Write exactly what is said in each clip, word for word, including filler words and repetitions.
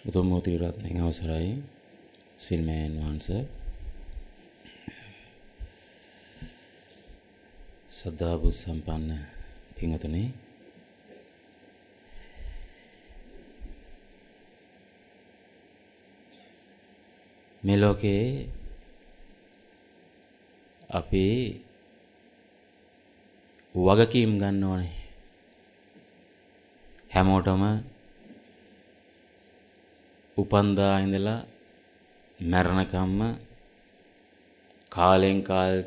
උතුම් වූ ත්‍රිරත්නයේ අවසරයි සිල්මයන් වහන්සේ ශ්‍රද්ධා බුද්ධ සම්පන්න පින්වතුනි මේ ලෝකේ අපි වගකීම් ගන්න ඕනේ හැමෝටම උපන්දා ඉඳලා මරණකම්ම කාලෙන් කාලට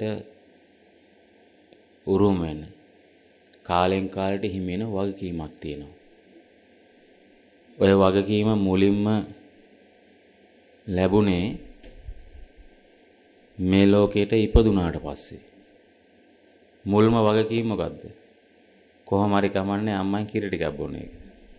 උරුම වෙන කාලෙන් කාලට හිමින වගකීමක් තියෙනවා. ඔය වගකීම මුලින්ම ලැබුණේ මේ ලෝකයට ඉපදුනාට පස්සේ. මුල්ම වගකීම මොකද්ද? කොහොම හරි කමන්නේ අම්මයි කිරි ටිකක් බොන එක.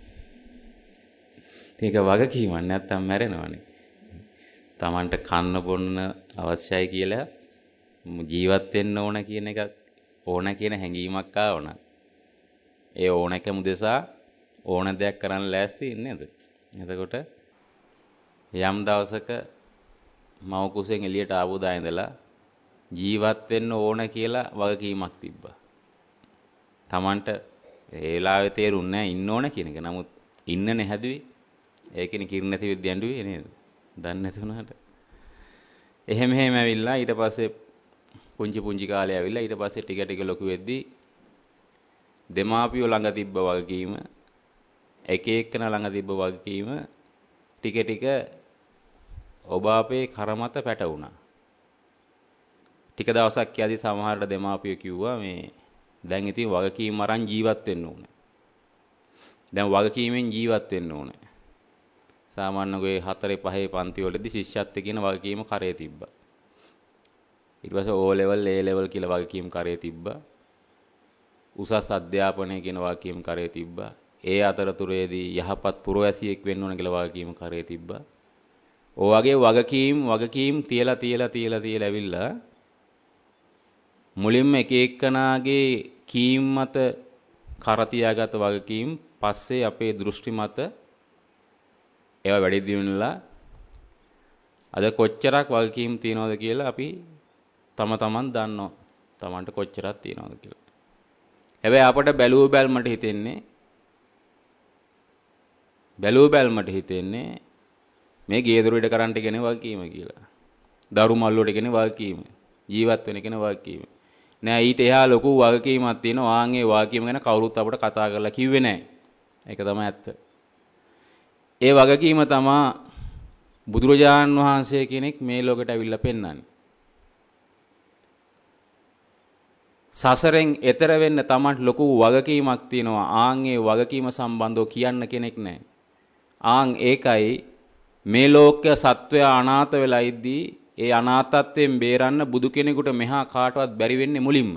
ඒක වගකීමක් නැත්තම් මැරෙනවනේ. Tamanට කන්න බොන්න අවශ්‍යයි කියලා ජීවත් වෙන්න ඕන කියන එක ඕන කියන හැඟීමක් ආවොන. ඒ ඕනකම දෙසා ඕන දෙයක් කරන්න ලෑස්ති නේද? එතකොට යම් දවසක මව කුසෙන් එළියට ආපු දා ඉඳලා ජීවත් වෙන්න ඕන කියලා වගකීමක් තිබ්බා. Tamanට ඒ වෙලාවේ තේරුන්නේ නැහැ ඉන්න ඕන කියන එක. නමුත් ඉන්නනේ හැදුවේ. ඒකනේ කිරි නැති වෙද්දී ඇඬුවේ නේද? දන්නේ නැති වුණාට. එහෙම එහෙම ඇවිල්ලා ඊට පස්සේ පුංචි පුංචි කාලේ ඇවිල්ලා ඊට පස්සේ ටික ටික ලොකු වෙද්දී දෙමාපියෝ ළඟ තිබ්බ වගකීම එක එකන ළඟ තිබ්බ වගකීම ටික ටික ඔබ අපේ කරමත පැටවුණා. ටික දවසක් යද්දී සමහරට දෙමාපියෝ කිව්වා මේ දැන් ඉතින් වගකීම් අරන් ජීවත් වෙන්න ඕනේ. දැන් වගකීමෙන් ජීවත් වෙන්න ඕනේ. සාමාන්‍යයෙන් හතරේ පහේ පන්ති වලදී ශිෂ්‍යත්ව කියන වගකීම කරේ තිබ්බා. ඊට පස්සේ O level A level කියලා වගකීම් කරේ තිබ්බා. උසස් අධ්‍යාපනය කියන වගකීම් කරේ තිබ්බා. ඒ අතරතුරේදී යහපත් පුරවැසියෙක් වෙන්න ඕන කියලා වගකීම් කරේ තිබ්බා. ඔය වගේ වගකීම් වගකීම් තියලා තියලා තියලා තියලා ඇවිල්ලා මුලින්ම එක එක්කනාගේ කීම් මත කර තියාගත් වගකීම් පස්සේ අපේ දෘෂ්ටි මත ඒවා වැඩි දියුණුලා අද කොච්චරක් වගකීම් තියනවද කියලා අපි තම තමන් දන්නවා. තමන්ට කොච්චරක් තියනවද කියලා. හැබැයි අපට බැලුව බැල්මට හිතෙන්නේ බැලුව බැල්මට හිතෙන්නේ මේ ගේ දොරට කරන්ට් එකනේ වගකීම කියලා. දරු මල්ලුවට කියන්නේ වගකීම. ජීවත් වෙන කෙන වගකීම. නෑ ඊට එහා ලොකු වගකීමක් තියෙනවා. ආන් ඒ වගකීම ගැන කවුරුත් අපට කතා කරලා කිව්වේ නෑ. ඒක තමයි ඇත්ත. ඒ වගකීම තමයි බුදුරජාණන් වහන්සේ කෙනෙක් මේ ලෝකෙට අවිල්ලා පෙන්වන්නේ. සසරෙන් එතර වෙන්න තමන්ට ලොකු වගකීමක් තියෙනවා. ආන් ඒ වගකීම සම්බන්ධව කියන්න කෙනෙක් නැහැ. ආන් ඒකයි මේ ලෝක සත්වයා අනාථ වෙලා ඉද්දී ඒ අනාථත්වයෙන් බේරන්න බුදු කෙනෙකුට මෙහා කාටවත් බැරි වෙන්නේ මුලින්ම.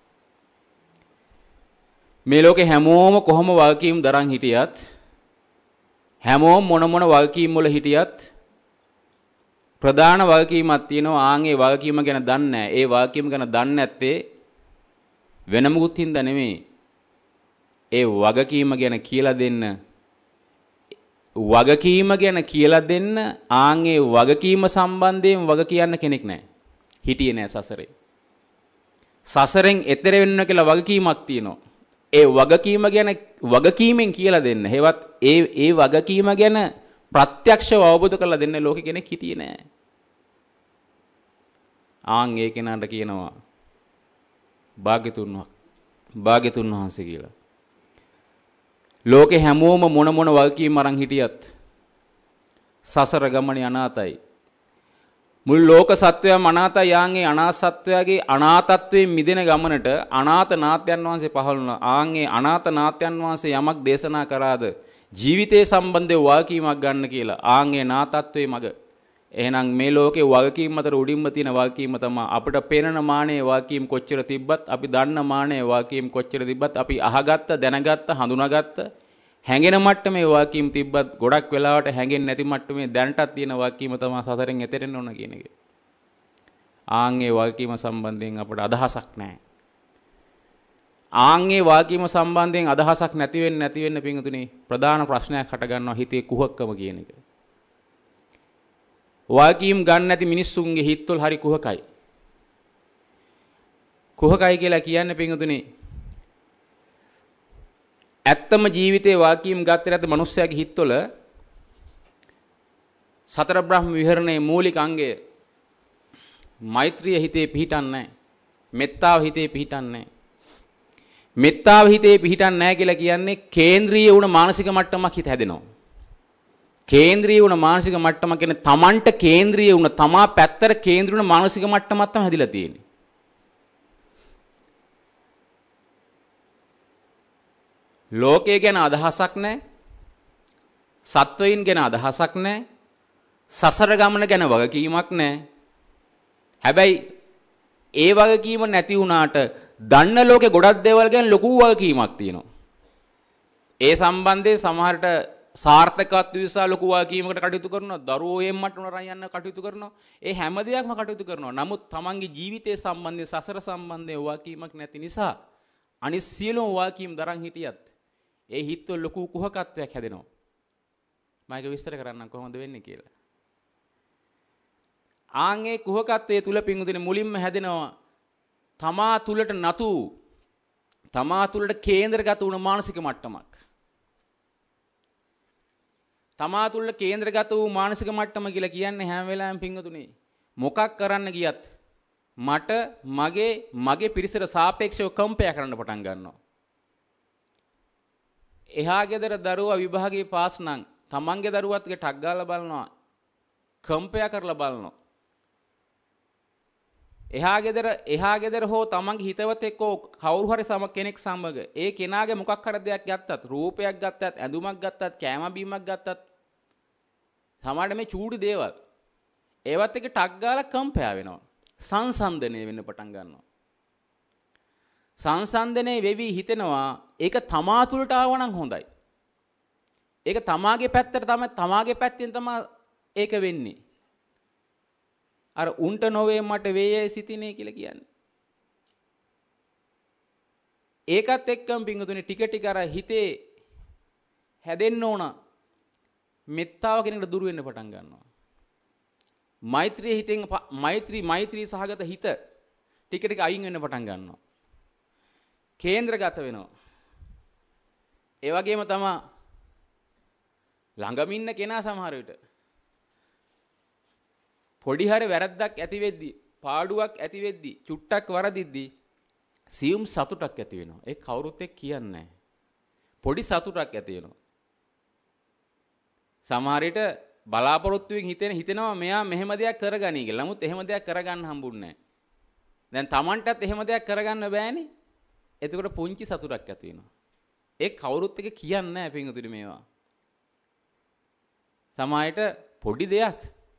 මේ ලෝකේ හැමෝම කොහොම වගකීම් දරන් හිටියත් හැමෝම මොන මොන වගකීම් වල හිටියත් ප්‍රධාන වගකීමක් තියෙනවා. ආන් ඒ වගකීම ගැන දන්නේ නැහැ. ඒ වගකීම ගැන දන්නේ නැත්තේ වෙන මොකුත් හින්දා නෙමෙයි. ඒ වගකීම ගැන කියලා දෙන්න වගකීම ගැන කියලා දෙන්න ආන් ඒ වගකීම සම්බන්ධයෙන් වග කියන්න කෙනෙක් නැහැ. හිටියේ නැහැ සසරේ. සසරෙන් එතෙර වෙන්න කියලා වගකීමක් තියෙනවා. ඒ වගකීම ගැන වගකීමෙන් කියලා දෙන්න. හේවත් ඒ ඒ වගකීම ගැන ප්‍රත්‍යක්ෂව අවබෝධ කරලා දෙන්න ලෝකෙ කෙනෙක් හිටියේ නැහැ. ආන් ඒ කෙනාට කියනවා භාග්‍යතුන් භාග්‍යතුන් වහන්සේ කියලා. ලෝකේ හැමෝම මොන මොන වගකීම් අරන් හිටියත් සසර ගමනේ අනාතයි. මුළු ලෝක සත්වයම අනාතයි. යාන්ගේ අනාථ සත්වයාගේ අනාථත්වයෙන් මිදෙන ගමනට අනාථ නාථයන් වහන්සේ පහළ වුණා. ආන්ගේ අනාථ නාථයන් වහන්සේ යමක් දේශනා කරාද ජීවිතයේ සම්බන්ධව වගකීමක් ගන්න කියලා. ආන්ගේ නාථත්වයේ මග. එහෙනම් මේ ලෝකේ වගකීම් අතර උඩින්ම තියෙන වගකීම තමයි අපිට පේනන මානේ වගකීම් කොච්චර තිබ්බත් අපි දන්න මානේ වගකීම් කොච්චර තිබ්බත් අපි අහගත්ත දැනගත්ත හඳුනාගත්ත හැඟෙන මට්ටමේ වගකීම් තිබ්බත් ගොඩක් වෙලාවට හැඟෙන්නේ නැති මට්ටමේ දැනටත් තියෙන වගකීම තමයි සසරෙන් එතෙරෙන්න ඕන කියන එක. ආන්ගේ වගකීම සම්බන්ධයෙන් අපට අදහසක් නැහැ. ආන්ගේ වගකීම සම්බන්ධයෙන් අදහසක් නැති වෙන්න නැති වෙන්න පිංගුතුනි ප්‍රධාන ප්‍රශ්නයක් හට ගන්නවා හිතේ කුහකකම කියන එක. වගකීම් ගන්න නැති මිනිස්සුන්ගේ හිතවල හරි කුහකයි. කුහකයි කියලා කියන්නේ පින්වතුනි ඇත්තම ජීවිතේ වගකීම් ගත්තේ නැති මිනිස්සයාගේ හිතවල සතර බ්‍රහ්ම විහරණයේ මූලික අංගය මෛත්‍රිය හිතේ පිහිටන්නේ නැහැ. මෙත්තාව හිතේ පිහිටන්නේ නැහැ. මෙත්තාව හිතේ පිහිටන්නේ නැහැ කියලා කියන්නේ කේන්ද්‍රීය වුණ මානසික මට්ටමක් හිත හැදෙනවා. කේන්ද්‍රීය වුණ මානසික මට්ටම කියන්නේ තමන්ට කේන්ද්‍රීය වුණ තමා පැත්තට කේන්ද්‍රීය වුණ මානසික මට්ටමක් තමයි හැදිලා තියෙන්නේ. ලෝකය ගැන අදහසක් නැහැ. සත්වයින් ගැන අදහසක් නැහැ. සසර ගමන ගැන වගකීමක් නැහැ. හැබැයි ඒ වගකීම නැති වුණාට දන්න ලෝකේ ගොඩක් දේවල් ගැන ලොකු වගකීමක් තියෙනවා. ඒ සම්බන්ධයෙන් සමහරට සාර්ථකත්වය නිසා ලොකු වගකීමකට කටයුතු කරනවා. දරුවෝ එම් මට උනරන් යන්න කටයුතු කරනවා. ඒ හැම දෙයක්ම කටයුතු කරනවා. නමුත් තමන්ගේ ජීවිතයේ සම්බන්ධයෙන් සසර සම්බන්ධයෙන් වගකීමක් නැති නිසා අනිත් සියලුම වගකීම් දරන් හිටියත් ඒ හිතවල ලොකු කුහකත්වයක් හැදෙනවා. මම ඒක විස්තර කරන්නම් කොහොමද වෙන්නේ කියලා. ආන්ගේ කුහකත්වයේ තුල පිංගුතුනේ මුලින්ම හැදෙනවා තමා තුලට නතු තමා තුලට කේන්ද්‍රගත වුණ මානසික මට්ටමක්. තමා තුලට කේන්ද්‍රගත වූ මානසික මට්ටම කියලා කියන්නේ හැම වෙලාවෙම පිංගුතුනේ මොකක් කරන්න ගියත් මට මගේ මගේ පිරිසට සාපේක්ෂව කම්පෙයා කරන්න පටන් ගන්නවා. එහා ගෙදර දරුවා විභාගයේ පාස් නම් තමන්ගේ දරුවත්ගේ ටක් ගාලා බලනවා කම්පෙයා කරලා බලනවා. එහා ගෙදර එහා ගෙදර හෝ තමන්ගේ හිතවත් එක්ක කවුරු හරි සම කෙනෙක් සමග ඒ කෙනාගේ මොකක් හරි දෙයක් ගත්තත් රූපයක් ගත්තත් ඇඳුමක් ගත්තත් කෑම බීමක් ගත්තත් සමහරට මේ චූටි දේවල් ඒවත් එක ටක් ගාලා කම්පෙයා වෙනවා. සංසන්දනය වෙන්න පටන් ගන්නවා. සංසන්දනය වෙවි හිතෙනවා ඒක තමා තුළට ආවනම් හොඳයි. ඒක තමාගේ පැත්තට තමයි තමාගේ පැත්තෙන් තමයි ඒක වෙන්නේ. අර උන්ට නොවේ මට වේයයි සිටිනේ කියලා කියන්නේ. ඒකත් එක්කම පිංගුතුනේ ටික ටික අර හිතේ හැදෙන්න ඕන මෙත්තාව කෙනෙකුට දුර වෙන්න පටන් ගන්නවා. මෛත්‍රී හිතෙන් මෛත්‍රී මෛත්‍රී සහගත හිත ටික ටික අයින් වෙන්න පටන් ගන්නවා. කේන්ද්‍රගත වෙනවා. ඒ වගේම තමයි ළඟම ඉන්න කෙනා සමහර විට පොඩි හරි වැරද්දක් ඇති වෙද්දි පාඩුවක් ඇති වෙද්දි චුට්ටක් වරදිද්දි සියුම් සතුටක් ඇති වෙනවා. ඒ කවුරුත් එක්ක කියන්නේ නැහැ. පොඩි සතුටක් ඇති වෙනවා. සමහර විට බලාපොරොත්තුවෙන් හිතෙන හිතෙනවා මෙයා මෙහෙම දෙයක් කරගනී කියලා. නමුත් එහෙම දෙයක් කරගන්න හම්බුන්නේ නැහැ. දැන් Tamanටත් එහෙම දෙයක් කරගන්න බෑනේ. එතකොට පුංචි සතුටක් ඇති වෙනවා. ඒ කවුරුත් එක කියන්නේ නැහැ පින්වතුනි මේවා. සමහරට පොඩි දෙයක්.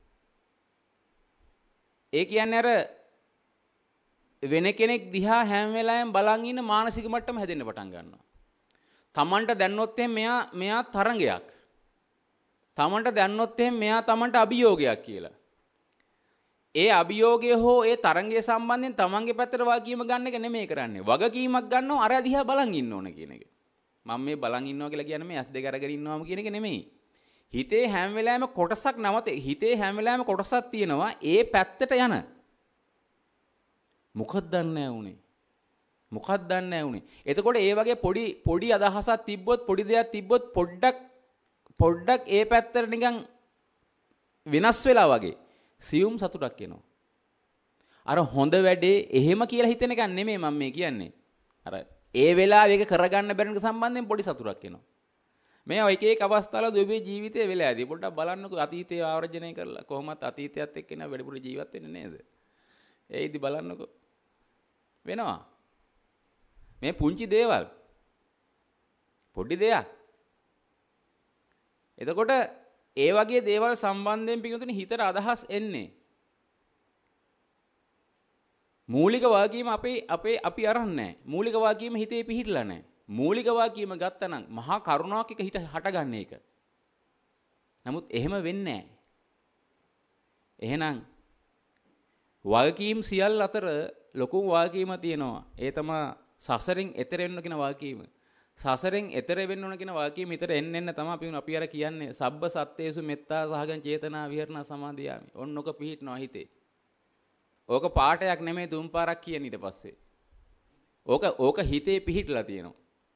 ඒ කියන්නේ අර වෙන කෙනෙක් දිහා හැම වෙලාවෙම බලන් ඉන්න මානසික මට්ටම හැදෙන්න පටන් ගන්නවා. Tamanට දැන්නොත් එහෙම මෙයා මෙයා තරංගයක්. Tamanට දැන්නොත් එහෙම මෙයා Tamanට අභියෝගයක් කියලා. ඒ අභියෝගය හෝ ඒ තරංගය සම්බන්ධයෙන් තමන්ගේ පැත්තට වගකීම ගන්න එක නෙමෙයි කරන්නේ. වගකීමක් ගන්නවා අර දිහා බලන් ඉන්න ඕන කියන එක. මම මේ බලන් ඉන්නවා කියලා කියන්නේ මේ ඇස් දෙක අරගෙන ඉන්නවාම කියන එක නෙමෙයි. හිතේ හැම වෙලාවෙම කොටසක් නැවත හිතේ හැම වෙලාවෙම කොටසක් තියෙනවා ඒ පැත්තට යන. මොකක්ද දන්නේ උනේ? මොකක්ද දන්නේ උනේ? එතකොට ඒ වගේ පොඩි පොඩි අදහසක් තිබ්බොත් පොඩි දෙයක් තිබ්බොත් පොඩ්ඩක් පොඩ්ඩක් ඒ පැත්තට නිකන් වෙනස් වෙලා වගේ සියුම් සතුටක් එනවා. අර හොඳ වැඩේ එහෙම කියලා හිතෙන එක නෙමෙයි මම මේ කියන්නේ. අර ඒ වෙලාවෙ එක කරගන්න බැරි එක සම්බන්ධයෙන් පොඩි සතුටක් එනවා. මේ එක එක අවස්ථාවල ඔබේ ජීවිතේ වෙලා ඇති. පොඩ්ඩක් බලන්නකෝ අතීතය ආවර්ජනය කරලා කොහොමත් අතීතයත් එක්ක නේ වැඩිපුර ජීවත් වෙන්නේ නේද? ඒ ඉදි බලන්නකෝ. වෙනවා. මේ පුංචි දේවල්. පොඩි දෙයක්. එතකොට ඒ වගේ දේවල් සම්බන්ධයෙන් පිටුතුනේ හිතට අදහස් එන්නේ. මූලික වගකීම අපේ අපේ අපි අරන් නැහැ. මූලික වගකීම හිතේ පිහිටලා නැහැ. මූලික වගකීම ගත්තනම් මහා කරුණාවක් එක හිත හටගන්න එක. නමුත් එහෙම වෙන්නේ නැහැ. එහෙනම් වගකීම් සියල්ල අතර ලොකු වගකීමක් තියෙනවා. ඒ තමයි සසරින් එතෙර වෙන්න කියන වගකීම. සසරෙන් එතර වෙන්න ඕන කියන වාක්‍යය මෙතර එන්න එන්න තමයි අපි අපි අර කියන්නේ සබ්බ සත්‍යේසු මෙත්තා සහගන් චේතනා විහරණ සමාදියාමි. ඔන්නක පිහිටනවා හිතේ. ඕක පාඩයක් නෙමෙයි තුන් පාරක් කියන ඊට පස්සේ. ඕක ඕක හිතේ පිහිටලා තියෙනවා.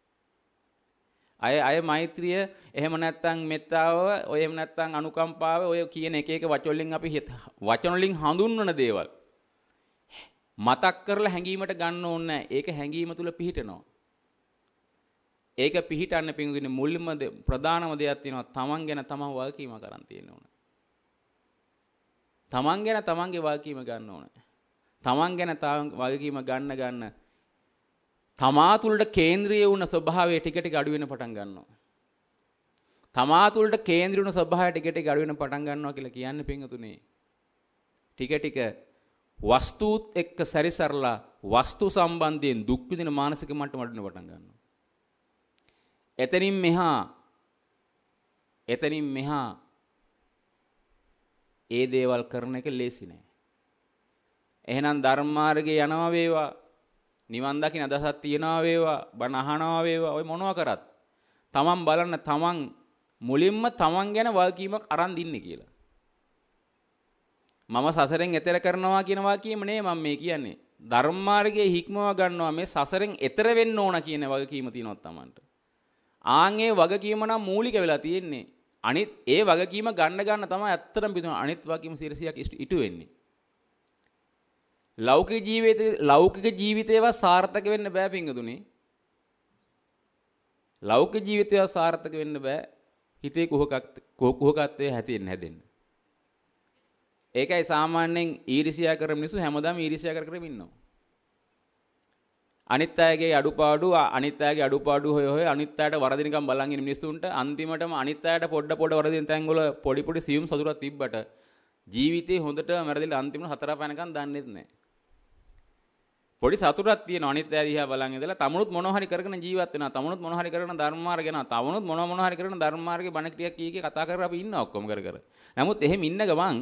අය අය මෛත්‍රිය එහෙම නැත්නම් මෙත්තාව ඔය එහෙම නැත්නම් අනුකම්පාව ඔය කියන එක එක වචන වලින් අපි වචන වලින් හඳුන්වන දේවල් මතක් කරලා හැඟීමට ගන්න ඕනේ නැහැ. ඒක හැඟීම තුල පිහිටනවා. ඒක පිහිටන්න පිඟුනේ මුල්ම ප්‍රධානම දෙයක් තියෙනවා. තමන් ගැන තමන් වගකීම කරන් තියෙන්න ඕනේ. තමන් ගැන තමන්ගේ වගකීම ගන්න ඕනේ. තමන් ගැන තමන් වගකීම ගන්න ගන්න තමා තුළට කේන්ද්‍රීය වුණ ස්වභාවය ටික ටික අඩු වෙන පටන් ගන්නවා. තමා තුළට කේන්ද්‍රීය වුණ ස්වභාවය ටික ටික අඩු වෙන පටන් ගන්නවා කියලා කියන්නේ පිංගුතුනේ. ටික ටික වස්තුත් එක්ක සැරිසරලා වස්තු සම්බන්ධයෙන් දුක් විඳින මානසික මට්ටම අඩු වෙන පටන් ගන්නවා. එතනින් මෙහා එතනින් මෙහා ඒ දේවල් කරන එක ලේසි නෑ. එහෙනම් ධර්ම මාර්ගේ යනවා වේවා නිවන් දකින්න අදහසක් තියනවා වේවා බණ අහනවා වේවා ඔය මොනවා කරත් තමන් බලන්න තමන් මුලින්ම තමන් ගැන වගකීමක් අරන් දින්නේ කියලා. මම සසරෙන් එතර කරනවා කියන වාක්‍යෙම නේ මම මේ කියන්නේ. ධර්ම මාර්ගයේ හික්මව ගන්නවා මේ සසරෙන් එතර වෙන්න ඕන කියන වගකීම තියෙනවා තමන්ට. ආන්ගේ වගකීම නම් මූලික වෙලා තියෙන්නේ. අනිත් ඒ වගකීම ගන්න ගන්න තමයි ඇත්තටම පිටුන අනිත් වගකීම සිරසියක් ඉටු වෙන්නේ. ලෞකික ජීවිතේ ලෞකික ජීවිතේව සාර්ථක වෙන්න බෑ පිංගුතුනි. ලෞකික ජීවිතේව සාර්ථක වෙන්න බෑ හිතේ කුහකක් කුහකත්වයේ හැදෙන්න හැදෙන්න. ඒකයි සාමාන්‍යයෙන් ඊර්ෂ්‍යා කරන මිනිස්සු හැමදාම ඊර්ෂ්‍යා කර කර ඉන්නවා. අනිත් අයගේ අඩුපාඩු අනිත් අයගේ අඩුපාඩු හොය හොය අනිත් අයට වරදිනකම් බලන් ඉන්න මිනිස්සුන්ට අන්තිමටම අනිත් අයට පොඩ පොඩ වරදින තැන් වල පොඩි පොඩි සියුම් සතුටක් තිබ්බට ජීවිතේ හොඳට මැරදිලා අන්තිමට හතර පහනකම් දන්නේත් නැහැ. පොඩි සතුටක් තියෙනවා අනිත් අය දිහා බලන් ඉඳලා තමනුත් මොනවා හරි කරගෙන ජීවත් වෙනවා. තමනුත් මොනවා හරි කරගෙන ධර්ම මාර්ගය යනවා. තමනුත් මොනවා මොනවා හරි කරගෙන ධර්ම මාර්ගේ බණ ටිකක් කී කී කතා කරලා අපි ඉන්නවා ඔක්කොම කර කර. නමුත් එහෙම ඉන්න ගමන්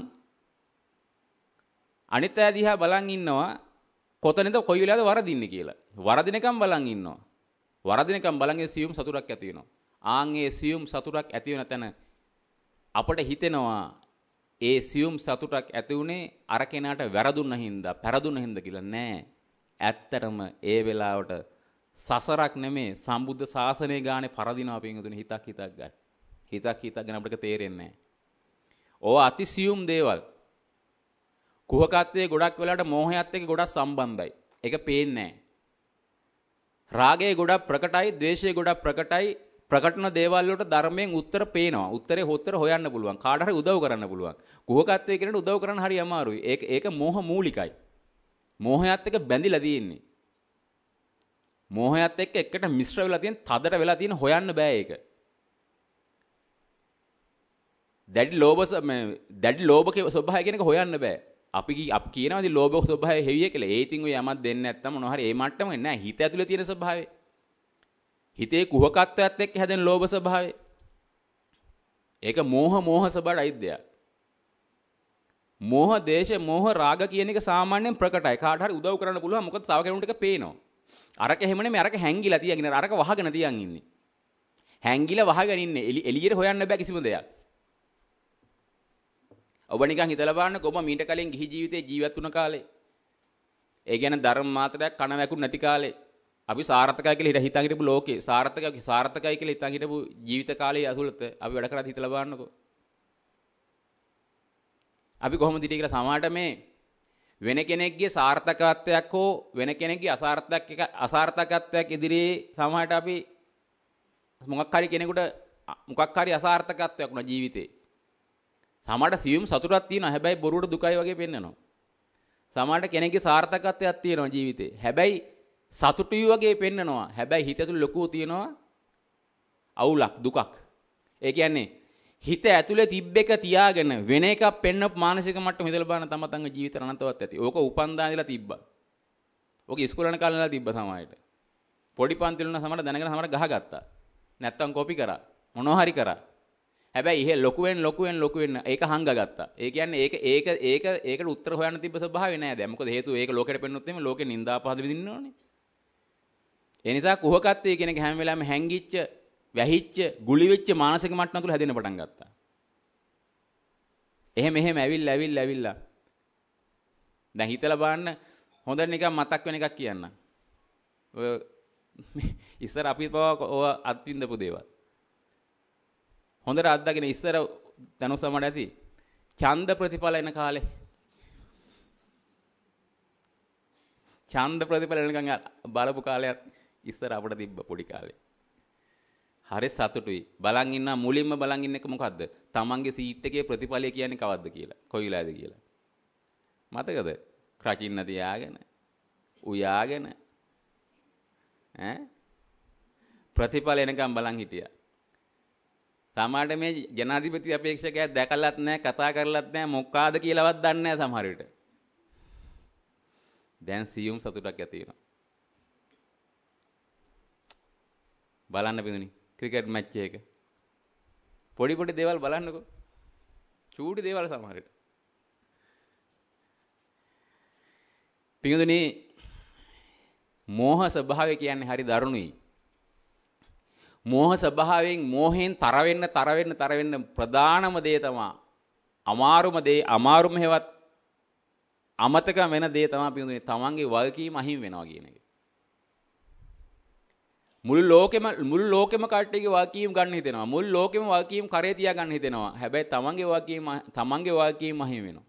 අනිත් අය දිහා බලන් ඉන්නවා කොතනද කොයි වෙලාවද වරදින්නේ කියලා. වරදිනකම් බලන් ඉන්නවා. වරදිනකම් බලන් ඒ සියුම් සතුටක් ඇති වෙනවා. ආන් ඒ සියුම් සතුටක් ඇති වෙන තැන අපට හිතෙනවා ඒ සියුම් සතුටක් ඇති උනේ අර කෙනාට වැරදුන්න හින්දා, පෙරදුන්න හින්දා කියලා නෑ. ඇත්තටම ඒ වෙලාවට සසරක් නෙමේ සම්බුද්ධ ශාසනය ගානේ පරදිනවා පින්වතුනි හිතක් හිතක් ගන්න. හිතක් හිතක් ගැන අපිට තේරෙන්නේ නෑ. ඕ අතිසියුම් දේවල්. කුහකත්වයේ ගොඩක් වෙලාවට මෝහයත් එක්ක ගොඩක් සම්බන්ධයි. ඒක පේන්නේ නෑ. රාගය ගොඩක් ප්‍රකටයි, ද්වේෂය ගොඩක් ප්‍රකටයි. ප්‍රකටන දේවල් වලට ධර්මයෙන් උත්තර පේනවා. උත්තරේ හොත්තර හොයන්න පුළුවන්. කාට හරි උදව් කරන්න පුළුවන්. කුහකත්වයේ කෙනෙකුට උදව් කරන්න හරි අමාරුයි. ඒක ඒක මෝහ මූලිකයි. මෝහයත් එක්ක බැඳිලා තියෙන්නේ. මෝහයත් එක්ක එකට මිශ්‍ර වෙලා තියෙන, තදට වෙලා තියෙන හොයන්න බෑ ඒක. දැඩි ලෝභ මේ දැඩි ලෝභක ස්වභාවය කියන එක හොයන්න බෑ. අපි අපි කියනවා ඉතින් ලෝභ ස්වභාවය හෙවිය කියලා. ඒ ඉතින් ඔය යමක් දෙන්නේ නැත්තම් මොනවා හරි ඒ මට්ටම නෑ. හිත ඇතුලේ තියෙන ස්වභාවය. හිතේ කුහකත්වයත් එක්ක හැදෙන ලෝභ ස්වභාවය. ඒක මෝහ මෝහ ස්වභාවයට අයිත් දෙයක්. මෝහ දේශ මෝහ රාග කියන එක සාමාන්‍යයෙන් ප්‍රකටයි. කාට හරි උදව් කරන්න පුළුවන්. මොකද තව කෙනෙකුට ඒක පේනවා. අරක එහෙම නෙමෙයි අරක හැංගිලා තියගෙන අරක වහගෙන තියන් ඉන්නේ. හැංගිලා වහගෙන ඉන්නේ. එළියට හොයන්න බෑ කිසිම දෙයක්. ඔබ නිකන් හිතලා බලන්නකෝ ඔබ මීට කලින් ගිහි ජීවිතේ ජීවත් වුණ කාලේ. ඒ කියන්නේ ධර්ම මාත්‍රයක් කන වැකුන් නැති කාලේ. අපි සාර්ථකයි කියලා හිතන් හිටපු ලෝකේ සාර්ථකයි සාර්ථකයි කියලා හිතන් හිටපු ජීවිත කාලයේ ඇතුළත අපි වැඩ කරලා හිතලා බලන්නකෝ. අපි කොහොමද හිටියේ කියලා සමාජයට මේ වෙන කෙනෙක්ගේ සාර්ථකත්වයක් හෝ වෙන කෙනෙක්ගේ අසාර්ථකයක් අසාර්ථකත්වයක් ඉදිරියේ සමාජයට අපි මොකක් හරි කෙනෙකුට මොකක් හරි අසාර්ථකත්වයක් වුණා ජීවිතේ. සමාජයට සියුම් සතුටක් තියෙනවා. හැබැයි බොරුවට දුකයි වගේ පෙන්නනවා. සමාජයට කෙනෙක්ගේ සාර්ථකත්වයක් තියෙනවා ජීවිතේ. හැබැයි සතුටුයි වගේ පෙන්නනවා. හැබැයි හිත ඇතුළේ ලොකු තියෙනවා අවුලක් දුකක්. ඒ කියන්නේ හිත ඇතුලේ තිබ්බ එක තියාගෙන වෙන එකක් පෙන්නපු මානසික මට්ටම හිතලා බලන තම තමන්ගේ ජීවිත අනන්තවත් ඇති. ඕක උපන්දා ඉඳලා තිබ්බා. ඕක ඉස්කෝලේ යන කාලේ ඉඳලා තිබ්බා සමාජයට. පොඩි පන්තිල වුණා සමහර දැනගෙන සමහර ගහගත්තා. නැත්තම් කොපි කරා. මොනවා හරි කරා. හැබැයි ඉහෙ ලොකු වෙන්න ලොකු වෙන්න ලොකු වෙන්න ඒක හංගගත්තා. ඒ කියන්නේ ඒක ඒක ඒක ඒකට උත්තර හොයන්න තිබ්බ ස්වභාවය නෑ දැන්. මොකද හේතුව ඒක ලෝකෙට පෙන්නුත් එimhe ලෝකේ නින්දා පහද විඳින්න ඕනේ. ඒ නිසා කුහකත්වයේ කියන එක හැම වෙලාවෙම හැංගිච්ච, වැහිච්ච, ගුලි වෙච්ච මානසික මට්ටම තුල හැදෙන්න පටන් ගත්තා. එහෙම එහෙම ඇවිල්ලා ඇවිල්ලා ඇවිල්ලා දැන් හිතලා බලන්න හොඳට නිකන් මතක් වෙන එකක් කියන්න. ඔය ඉස්සර අපි පවා ඔය අත්විඳපු දේවල්. හොඳට අත්දගෙන ඉස්සර දනු සමඩ ඇති ඡන්ද ප්‍රතිඵල එන කාලේ. ඡන්ද ප්‍රතිඵල එනකන් බලපු කාලයක් ඉස්සර අපිට තිබ්බ පොඩි කාලේ. හරි සතුටුයි. බලන් ඉන්න මුලින්ම බලන් ඉන්න එක මොකද්ද? තමන්ගේ සීට් එකේ ප්‍රතිඵලය කියන්නේ කවද්ද කියලා. කොයි වෙලාවද කියලා. මතකද? ක්‍රකින්න තියාගෙන උයාගෙන ඈ ප්‍රතිඵල එනකම් බලන් හිටියා. සමහරට මේ ජනාධිපති අපේක්ෂකයා දැකලත් නැහැ, කතා කරලත් නැහැ, මොකක්ද කියලාවත් දන්නේ නැහැ සමහර විට. දැන් සියුම් සතුටක් ඇති වෙනවා. බලන්න පිටුනි ක්‍රිකට් මැච් එක. පොඩි පොඩි දේවල් බලන්නකෝ. චූටි දේවල් සමහර විට. පිටුනි මෝහ ස්වභාවය කියන්නේ හරි දරුණුයි. මෝහ ස්වභාවයෙන් මෝහෙන් තර වෙන්න තර වෙන්න තර වෙන්න ප්‍රධානම දේ තමයි අමාරුම දේ අමාරුම හේවත් අමතක වෙන දේ තමයි පිටුනේ තමන්ගේ වගකීම අහිමි වෙනවා කියන එක. මුළු ලෝකෙම මුළු ලෝකෙම කට්ටියගේ වගකීම් ගන්න හිතෙනවා. මුළු ලෝකෙම වගකීම් කරේ තියා ගන්න හිතෙනවා. හැබැයි තමන්ගේ වගකීම තමන්ගේ වගකීම අහිමි වෙනවා.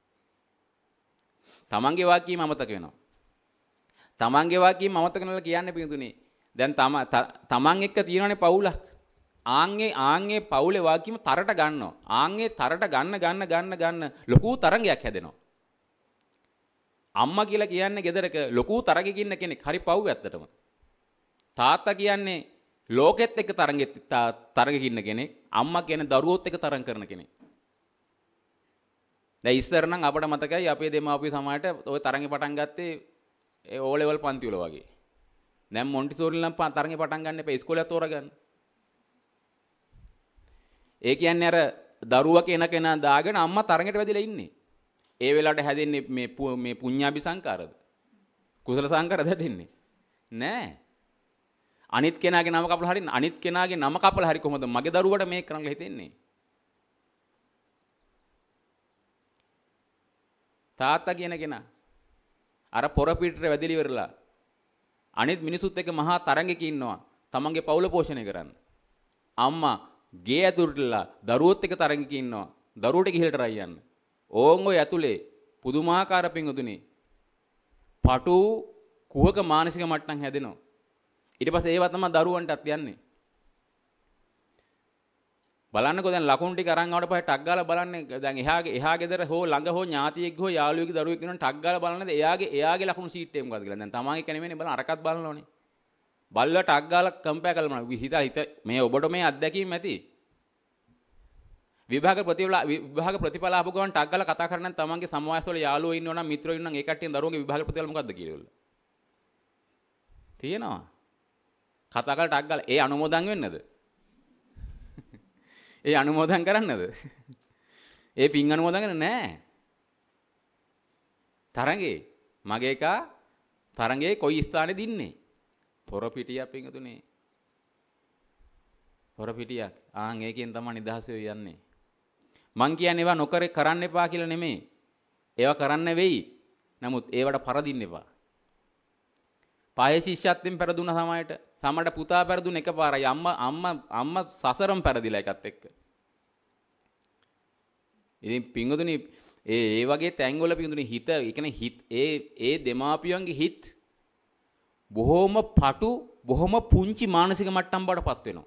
තමන්ගේ වගකීම අමතක වෙනවා. තමන්ගේ වගකීම අමතක කරනවා කියන්නේ පිටුනේ දැන් තම තමන් එක්ක තියෙනනේ පවුලක්. ආන්ගේ ආන්ගේ පවුලේ වගකීම තරට ගන්නවා. ආන්ගේ තරට ගන්න ගන්න ගන්න ගන්න ලොකු තරංගයක් හැදෙනවා. අම්මා කියලා කියන්නේ ගෙදරක ලොකු තරගයක ඉන්න කෙනෙක්. හරි පව් ඇත්තටම. තාත්තා කියන්නේ ලෝකෙත් එක්ක තරගෙත් තරගයක ඉන්න කෙනෙක්. අම්මා කියන්නේ දරුවොත් එක්ක තරඟ කරන කෙනෙක්. දැන් ඉස්සර නම් අපිට මතකයි අපේ දෙමාපිය සමාජයට ওই තරඟේ පටන් ගත්තේ ඒ ඕ ලෙවල් පන්ති වල වගේ. දැන් මොන්ටිසෝරි නම් තරඟේ පටන් ගන්න එපා ඉස්කෝලේ තෝරගන්න. ඒ කියන්නේ අර දරුවා කෙන කෙනා දාගෙන අම්මා තරඟයට වැදිලා ඉන්නේ. ඒ වෙලාවට හැදෙන්නේ මේ මේ පුඤ්ඤාභි සංකාරද? කුසල සංකාරද හැදෙන්නේ? නෑ. අනිත් කෙනාගේ නම කපලා හරින්න අනිත් කෙනාගේ නම කපලා හරි කොහොමද මගේ දරුවට මේක කරන්න හිතෙන්නේ? තාත්තා කියන කෙනා අර පොර පිටරේ වැදිලි ඉවරලා අනිත් මිනිසුත් එක්ක මහා තරංගයක ඉන්නවා තමන්ගේ පවුල පෝෂණය කරන්න. අම්මා ගේ ඇතුළටලා දරුවොත් එක්ක තරංගයක ඉන්නවා දරුවට ගිහිල්ට රයි යන්න. ඕන් ඔය ඇතුලේ පුදුමාකාර පිංගුතුනේ පටු කුහක මානසික මට්ටම් හැදෙනවා. ඊට පස්සේ ඒවා තමයි දරුවන්ටත් යන්නේ. බලන්නකෝ දැන් ලකුණු ටික අරන් ආවට පස්සේ ටක් ගාලා බලන්නේ දැන් එහාගේ එහා ගෙදර හෝ ළඟ හෝ ඥාතියෙක් හෝ යාළුවෙක් දරුවෙක් ඉන්නවනම් ටක් ගාලා බලන්නද එයාගේ එයාගේ ලකුණු ෂීට් එක මොකද්ද කියලා. දැන් තමන්ගේ එක නෙමෙයිනේ බලන්න අරකට බලනෝනේ. බල්ලා ටක් ගාලා කම්පයර් කරලා බලන්න. හිත හිත මේ ඔබට මේ අත්දැකීම් ඇති. විභාග ප්‍රතිඵල විභාග ප්‍රතිඵල ආපු ගමන් ටක් ගාලා කතා කරන්නේ තමන්ගේ සමාජවල යාළුවෝ ඉන්නවනම් මිත්‍රයෝ ඉන්නවනම් ඒ කට්ටියන් දරුවන්ගේ විභාග ප්‍රතිඵල මොකද්ද කියලා. තියෙනවා. කතා කරලා ටක් ගාලා ඒ අනුමෝදන් වෙන්නද? ඒ අනුමෝදන් කරන්නද? ඒ පින් අනුමෝදන් කරන්නේ නැහැ. තරංගේ මගේ එක තරංගේ කොයි ස්ථානේද ඉන්නේ? පොරපිටියක් පින්තුනේ. පොරපිටියක්. ආන් ඒකෙන් තමයි නිදහස යන්නේ. මං කියන්නේ ඒවා නොකර කරන්න එපා කියලා නෙමෙයි. ඒවා කරන්න වෙයි. නමුත් ඒවට පරදින්න එපා. පායේ ශිෂ්‍යත්වෙන් පෙරදුන සමයට සමඩ පුතා පෙරදුන එකපාරයි අම්මා අම්මා අම්මා සසරම් පෙරදිලා එකත් එක්ක. ඉතින් පිංගුතුනි ඒ ඒ වගේ තැන්වල පිංගුතුනි හිත ඒ කියන්නේ හිත ඒ ඒ දෙමාපියන්ගේ හිත බොහොම පටු බොහොම පුංචි මානසික මට්ටම් බඩපත් වෙනවා.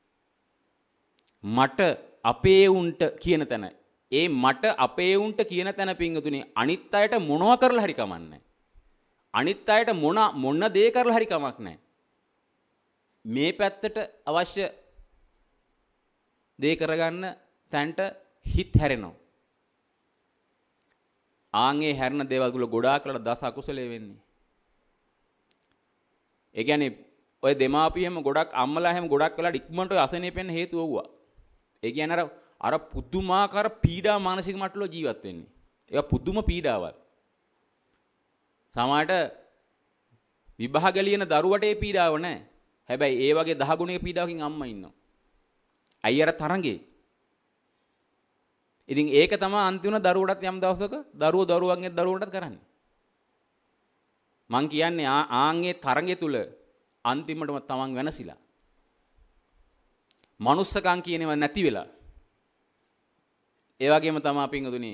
මට අපේ උන්ට කියන තැන ඒ මට අපේ උන්ට කියන තැන පිංගුතුනි අනිත් අයට මොනවා කරලා හරි කමන්නේ. අනිත් අයට මොන මොන දේ කරලා හරි කමක් නැහැ. මේ පැත්තට අවශ්‍ය දේ කරගන්න තැන්ට හිත හැරෙනවා. ආන්ගේ හැරෙන දේවල් වල ගොඩාක් කරලා දස අකුසලයේ වෙන්නේ. ඒ කියන්නේ ඔය දෙමාපියම ගොඩක් අම්මලා හැම ගොඩක් වෙලා ඉක්මනට ඔය අසනීපෙන්න හේතු වුණා. ඒ කියන්නේ අර අර පුදුමාකාර පීඩා මානසික මට්ටවල ජීවත් වෙන්නේ. ඒක පුදුම පීඩාවක්. සමහරට විභාග ලියන දරුවට ඒ පීඩාව නැහැ. හැබැයි ඒ වගේ දහ ගුණයක පීඩාවකින් අම්මා ඉන්නවා. අයි අර තරංගේ. ඉතින් ඒක තමයි අන්තිම දරුවටත් යම් දවසක දරුවෝ දරුවන්ගේ දරුවන්ටත් කරන්නේ. මං කියන්නේ ආන්ගේ තරංගේ තුල අන්තිමටම තමන් වෙනසිලා. මනුස්සකම් කියනවා නැති වෙලා. ඒ වගේම තමයි පින්වතුනි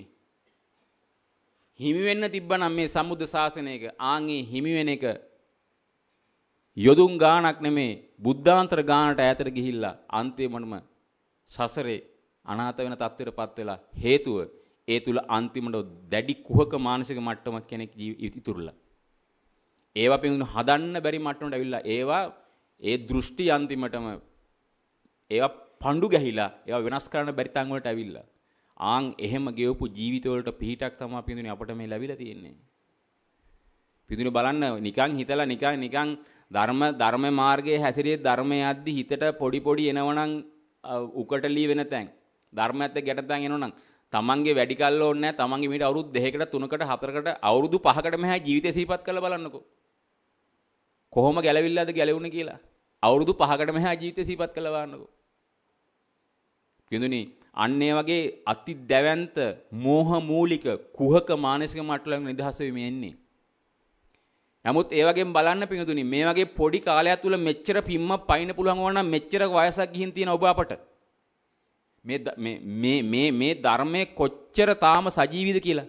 හිමි වෙන්න තිබ්බනම් මේ සම්බුද්ධ ශාසනයක ආන්ගේ හිමි වෙන එක යොදුන් ගාණක් නෙමේ බුද්ධාන්තර ගාණට ඈතට ගිහිල්ලා අන්තිමටම සසරේ අනාථ වෙන තත්ත්වයටපත් වෙලා හේතුව ඒ තුල අන්තිමට දැඩි කුහක මානසික මට්ටමක් කෙනෙක් ඉතුරුලා. ඒවා පින්වතුනි හදන්න බැරි මට්ටමට ඇවිල්ලා ඒවා ඒ දෘෂ්ටි අන්තිමටම ඒවා පඬු ගැහිලා ඒවා වෙනස් කරන්න බැරි තැන් වලට ඇවිල්ලා ආන් එහෙම ගෙවපු ජීවිත වලට පිහිටක් තමයි පින්දුනේ අපිට මේ ලැබිලා තියෙන්නේ. පින්දුනේ බලන්න නිකන් හිතලා නිකන් නිකන් ධර්ම ධර්ම මාර්ගයේ හැසිරියේ ධර්මයේ යද්දි හිතට පොඩි පොඩි එනවනම් උකටලී වෙන තැන් ධර්මයත් එක්ක ගැට තැන් එනවනම් තමන්ගේ වැඩි කල් ඕනේ නැහැ. තමන්ගේ මීට අවුරුදු දෙකකට තුනකට හතරකට අවුරුදු පහකට මෙහා ජීවිතේ සිහිපත් කරලා බලන්නකෝ. කොහොම ගැලවිල්ලාද ගැලවුනේ කියලා. අවුරුදු පහකට මෙහා ජීවිතේ සිහිපත් කරලා බලන්නකෝ. කියඳුනි අන්න ඒ වගේ අති දැවැන්ත මෝහ මූලික කුහක මානසික මට්ටමක නිදහස වෙමින් එන්නේ. නමුත් ඒ වගේම බලන්න පිටුතුනි මේ වගේ පොඩි කාලයක් තුල මෙච්චර පිම්ම පයින්න පුළුවන් වුණා නම් මෙච්චර වයසක් ගිහින් තියෙන ඔබ අපට මේ මේ මේ මේ ධර්මයේ කොච්චර තාම සජීවීද කියලා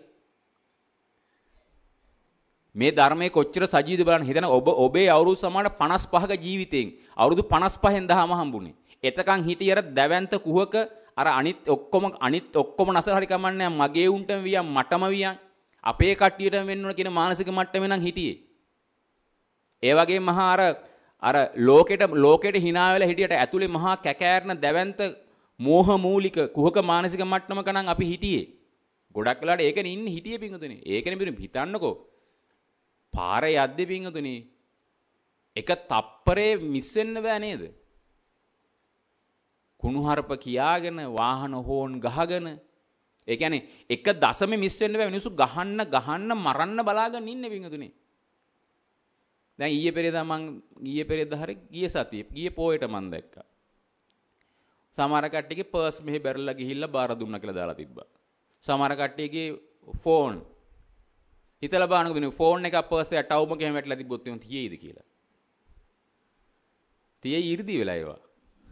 මේ ධර්මයේ කොච්චර සජීවීද බලන්න හිතන ඔබ ඔබේ අවුරුදු සමාන පනස් පහක ජීවිතයෙන් අවුරුදු පනස් පහෙන් දහම හම්බුනේ. එතකන් හිටියර දැවැන්ත කුහක අර අනිත් ඔක්කොම අනිත් ඔක්කොම නැසර හරි කමන්නේ මගේ උන්ටම වියන් මටම වියන් අපේ කට්ටියටම වෙන්න ඕන කියන මානසික මට්ටමේ නම් හිටියේ. ඒ වගේම මහා අර අර ලෝකෙට ලෝකෙට hina වෙලා හිටියට ඇතුලේ මහා කැකෑරන දැවැන්ත මෝහ මූලික කුහක මානසික මට්ටමක නම් අපි හිටියේ. ගොඩක් වෙලාට ඒකනේ ඉන්නේ හිටියේ පිංගුතුනේ. ඒකනේ පිටින් හිතන්නකෝ. පාරේ යද්දී පිංගුතුනේ එක තප්පරේ මිස් වෙන්න බෑ නේද? කුණුහරුප කියාගෙන වාහන හෝන් ගහගෙන ඒ කියන්නේ එක දශමෙ මිස් වෙන්න බෑ මිනිස්සු ගහන්න ගහන්න මරන්න බලාගෙන ඉන්නේ පිංගුතුනේ. දැන් ඊයේ පෙරේදා මං ඊයේ පෙරේදා හරි ගිය සතියේ ගියේ පොයට මං දැක්කා. සමහර කට්ටියගේ පර්ස් මෙහෙ බැරලා ගිහිල්ලා බාර දුන්නා කියලා දාලා තිබ්බා. සමහර කට්ටියගේ ෆෝන් හිතලා බලන්නකෝ මේ ෆෝන් එක පර්ස් එක ටවුමක එහෙම වැටලා තිබ්බොත් එහොම තියේද කියලා. තියේ 이르දි වෙලා ඒවා.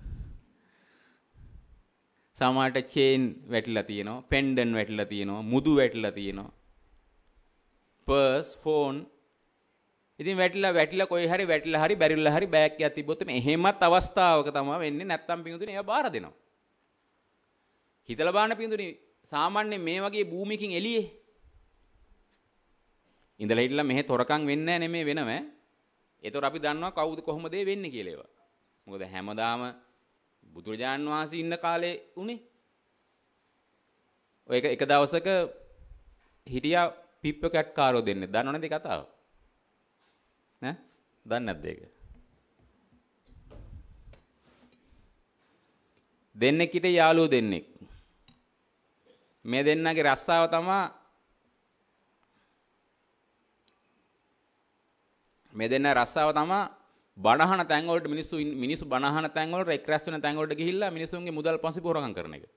සමහරට චේන් වැටිලා තියෙනවා, පෙන්ඩන් වැටිලා තියෙනවා, මුදු වැටිලා තියෙනවා. පර්ස් ෆෝන් ඉතින් වැටිලා වැටිලා කොයි හරි වැටිලා හරි බැරිලා හරි බෑග් එකක් තිබ්බොත් මේ එහෙමත් අවස්ථාවක තමයි වෙන්නේ. නැත්තම් පිඟුතුනේ ඒවා බාර දෙනවා. හිතලා බලන්න පිඟුතුනේ සාමාන්‍ය මේ වගේ භූමියකින් එළියේ ඉඳලා හිටලා මෙහෙ තොරකම් වෙන්නේ නැහැ නෙමෙයි වෙනව. ඒතොර අපි දන්නවා කවුද කොහොමද ඒ වෙන්නේ කියලා ඒවා. මොකද හැමදාම බුදුරජාන් වහන්සේ ඉන්න කාලේ උනේ. ඔය එක එක දවසක හිටියා පිප්ප කැට් කාරෝ දෙන්නේ. දන්නවද ඒ කතාව? ඈ? දන්නේ නැද්ද ඒක? දෙන්නෙක් හිටියේ යාළුවෝ දෙන්නෙක්. මේ දෙන්නගේ රස්සාව තමයි මේ දෙන්න රස්සාව තමයි බණහන තැන් වලට මිනිස්සු මිනිස්සු බණහන තැන් වලට එක්රැස් වෙන තැන් වලට ගිහිල්ලා මිනිස්සුන්ගේ මුදල් පන්සි පොරකම් කරන එක.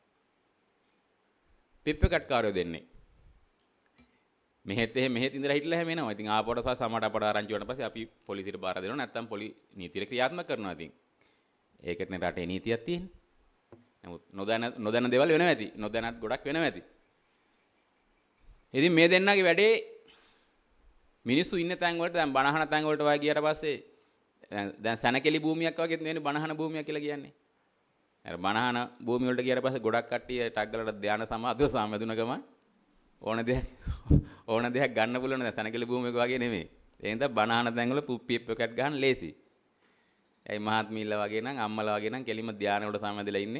පිප්ප කට් කාරයෝ දෙන්නේ. මෙහෙත් එහෙ මෙහෙත් ඉඳලා හිටලා එහෙම එනවා. ඉතින් ආපුවට පස්සේ සමහරට අපට ආරංචි වුණාට පස්සේ අපි පොලිසියට බාර දෙනවා. නැත්නම් පොලි නීතිය ක්‍රියාත්මක කරනවා. ඉතින් ඒකටනේ රටේ නීතියක් තියෙන්නේ. නමුත් නොදැන නොදැන දේවල් වෙනවා ඇති. නොදැනත් ගොඩක් වෙනවා ඇති. ඉතින් මේ දෙන්නගේ වැඩේ මිනිස්සු ඉන්න තැන් වලට දැන් බණහන තැන් වලට වගේ ගියාට පස්සේ දැන් සනකෙලි භූමියක් වගේ නෙවෙයි බණහන භූමියක් කියලා කියන්නේ. අර බණහන භූමිය වලට ගියාට පස්සේ ගොඩක් කට්ටිය ටග් ගලට ධාන සමාධිය සාමදුනකම ඕන දෙයක් ඕන දෙයක් ගන්න පුළුවන් දැන් සනකෙලි භූමියක වගේ නෙමෙයි. ඒ හින්දා බණහන තැන් වල පුප්පිප් එකක් ගන්න ලේසි. ඇයි මහත්මීලා වගේ නම් අම්මලා වගේ නම් කෙලිම ධාන වලට සමාදිලා ඉන්නේ.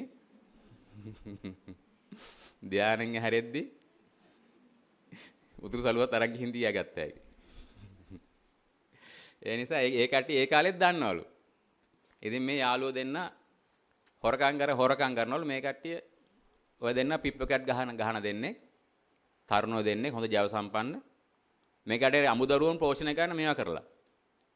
ධානයෙන් හැරෙද්දි උතුරු සළුවත් අරන් ගිහින් තියාගත්තා. ඒ නිසා ඒ කට්ටිය ඒ කාලෙත් දන්නවලු. ඉතින් මේ යාළුවෝ දෙන්න හොරකම් කර හොරකම් කරනවලු මේ කට්ටිය. ඔය දෙන්න පිප්ප කැට් ගහන ගහන දෙන්නේ. තරුණෝ දෙන්නේ හොඳ ජව සම්පන්න. මේ කට්ටිය අමුදරුවන් පෝෂණය කරන මේවා කරලා.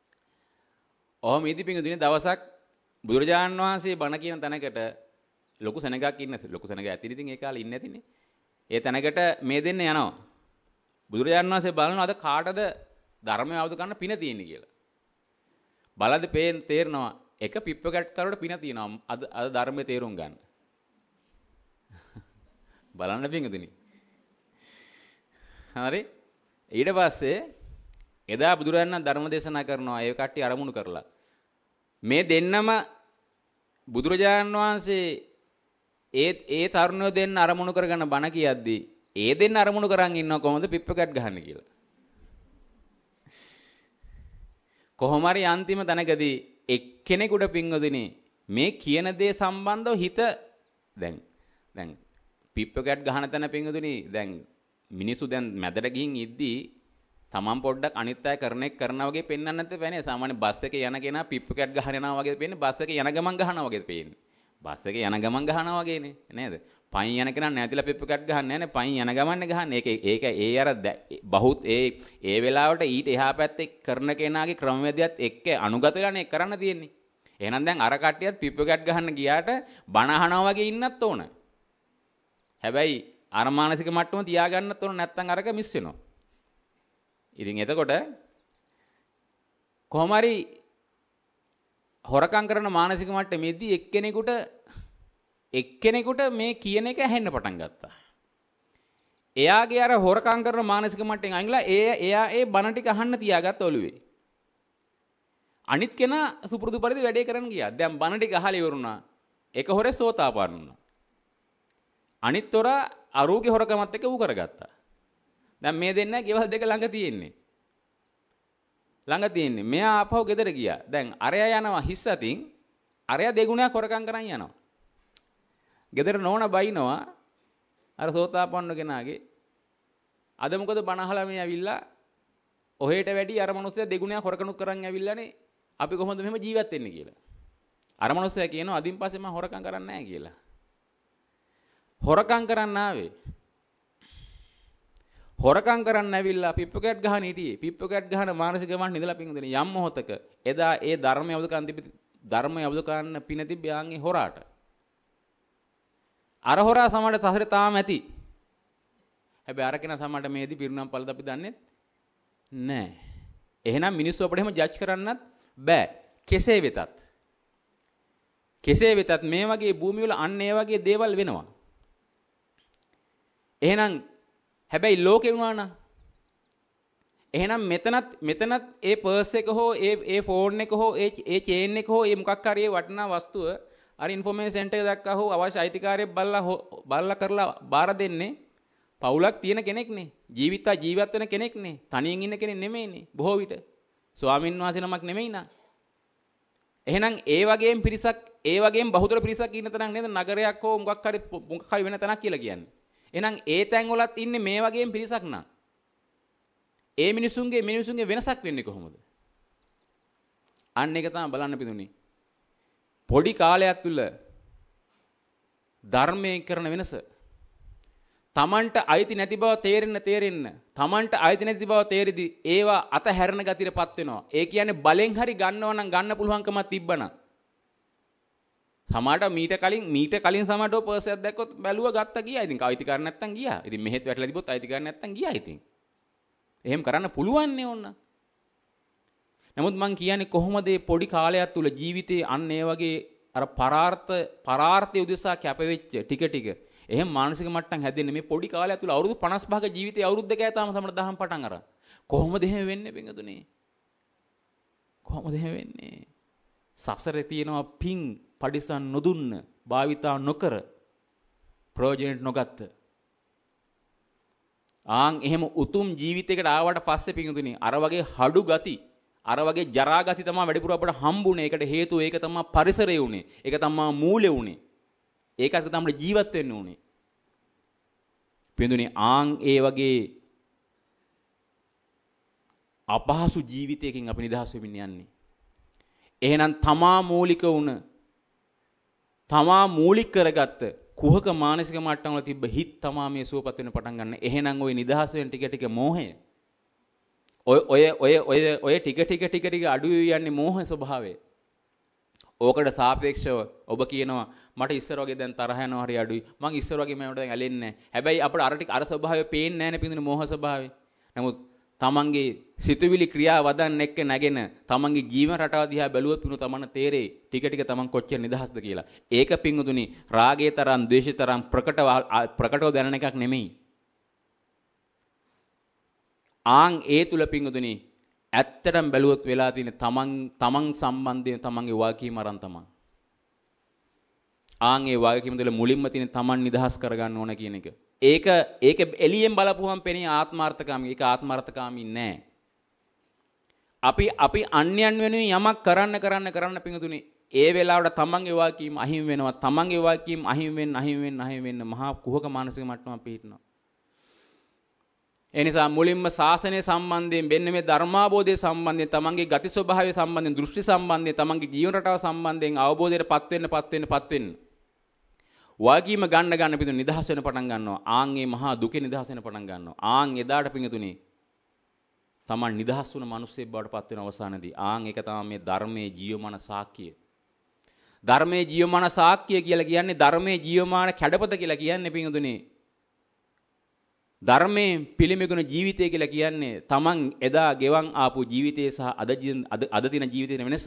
ඔහොම ඉදි පිංගුතුනි දවසක් බුදුරජාණන් වහන්සේ බණ කියන තැනකට ලොකු සෙනගක් ඉන්න ලොකු සෙනග ඇතින් ඉතින් ඒ කාලේ ඉන්නේ නැතිනේ. ඒ තැනකට මේ දෙන්න යනවා. බුදුරජාණන් වහන්සේ බලනවා අද කාටද ධර්මය අවබෝධ කරන්න පින තියෙන්නේ කියලා. බලද්දි පේන තේරෙනවා එක පිප්පකට් කරවට පින තියෙනවා අද අද ධර්මයේ තේරුම් ගන්න. බලන්න පිංගුතුනි. හරි. ඊට පස්සේ එදා බුදුරජාණන් ධර්ම දේශනා කරනවා ඒ කට්ටිය අරමුණු කරලා. මේ දෙන්නම බුදුරජාණන් වහන්සේ ඒ ඒ තරුණයෝ දෙන්න අරමුණු කරගෙන බණ කියද්දී ඒ දෙන්න අරමුණු කරන් ඉන්නව කොහොමද පිප්පකට් ගහන්නේ කියලා. කොහොම හරි අන්තිම තැනකදී එක්කෙනෙකුට පින්වදිනේ මේ කියන දේ සම්බන්ධව හිත දැන් දැන් පිප්පකට් ගහන තැන පින්වදිනේ දැන් මිනිස්සු දැන් මැදට ගිහින් ඉද්දී තමන් පොඩ්ඩක් අනිත් අය කරන එක කරනවා වගේ පෙන්වන්න නැත්te වෙන්නේ. සාමාන්‍ය බස් එකේ යන කෙනා පිප්පකට් ගහන යනවා වගේ පේන්නේ. බස් එකේ යන ගමන් ගහනවා වගේ පේන්නේ. බස් එකේ යන ගමන් ගහනවා වගේනේ නේද? පයින් යන කෙනා නැතිලා පිප්පකට් ගහන්නේ නැහැ නේ. පයින් යන ගමන්නේ ගහන්නේ. ඒක ඒක ඒ අර බහුත් ඒ ඒ වෙලාවට ඊට එහා පැත්තේ කරන කෙනාගේ ක්‍රමවේදයත් එක්ක අනුගත වෙලානේ කරන්න තියෙන්නේ. එහෙනම් දැන් අර කට්ටියත් පිප්පකට් ගහන්න ගියාට බණ අහනවා වගේ ඉන්නත් ඕන. හැබැයි අර මානසික මට්ටම තියාගන්නත් ඕන නැත්නම් අරක මිස් වෙනවා. ඉතින් එතකොට කොහොම හරි හොරකම් කරන මානසික මට්ටමේදී එක්කෙනෙකුට එක්කෙනෙකුට මේ කියන එක ඇහෙන්න පටන් ගත්තා. එයාගේ අර හොරකම් කරන මානසික මට්ටෙන් අයින්ලා ඒ එයා ඒ බණ ටික අහන්න තියාගත්ත ඔළුවේ. අනිත් කෙනා සුපුරුදු පරිදි වැඩේ කරන්න ගියා. දැන් බණ ටික අහලා ඉවරුණා. එක හොරේ සෝතාපන්න වුණා. අනිත් තොරා අරූගේ හොරකමත් එක්ක ඌ කරගත්තා. දැන් මේ දෙන්න ගෙවල් දෙක ළඟ තියෙන්නේ. ළඟ තියෙන්නේ. මෙයා ආපහු ගෙදර ගියා. දැන් අරයා යනවා හිස් අතින්. අරයා දෙගුණයක් හොරකම් කරන් යනවා. ගෙදර නෝන බයිනවා අර සෝතාපන්න කෙනාගේ. අද මොකද බණ අහලා මේ ඇවිල්ලා ඔහෙට වැඩි අර මනුස්සයා දෙගුණයක් හොරකනුත් කරන් ඇවිල්ලානේ. අපි කොහොමද මෙහෙම ජීවත් වෙන්නේ කියලා. අර මනුස්සයා කියනවා අදින් පස්සේ මම හොරකම් කරන්නේ නැහැ කියලා. හොරකම් කරන්න ආවේ. හොරකම් කරන්න ඇවිල්ලා පිප්පකට් ගහන හිටියේ. පිප්පකට් ගහන මානසික ගමන් ඉඳලා පිංගුදෙන යම් මොහොතක එදා ඒ ධර්මය අවබෝධ කරන් තිබි ධර්මය අවබෝධ කරන්න පින තිබ්බාන්ගේ හොරාට. අර හොරා සමහරට සසරේ තාම ඇති. හැබැයි අර කෙනා සමහරට මේදී පිරුණම් පළද අපි දන්නේ නැහැ. එහෙනම් මිනිස්සු අපිට එහෙම ජජ් කරන්නත් බෑ. කෙසේ වෙතත් කෙසේ වෙතත් මේ වගේ භූමිය වල අන්න ඒ වගේ දේවල් වෙනවා. එහෙනම් හැබැයි ලෝකේ වුණා නම් එහෙනම් මෙතනත් මෙතනත් ඒ පර්ස් එක හෝ ඒ ඒ ෆෝන් එක හෝ ඒ ඒ චේන් එක හෝ ඒ මොකක් හරි ඒ වටිනා වස්තුව අර ඉන්ෆෝමේෂන් සෙන්ටර් එක දැක්කා හෝ අවශ්‍ය අයිතිකාරයෙක් බල්ලා බල්ලා කරලා බාර දෙන්නේ පවුලක් තියෙන කෙනෙක්නේ. ජීවිතා ජීවත් වෙන කෙනෙක්නේ. තනියෙන් ඉන්න කෙනෙක් නෙමෙයිනේ. බොහෝ විට ස්වාමින් වහන්සේ නමක් නෙමෙයි නා. එහෙනම් ඒ වගේම පිරිසක් ඒ වගේම බහුතර පිරිසක් ඉන්න තැනක් නේද නගරයක් හෝ මොකක් හරි මොකක් හරි වෙන තැනක් කියලා කියන්නේ. එහෙනම් ඒ තැන් වලත් ඉන්නේ මේ වගේම පිරිසක් නා. ඒ මිනිසුන්ගේ මිනිසුන්ගේ වෙනසක් වෙන්නේ කොහොමද? අන්න ඒක තමයි බලන්න පිටුනේ. පොඩි කාලයක් තුල ධර්මයෙන් කරන වෙනස තමන්ට අයිති නැති බව තේරෙන්න තේරෙන්න තමන්ට අයිති නැති බව තේරිදි ඒවා අතහැරන ගතියටපත් වෙනවා. ඒ කියන්නේ බලෙන් හරි ගන්නව නම් ගන්න පුළුවන්කමක් තිබ්බනම් සමහරට මීට කලින් මීට කලින් සමහරට පර්ස් එකක් දැක්කොත් බැලුවා ගත්තා ගියා. ඉතින් අයිතිකාර නැත්තම් ගියා. ඉතින් මෙහෙත් වැටලා තිබොත් අයිතිකාර නැත්තම් ගියා ඉතින්. එහෙම කරන්න පුළුවන් නේ ඕන්න. නමුත් මං කියන්නේ කොහොමද මේ පොඩි කාලයක් තුල ජීවිතේ අන්න ඒ වගේ අර පරාර්ථ පරාර්ථය උදෙසා කැපවෙච්ච ටික ටික එහෙම මානසික මට්ටම් හැදෙන්නේ මේ පොඩි කාලයක් තුල අවුරුදු පනස් පහක ජීවිතේ අවුරුදු දෙකයි තාම තමයි දහම් පටන් අරන්. කොහොමද එහෙම වෙන්නේ පින්වතුනි? කොහොමද එහෙම වෙන්නේ? සසරේ තියෙනවා පිං පරිසම් නොදුන්න භාවිතා නොකර ප්‍රයෝජනෙට නොගත්ත ආන් එහෙම උතුම් ජීවිතයකට ආවට පස්සේ පින්වතුනි අර වගේ හඩු ගති අර වගේ ජරා ගති තමයි වැඩිපුර අපට හම්බුනේ. ඒකට හේතුව ඒක තමයි පරිසරය උනේ. ඒක තමයි මූලය උනේ. ඒකත් තමයි ජීවත් වෙන්න උනේ. පින්වතුනි ආන් ඒ වගේ අපහසු ජීවිතයකින් අපි නිදහස් වෙමින් යන්නේ. එහෙනම් තමා මූලික වුණ තමා මූලික කරගත්ත කුහක මානසික මට්ටම් වල තිබ්බ හිත් තමා මේ සුවපත් වෙන පටන් ගන්න. එහෙනම් ওই නිදහස් වෙන ටික ටික මෝහය ඔය ඔය ඔය ඔය ඔය ටික ටික ටික ටික අඩු යන්නේ මෝහ ස්වභාවය. ඕකට සාපේක්ෂව ඔබ කියනවා මට ඉස්සර වගේ දැන් තරහ යනවා හරි අඩුයි. මං ඉස්සර වගේ මම දැන් ඇලෙන්නේ නැහැ. හැබැයි අපිට අර ටික අර ස්වභාවය පේන්නේ නැහැ නේ පින්දුනේ මෝහ ස්වභාවය. නමුත් තමන්ගේ සිතුවිලි ක්‍රියා වදන් එක්ක නැගෙන තමන්ගේ ජීවන රටාව දිහා බැලුවොත් පිනු තමන්න තේරෙයි ටික ටික තමන් කොච්චර නිදහස්ද කියලා. ඒක පින්දුනේ රාගයේ තරම් ද්වේෂයේ තරම් ප්‍රකටව ප්‍රකටව දැනෙන එකක් නෙමෙයි. ආන් ඒ තුල පින්දුනේ ඇත්තටම බැලුවොත් වෙලා තියෙන තමන් තමන් සම්බන්ධයෙන් තමන්ගේ වාකීම අරන් තමන්. ආන් ඒ වාකීම තුළ මුලින්ම තියෙන තමන් නිදහස් කරගන්න ඕන කියන එක. ඒක ඒක එළියෙන් බලපුවම පෙනේ ආත්මార్థකාමී. ඒක ආත්මార్థකාමී නෑ. අපි අපි අන්‍යයන් වෙනුවෙන් යමක් කරන්න කරන්න කරන්න පිඟුතුනේ ඒ වෙලාවට තමන්ගේ වාකීම අහිමි වෙනවා. තමන්ගේ වාකීම අහිමි වෙන්න අහිමි වෙන්න අහිමි වෙන්න මහා කුහක මානසික මට්ටමක් පිහිටනවා. එනිසා මුලින්ම ශාසනය සම්බන්ධයෙන් වෙන්න මේ ධර්මාබෝධය සම්බන්ධයෙන් තමන්ගේ ගති ස්වභාවය සම්බන්ධයෙන් දෘෂ්ටි සම්බන්ධයෙන් තමන්ගේ ජීවන රටාව සම්බන්ධයෙන් අවබෝධයටපත් වෙන්නපත් වෙන්නපත් වෙන්න වාගීම ගන්න ගන්න පිටු නිදහස් වෙන පටන් ගන්නවා. ආන් මේ මහා දුකේ නිදහස් වෙන පටන් ගන්නවා. ආන් එදාට පිටුනේ තමන් නිදහස් වුණ මිනිස්සෙක් බවට පත් වෙන අවසානයේදී ආන් ඒක තමයි මේ ධර්මයේ ජීවමාන සාක්කිය. ධර්මයේ ජීවමාන සාක්කිය කියලා කියන්නේ ධර්මයේ ජීවමාන කැඩපත කියලා කියන්නේ පිටුනේ ධර්මයේ පිළිමෙගුණ ජීවිතය කියලා කියන්නේ තමන් එදා ගෙවන් ආපු ජීවිතය සහ අද අද දින ජීවිතේ වෙනස.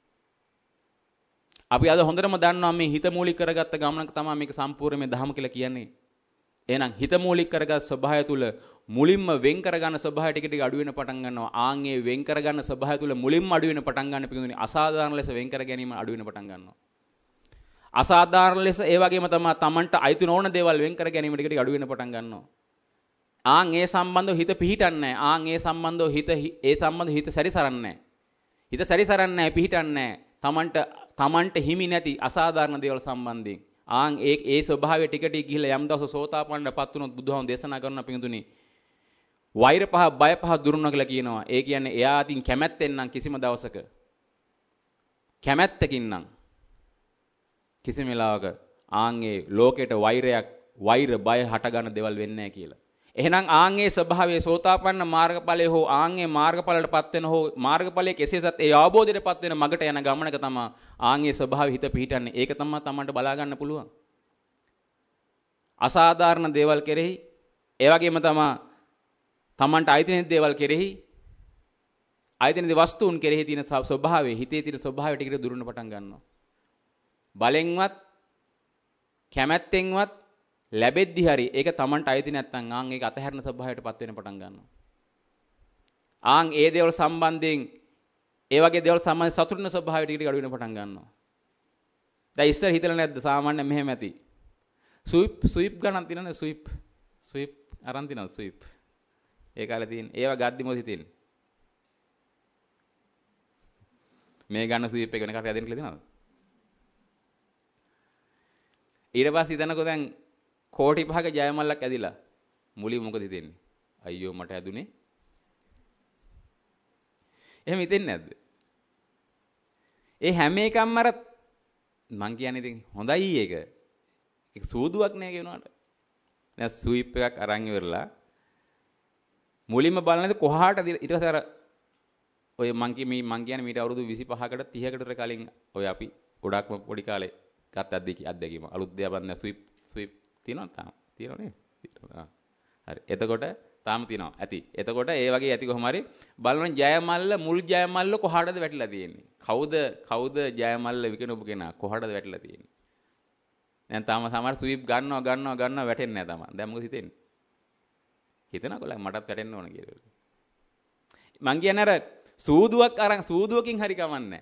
අපි අද හොඳටම දන්නවා මේ හිත මූලික කරගත්ත ගමනක තමයි මේක සම්පූර්ණ මේ ධහම කියලා කියන්නේ. එහෙනම් හිත මූලික කරගත් ස්වභාවය තුල මුලින්ම වෙන් කරගන්න ස්වභාවය ටික ටික අඩු වෙන පටන් ගන්නවා. ආන් ඒ වෙන් කරගන්න ස්වභාවය තුල මුලින්ම අඩු වෙන පටන් ගන්න පිටුනේ අසාධාරණ ලෙස වෙන් කර ගැනීම අඩු වෙන පටන් ගන්නවා. අසාධාරණ ලෙස ඒ වගේම තමයි තමන්ට අයිති නොවන දේවල් වෙන් කර ගැනීම ටික ටික අඩු වෙන පටන් ගන්නවා. ආන් ඒ සම්බන්ධව හිත පිහිටන්නේ නැහැ. ආන් ඒ සම්බන්ධව හිත ඒ සම්බන්ධව හිත සැරිසරන්නේ නැහැ. හිත සැරිසරන්නේ නැහැ, පිහිටන්නේ නැහැ. තමන්ට තමන්ට හිමි නැති අසාධාරණ දේවල් සම්බන්ධයෙන්. ආන් ඒ ඒ ස්වභාවය ටික ටික ගිහිලා යම් දවසක සෝතාපන්නපත් වුණොත් බුදුහාමුදුරුවෝ දේශනා කරන පිඟුතුනි වෛර පහ බය පහ දුරුනවා කියලා කියනවා. ඒ කියන්නේ එයා අතින් කැමැත්තෙන් නම් කිසිම දවසක කැමැත්තකින් නම් කිසිම වෙලාවක ආන් ඒ ලෝකයට වෛරයක් වෛර බය හට ගන්න දේවල් වෙන්නේ නැහැ කියලා. එහෙනම් ආන්ගේ ස්වභාවයේ සෝතාපන්න මාර්ගඵලයේ හෝ ආන්ගේ මාර්ගඵලයටපත් වෙන හෝ මාර්ගඵලයේ කෙසේසත් ඒ අවබෝධයටපත් වෙන මගට යන ගමනක තමයි ආන්ගේ ස්වභාවය හිත පිහිටන්නේ. ඒක තමයි තමන්ට බලා ගන්න පුළුවන්. අසාධාරණ දේවල් කෙරෙහි ඒ වගේම තමයි තමන්ට අයිති නැති දේවල් කෙරෙහි අයිති නැති වස්තුන් කෙරෙහි තියෙන ස්වභාවය හිතේ තියෙන ස්වභාවය ටිකට දුරුන්න පටන් ගන්නවා. බලෙන්වත් කැමැත්තෙන්වත් ලැබෙද්දි හරි ඒක තමන්ට අයිති නැත්නම් ආන් ඒක අතහැරන ස්වභාවයටපත් වෙන පටන් ගන්නවා. ආන් ඒ දේවල් සම්බන්ධයෙන් ඒ වගේ දේවල් සම්බන්ධ සතුටුන ස්වභාවය ටික ටික අඩු වෙන පටන් ගන්නවා. දැන් ඉස්සර හිතලා නැද්ද සාමාන්‍යයෙන් මෙහෙම ඇති. ස්විප් ස්විප් ගණන් තියෙනනේ ස්විප් ස්විප් අරන් තියෙනවද ස්විප්? ඒ කාලේ තියෙන. ඒවා ගද්දි මොකද හිතෙන්නේ? මේ ගන්න ස්විප් එක වෙන කට යදින්න කියලා දෙනවද? ඊට පස්සේ හිතනකො දැන් කෝටි පහක ජයමල්ලක් ඇදිලා මුලින් මොකද හිතෙන්නේ? අයියෝ මට ඇදුනේ. එහෙම හිතෙන්නේ නැද්ද? ඒ හැම එකක්ම අර මං කියන්නේ ඉතින් හොඳයි ඒක. ඒක සූදුවක් නෑ කියනවාට. දැන් ස්විප් එකක් අරන් ඉවරලා මුලින්ම බලන්නේ කොහාටද ඊට පස්සේ අර ඔය මං කිය මං කියන්නේ මීට අවුරුදු විසිපහකට තිහකට විතර කලින් ඔය අපි ගොඩක්ම පොඩි කාලේ ගත්ත අත්දැකීම අලුත් දෙයක් බඳ ස්විප් ස්විප් තියෙනවද තාම? තියෙනව නේද? තියෙනවා. හරි. එතකොට තාම තියෙනවා. ඇති. එතකොට ඒ වගේ ඇති කොහොම හරි බලන ජයමල්ල මුල් ජයමල්ල කොහාටද වැටිලා තියෙන්නේ? කවුද කවුද ජයමල්ල විකිනපු කෙනා කොහාටද වැටිලා තියෙන්නේ? දැන් තාම සමහර ස්විප් ගන්නවා ගන්නවා ගන්නවා වැටෙන්නේ නැහැ තාම. දැන් මොකද හිතෙන්නේ? හිතනකොල මටත් වැටෙන්න ඕන කියලා. මං කියන්නේ අර සූදුවක් අරන් සූදුවකින් හරි කමන්නේ.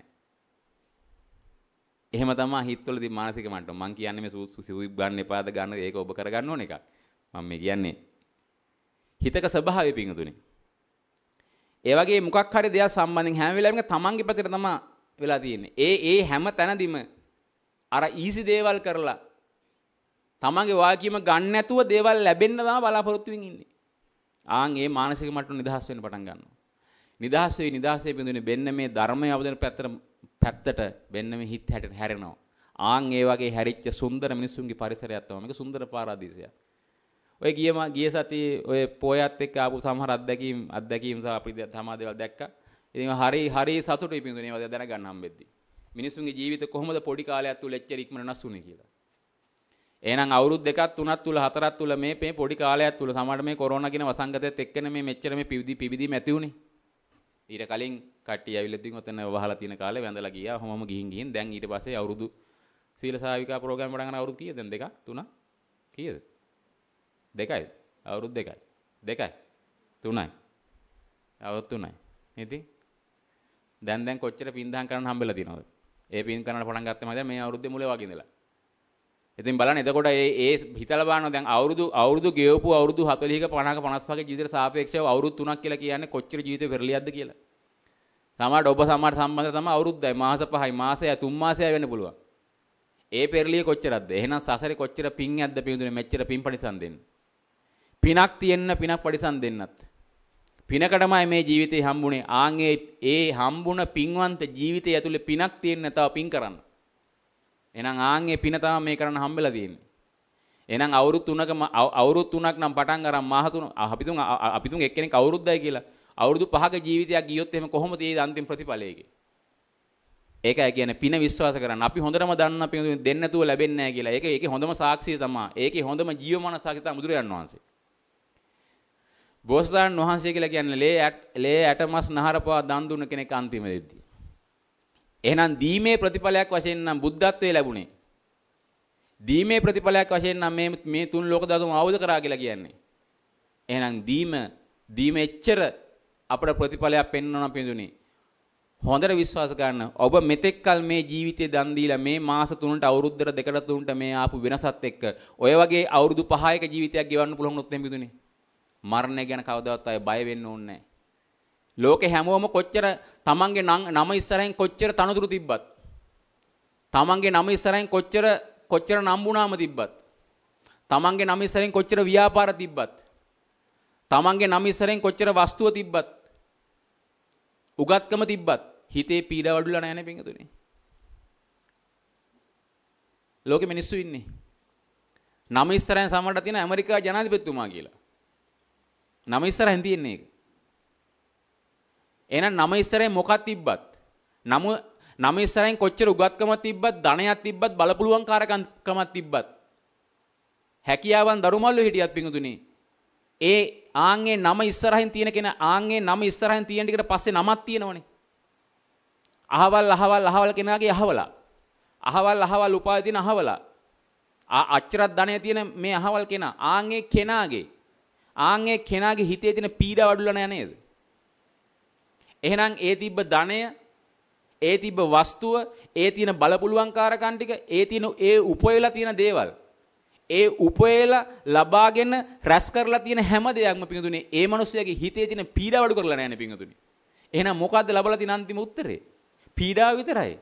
එහෙම තමයි හිතවලදී මානසික මට්ටම. මං කියන්නේ මේ සූවිප් ගන්න එපාද ගන්න ඒක ඔබ කරගන්න ඕන එකක්. මම මේ කියන්නේ හිතක ස්වභාවය පිංගුතුනේ. ඒ වගේ මොකක් හරි දෙයක් සම්බන්ධයෙන් හැම වෙලාවෙම තමන්ගේ පැත්තට තමයි වෙලා තියෙන්නේ. ඒ ඒ හැම තැනදීම අර ඊසි දේවල් කරලා තමන්ගේ වාක්‍යෙම ගන්න නැතුව දේවල් ලැබෙන්න තමයි බලාපොරොත්තු වෙමින් ඉන්නේ. ආන් ඒ මානසික මට්ටම නිදහස් වෙන්න පටන් ගන්නවා. නිදහස් වෙයි නිදහස් වෙයි පිංගුතුනේ වෙන්න මේ ධර්මයේ අවබෝධන පැත්තට පැත්තට වෙන්න මේ හිත හැට හැරෙනවා. ආන් ඒ වගේ හැරිච්ච සුන්දර මිනිසුන්ගේ පරිසරයක් තමයි මේක සුන්දර පාරාදීසයක්. ඔය ගිය ගිය සතියේ ඔය පොයත් එක්ක ආපු සමහර අත්දැකීම් අත්දැකීම් සහ අපි තමා දේවල් දැක්කා. ඉතින් හරි හරි සතුටුයි පිටුනේ ඒවා දැනගන්න හම්බෙද්දි. මිනිසුන්ගේ ජීවිත කොහොමද පොඩි කාලයක් තුල එච්චර ඉක්මනට නැසුනේ කියලා. එහෙනම් අවුරුදු දෙකක් තුනක් තුල හතරක් තුල මේ මේ පොඩි කාලයක් තුල සමහර මේ කොරෝනා කියන වසංගතයත් එක්කනේ මේ මෙච්චර මේ පිවිදි පිවිදීම ඇති උනේ. ඊට කලින් කට්ටිය ඇවිල්ලා ඉතින් ඔතන වහලා තියෙන කාලේ වැඳලා ගියා. ඔහොමම ගිහින් ගිහින් දැන් ඊට පස්සේ අවුරුදු සීල සාවිකා ප්‍රෝග්‍රෑම් පටන් ගන්න අවුරුදු කීයද දැන් දෙකක් තුනක් කීයද? දෙකයි. අවුරුදු දෙකයි. දෙකයි. තුනයි. අවුරුදු තුනයි. ඉතින් දැන් දැන් කොච්චර පින්දහම් කරන්න හම්බෙලා තියෙනවද? ඒ පින් කරන්න පටන් ගත්තම දැන් මේ අවුරුද්දේ මුල වගේ ඉඳලා. ඉතින් බලන්න එතකොට ඒ ඒ හිතලා බලනවා දැන් අවුරුදු අවුරුදු ගෙවපු අවුරුදු හතළිහක පනහක පනස්පහක ජීවිතයට සාපේක්ෂව අවුරුදු තුනක් කියලා කියන්නේ කොච්චර ජීවිතේ පෙරලියක්ද කියලා. සමහරට ඔබ සමහර සම්බන්ධ තමයි අවුරුද්දයි මාස පහයි මාසයයි තුන් මාසයයි වෙන්න පුළුවන්. ඒ පෙරලිය කොච්චරද? එහෙනම් සසරේ කොච්චර පින් ඇද්ද පින්දුනේ මෙච්චර පින් පරිසම් දෙන්න. පිනක් තියෙන්න පිනක් පරිසම් දෙන්නත්. පිනකටමයි මේ ජීවිතේ හම්බුනේ. ආන් ඒ ඒ හම්බුන පින්වන්ත ජීවිතය ඇතුලේ පිනක් තියෙන්න තව පින් කරන්න. එහෙනම් ආන් ඒ පින තමයි මේ කරන්න හම්බෙලා තියෙන්නේ. එහෙනම් අවුරුදු තුනක අවුරුදු තුනක් නම් පටන් අරන් මාස තුන අපි තුන් අපි තුන් එක්කෙනෙක් අවුරුද්දයි කියලා. අවුරුදු පහක ජීවිතයක් ගියොත් එහෙම කොහොමද ඒ අන්තිම ප්‍රතිඵලය ඒකේ? ඒකයි කියන්නේ පින විශ්වාස කරන්න. අපි හොඳටම දන්නා පින දෙන්න නැතුව ලැබෙන්නේ නැහැ කියලා. ඒක ඒකේ හොඳම සාක්ෂිය තමයි. ඒකේ හොඳම ජීවමාන සාක්ෂිය තමයි බුදුරජාණන් වහන්සේ. බෝසතාණන් වහන්සේ කියලා කියන්නේ ලේ ලේ ඇටමස් නහරපා දන් දුන්න කෙනෙක් අන්තිමෙදී. එහෙනම් දීමේ ප්‍රතිඵලයක් වශයෙන් නම් බුද්ධත්වයේ ලැබුණේ. දීමේ ප්‍රතිඵලයක් වශයෙන් නම් මේ මේ තුන් ලෝක ධාතුම අවබෝධ කරා කියලා කියන්නේ. එහෙනම් දීම දීම එච්චර අපේ ප්‍රතිඵලයක් පෙන්වනවා පින්දුනේ. හොඳට විශ්වාස කරන්න. ඔබ මෙතෙක්කල් මේ ජීවිතේ දන් දීලා මේ මාස තුනට අවුරුද්දට දෙකට තුනට මේ ආපු වෙනසත් එක්ක ඔය වගේ අවුරුදු පහයක ජීවිතයක් ගෙවන්න පුළුවන් වුණොත් එහෙම පින්දුනේ. මරණය ගැන කවදාවත් අය බය වෙන්න ඕනේ නැහැ. ලෝකේ හැමෝම කොච්චර තමන්ගේ නම ඉස්සරහින් කොච්චර තනතුරු තිබ්බත් තමන්ගේ නම ඉස්සරහින් කොච්චර කොච්චර නම්බුනාම තිබ්බත් තමන්ගේ නම ඉස්සරහින් කොච්චර ව්‍යාපාර තිබ්බත් තමන්ගේ නම ඉස්සරහින් කොච්චර වස්තුව තිබ්බත් උගත්කම තිබ්බත් හිතේ පීඩා වඩුලා නැහැ නේ පිංගුතුනේ. ලෝකෙ මිනිස්සු ඉන්නේ නම ඉස්සරහින් සමහරට තියෙන ඇමරිකා ජනාධිපතිතුමා කියලා. නම ඉස්සරහින් තියෙන්නේ ඒක. එහෙනම් නම ඉස්සරහින් මොකක් තිබ්බත් නම නම ඉස්සරහින් කොච්චර උගත්කමක් තිබ්බත් ධනයක් තිබ්බත් බලපුලුවන්කාරකමක් තිබ්බත් හැකියාවන් දරුමල්ලු හිටියත් පිංගුතුනේ ඒ ආන්ගේ නම ඉස්සරහින් තියෙන කෙනා ආන්ගේ නම ඉස්සරහින් තියෙන ටිකට පස්සේ නමක් තියෙනවනේ. අහවල් අහවල් අහවල් කෙනාගේ අහවලා අහවල් අහවල් උපාධිය තියෙන අහවලා අච්චරක් ධනය තියෙන මේ අහවල් කෙනා ආන්ගේ කෙනාගේ ආන්ගේ කෙනාගේ හිතේ තියෙන පීඩා වඩුලා නැහැ නේද? එහෙනම් ඒ තිබ්බ ධනය, ඒ තිබ්බ වස්තුව, ඒ තියෙන බලපුලුවන්කාරකම් ටික, ඒ තියෙන ඒ උපයලා තියෙන දේවල්, ඒ උපයලා ලබාගෙන රැස් කරලා තියෙන හැම දෙයක්ම පිංගුතුනේ ඒ මිනිස්සයාගේ හිතේ තියෙන පීඩාව අඩු කරලා නැහැ නේ පිංගුතුනේ. එහෙනම් මොකද්ද ලබලා තියෙන අන්තිම උත්තරේ? පීඩාව විතරයි.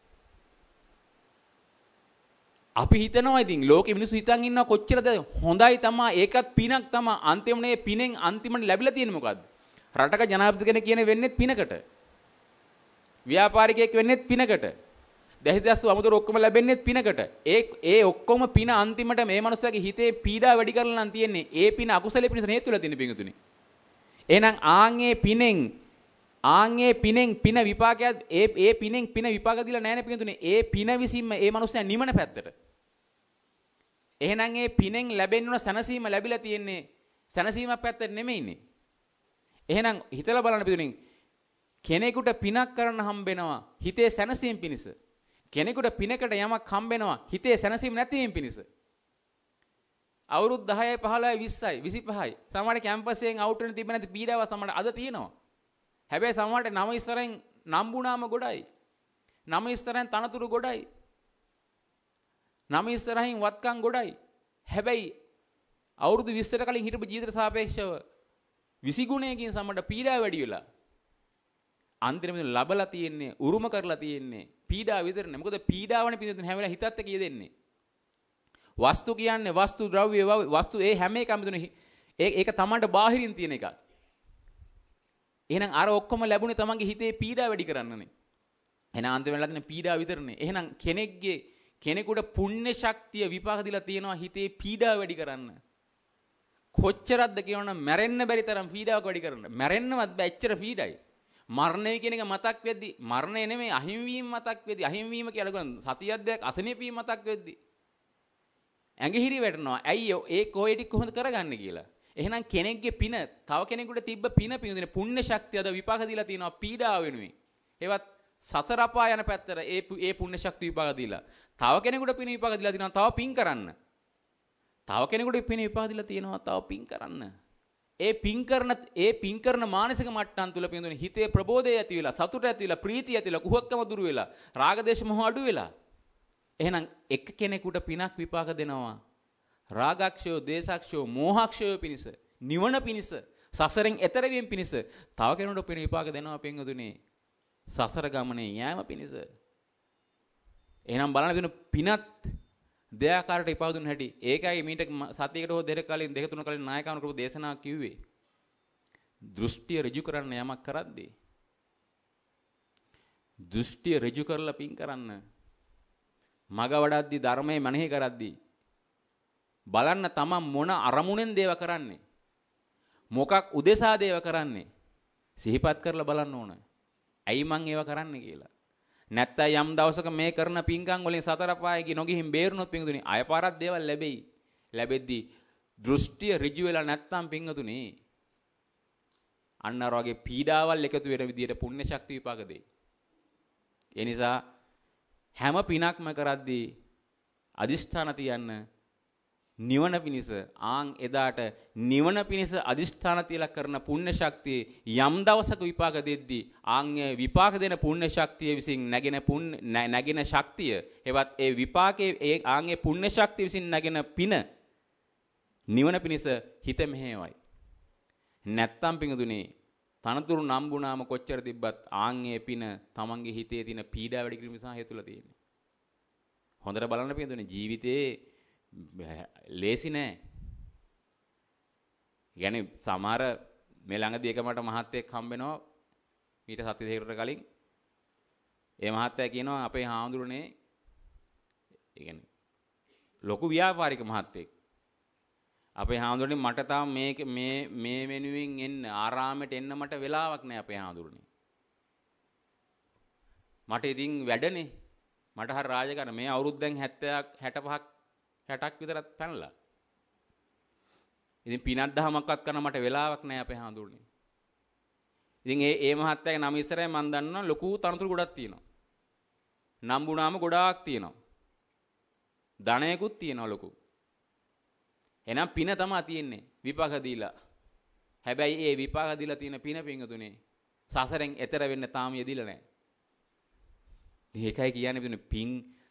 අපි හිතනවා ඉතින් ලෝකෙ මිනිස්සු හිතන් ඉන්නවා කොච්චරද හොඳයි තමයි ඒකත් පිනක් තමයි අන්තිමට මේ පිනෙන් අන්තිමට ලැබිලා තියෙන්නේ මොකද්ද? රටක ජනාධිපති කෙනෙක් කියන්නේ වෙන්නේ පිනකට. ව්‍යාපාරිකයෙක් වෙන්නේ පිනකට. දැහිදස්සු අමුතර ඔක්කොම ලැබෙන්නේ පිනකට. ඒ ඒ ඔක්කොම පින අන්තිමට මේ මනුස්සයාගේ හිතේ පීඩා වැඩි කරලා නම් තියෙන්නේ. ඒ පින අකුසලයේ පිණිස හේතු වෙලා තියෙන පිංගුතුනි. එහෙනම් ආන්ගේ පිනෙන් ආන්ගේ පිනෙන් පින විපාකයක් ඒ ඒ පිනෙන් පින විපාක දීලා නැහැ නේ පිංගුතුනි. ඒ පින විසින්ම ඒ මනුස්සයා නිමන පැත්තට. එහෙනම් ඒ පිනෙන් ලැබෙන්න සැනසීම ලැබිලා තියෙන්නේ සැනසීමක් පැත්තට නෙමෙයිනේ. එහෙනම් හිතලා බලන්න පිටුනින් කෙනෙකුට පිනක් කරන්න හම්බෙනවා හිතේ සැනසීම පිණිස. කෙනෙකුට පිනකට යමක් හම්බෙනවා හිතේ සැනසීම නැතිවීම පිණිස. අවුරුදු දහයයි පහළොවයි විස්සයි විසිපහයි සමහර කැම්පස්යෙන් අවුට් වෙන තිබෙන නැති පීඩාව සමහර අද තියෙනවා. හැබැයි සමහරට නම ඉස්සරෙන් නම්බුනාම ගොඩයි. නම ඉස්සරෙන් තනතුරු ගොඩයි. නම ඉස්සරහින් වත්කම් ගොඩයි. හැබැයි අවුරුදු විස්සට කලින් හිටපු ජීවිතයට සාපේක්ෂව විසි ගුණයකින් සමහරට පීඩාව වැඩි වෙලා අන්තිමට ලබලා තියෙන්නේ උරුම කරලා තියෙන්නේ පීඩාව විතරනේ. මොකද පීඩාවනේ පිළිතුරු හැම වෙලාවෙම හිතත් එක්ක යෙදෙන්නේ. වස්තු කියන්නේ වස්තු ද්‍රව්‍ය වස්තු ඒ හැම එකම දුනේ ඒ ඒක තමන්ට බාහිරින් තියෙන එකක්. එහෙනම් අර ඔක්කොම ලැබුණේ තමන්ගේ හිතේ පීඩාව වැඩි කරන්නනේ. එහෙනම් අන්තිමට ලැබෙන පීඩාව විතරනේ. එහෙනම් කෙනෙක්ගේ කෙනෙකුට පුණ්‍ය ශක්තිය විපාක දීලා තියෙනවා හිතේ පීඩාව වැඩි කරන්න. කොච්චරක්ද කියනවනම් මැරෙන්න බැරි තරම් පීඩාවක් වැඩි කරන්න. මැරෙන්නවත් බෑ එච්චර පීඩයි. මරණය කියන එක මතක් වෙද්දි මරණය නෙමෙයි අහිමි වීම මතක් වෙද්දි අහිමි වීම කියලා ගන්න සතියක් දෙයක් අසනීප වීම මතක් වෙද්දි ඇඟිහිරි වැටෙනවා. ඇයි ඒ කොයි ටික කොහොමද කරගන්නේ කියලා. එහෙනම් කෙනෙක්ගේ පින තව කෙනෙකුට තිබ්බ පින පිනුදින පුණ්‍ය ශක්තිය අද විපාක දීලා තියෙනවා පීඩාව වෙනුවෙන්. ඒවත් සසර අපා යන පැත්තට ඒ ඒ පුණ්‍ය ශක්තිය විපාක දීලා. තව කෙනෙකුට පින විපාක දීලා තියෙනවා තව පින් කරන්න. තව කෙනෙකුට පින විපාක දීලා තියෙනවා තව පින් කරන්න. ඒ පින් කරන ඒ පින් කරන මානසික මට්ටම් තුල පින්දුනේ හිතේ ප්‍රබෝධය ඇති වෙලා සතුට ඇති වෙලා ප්‍රීතිය ඇති වෙලා කුහකකම දුරු වෙලා රාග දේශ මොහ අඩු වෙලා. එහෙනම් එක කෙනෙකුට පිනක් විපාක දෙනවා. රාගක්ෂයෝ දේශක්ෂයෝ මෝහක්ෂයෝ පිනිස නිවන පිනිස සසරෙන් එතර වීම පිනිස තව කෙනෙකුට පින විපාක දෙනවා පින්දුනේ සසර ගමනේ යෑම පිනිස. එහෙනම් බලන්න දෙන පිනත් දෙයාකාරට විපාක දුන්න හැටි. ඒකයි මීට සතියකට හෝ දෙක කලින් දෙක තුන කලින් නායකවරු කරපු දේශනාවක් කිව්වේ. දෘෂ්ටිය ඍජු කරන්න යමක් කරද්දී දෘෂ්ටිය ඍජු කරලා පින් කරන්න. මග වඩද්දී ධර්මයේ මනෙහි කරද්දී බලන්න තමන් මොන අරමුණෙන් දේව කරන්නේ. මොකක් උදෙසා දේව කරන්නේ. සිහිපත් කරලා බලන්න ඕන. ඇයි මං ඒව කරන්නේ කියලා. නැත්තම් යම් දවසක මේ කරන පින්කම් වලින් සතර පායකි නොගිහින් බේරුණොත් පින්තුනේ අයපාරක් දේවල් ලැබෙයි. ලැබෙද්දී දෘෂ්ටිය ඍජු වෙලා නැත්තම් පින්තුනේ අන්න අර වගේ පීඩාවල් එකතු වෙන විදියට පුණ්‍ය ශක්තිය විපාක දෙයි. ඒ නිසා හැම පිනක්ම කරද්දී අදිෂ්ඨාන තියන්න නිවන පිණිස ආන් එදාට නිවන පිණිස අදිෂ්ඨාන තියලා කරන පුණ්‍ය ශක්තිය යම් දවසක විපාක දෙද්දී ආන් විපාක දෙන පුණ්‍ය ශක්තිය විසින් නැගෙන පුණ්‍ය නැගෙන ශක්තිය එවත් ඒ විපාකයේ ඒ ආන් ඒ පුණ්‍ය ශක්තිය විසින් නැගෙන පින නිවන පිණිස හිත මෙහෙවයි. නැත්තම් පිඟුදුනේ තනතුරු නම්බුනාම කොච්චර තිබ්බත් ආන් ඒ පින තමන්ගේ හිතේ තියෙන පීඩා වැඩි කිරීම නිසා හේතුලා තියෙන්නේ. හොඳට බලන්න පිඟුදුනේ ජීවිතේ ලේසි නෑ. يعني සමහර මේ ළඟදී එක මට මහත්තයෙක් හම්බ වෙනවා ඊට සති දෙකකට කලින්. ඒ මහත්තයා කියනවා අපේ හාමුදුරනේ ඒ කියන්නේ ලොකු ව්‍යාපාරික මහත්තයෙක්. අපේ හාමුදුරනේ මට තාම මේ මේ මේ වෙනුවෙන් එන්න ආරාමයට එන්න මට වෙලාවක් නෑ අපේ හාමුදුරනේ. මට ඉතින් වැඩනේ. මට හර රාජකාරී මේ අවුරුද්දෙන් හැත්තෑවක් හැටපහක් හැටක් විතරත් පැනලා. ඉතින් පිනක් දහමක්වත් කරන්න මට වෙලාවක් නැහැ අපේ හාමුදුරනේ. ඉතින් ඒ ඒ මහත්තයාගේ නම ඉස්සරහින් මම දන්නවා ලොකු තනතුරු ගොඩක් තියෙනවා. නම්බුනාම ගොඩාක් තියෙනවා. ධනයකුත් තියෙනවා ලොකු. එහෙනම් පින තමයි තියෙන්නේ විපාක දීලා. හැබැයි ඒ විපාක දීලා තියෙන පින පිංගුතුනේ සසරෙන් එතර වෙන්න තාම යෙදිලා නැහැ. ඒකයි කියන්නේ පින්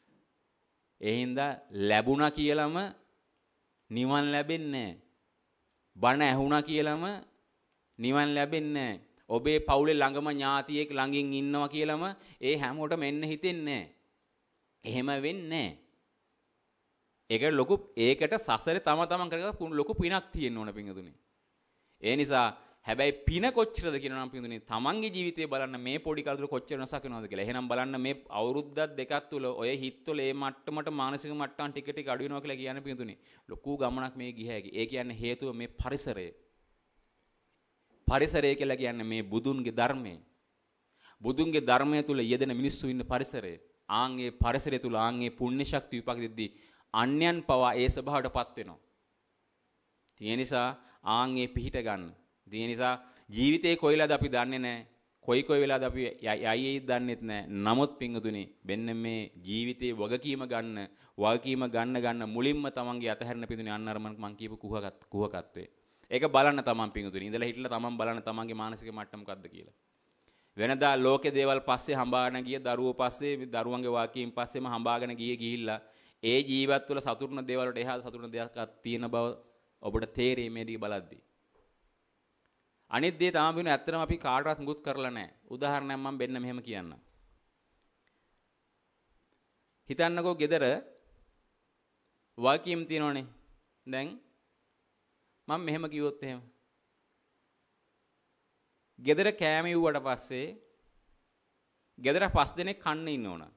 ඒ හින්දා ලැබුණා කියලාම නිවන් ලැබෙන්නේ නැහැ. බණ ඇහුණා කියලාම නිවන් ලැබෙන්නේ නැහැ. ඔබේ පවුලේ ළඟම ඥාතියෙක් ළඟින් ඉන්නවා කියලාම ඒ හැමෝටම එන්න හිතෙන්නේ නැහැ. එහෙම වෙන්නේ නැහැ. ඒකට ලොකු ඒකට සසරේ තම තමන් කරගත්ත ලොකු පිනක් තියෙන්න ඕන පිංගුතුනේ. ඒ නිසා හැබැයි පින කොච්චරද කියනවා නම් පින්දුනේ තමන්ගේ ජීවිතේ බලන්න මේ පොඩි කාලේ කොච්චර වෙනසක් වෙනවද කියලා. එහෙනම් බලන්න මේ අවුරුද්දක් දෙකක් තුල ඔය හිතවල මේ මට්ටමට මානසික මට්ටම් ටික ටික අඩු වෙනවා කියලා කියන්නේ පින්දුනේ. ලොකු ගමනක් මේ ගිය හැකි. ඒ කියන්නේ හේතුව මේ පරිසරය. පරිසරය කියලා කියන්නේ මේ බුදුන්ගේ ධර්මය. බුදුන්ගේ ධර්මය තුල යෙදෙන මිනිස්සු ඉන්න පරිසරය. ආන් ඒ පරිසරය තුල ආන් ඒ පුණ්‍ය ශක්තිය විපාක දෙද්දී අන්‍යයන් පවා ඒ ස්වභාවයටපත් වෙනවා. ඒ නිසා ආන් ඒ පිහිට ගන්න. ඒ නිසා ජීවිතේ කොයිලාද අපි දන්නේ නැහැ. කොයි කොයි වෙලාවද අපි යයි දන්නේත් නැහැ. නමුත් පිංගුතුනි මෙන්න මේ ජීවිතේ වගකීම ගන්න, වගකීම ගන්න ගන්න මුලින්ම තමන්ගේ අතහැරන පිටුනේ අන්න අර මම කියපු කුහකත් කුහකත්වේ. ඒක බලන්න තමන් පිංගුතුනි. ඉඳලා හිටලා තමන් බලන්න තමන්ගේ මානසික මට්ටම මොකද්ද කියලා. වෙනදා ලෝකේ දේවල් පස්සේ හඹාගෙන ගිය දරුවෝ පස්සේ දරුවන්ගේ වාකීම් පස්සේම හඹාගෙන ගියේ ගිහිල්ලා ඒ ජීවත් වල සතුටුන දේවල් වලට එහා සතුටුන දෙයක් තියෙන බව ඔබට තේරෙයි මේ දී බලද්දී. අනිත් දේ තමයි වෙන ඇත්තටම අපි කාටවත් මුකුත් කරලා නැහැ. උදාහරණයක් මම බෙන්න මෙහෙම කියන්නම්. හිතන්නකෝ ගෙදර වාකීම් තියෙනවනේ. දැන් මම මෙහෙම කිව්වොත් එහෙම. ගෙදර කෑම ඉව්වට පස්සේ ගෙදර පස් දෙනෙක් කන්න ඉන්න ඕන.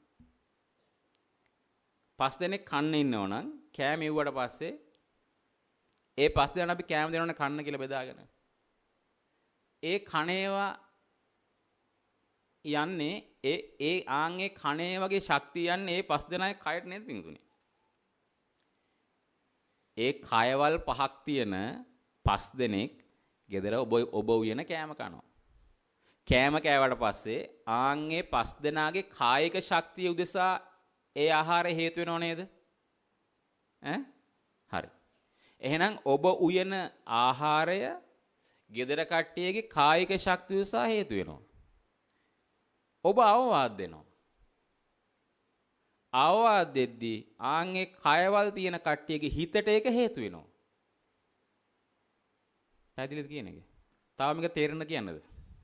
පස් දෙනෙක් කන්න ඉන්න ඕන කෑම ඉව්වට පස්සේ ඒ පස් දෙනා අපි කෑම දෙනවනේ කන්න කියලා බෙදාගෙන. ඒ කණේවා යන්නේ ඒ ඒ ආන්ගේ කණේ වගේ ශක්තිය යන්නේ ඒ පස් දෙනාගේ කයට නේද පිංගුනේ. ඒ කයවල් පහක් තියෙන පස් දෙනෙක් ගෙදර ඔබ ඔබ උයන කෑම කනවා. කෑම කෑවට පස්සේ ආන්ගේ පස් දෙනාගේ කායික ශක්තිය උදෙසා ඒ ආහාරය හේතු වෙනව නේද? ඈ? හරි. එහෙනම් ඔබ උයන ආහාරය ගෙදර කට්ටියගේ කායික ශක්තිය උදෙසා හේතු වෙනවා. ඔබ අවවාද දෙනවා. අවවාද දෙද්දී ආන්ගේ කයවල් තියෙන කට්ටියගේ හිතට ඒක හේතු වෙනවා. පැහැදිලිද කියන එක? තාම මේක තේරෙන්න කියන්නද?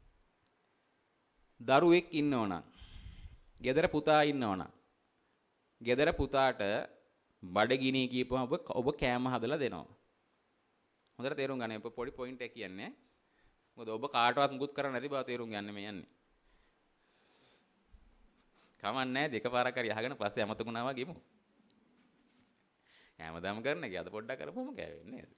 දරුවෙක් ඉන්නවනම්, ගෙදර පුතා ඉන්නවනම්, ගෙදර පුතාට බඩගිනි කියපුවම ඔබ ඔබ කෑම හදලා දෙනවා. හොඳට තේරුම් ගන්න. ඔබ පොඩි පොයින්ට් එකක් කියන්නේ. මොකද ඔබ කාටවත් මුකුත් කරන්න නැති බව තේරුම් ගන්න මේ යන්නේ. කමන්නේ දෙකපාරක් හරි අහගෙන පස්සේ අමතකුණා වගේ ගිමු. හැමදාම කරන එක අද පොඩ්ඩක් කරපුවම කෑවෙන්නේ නේද?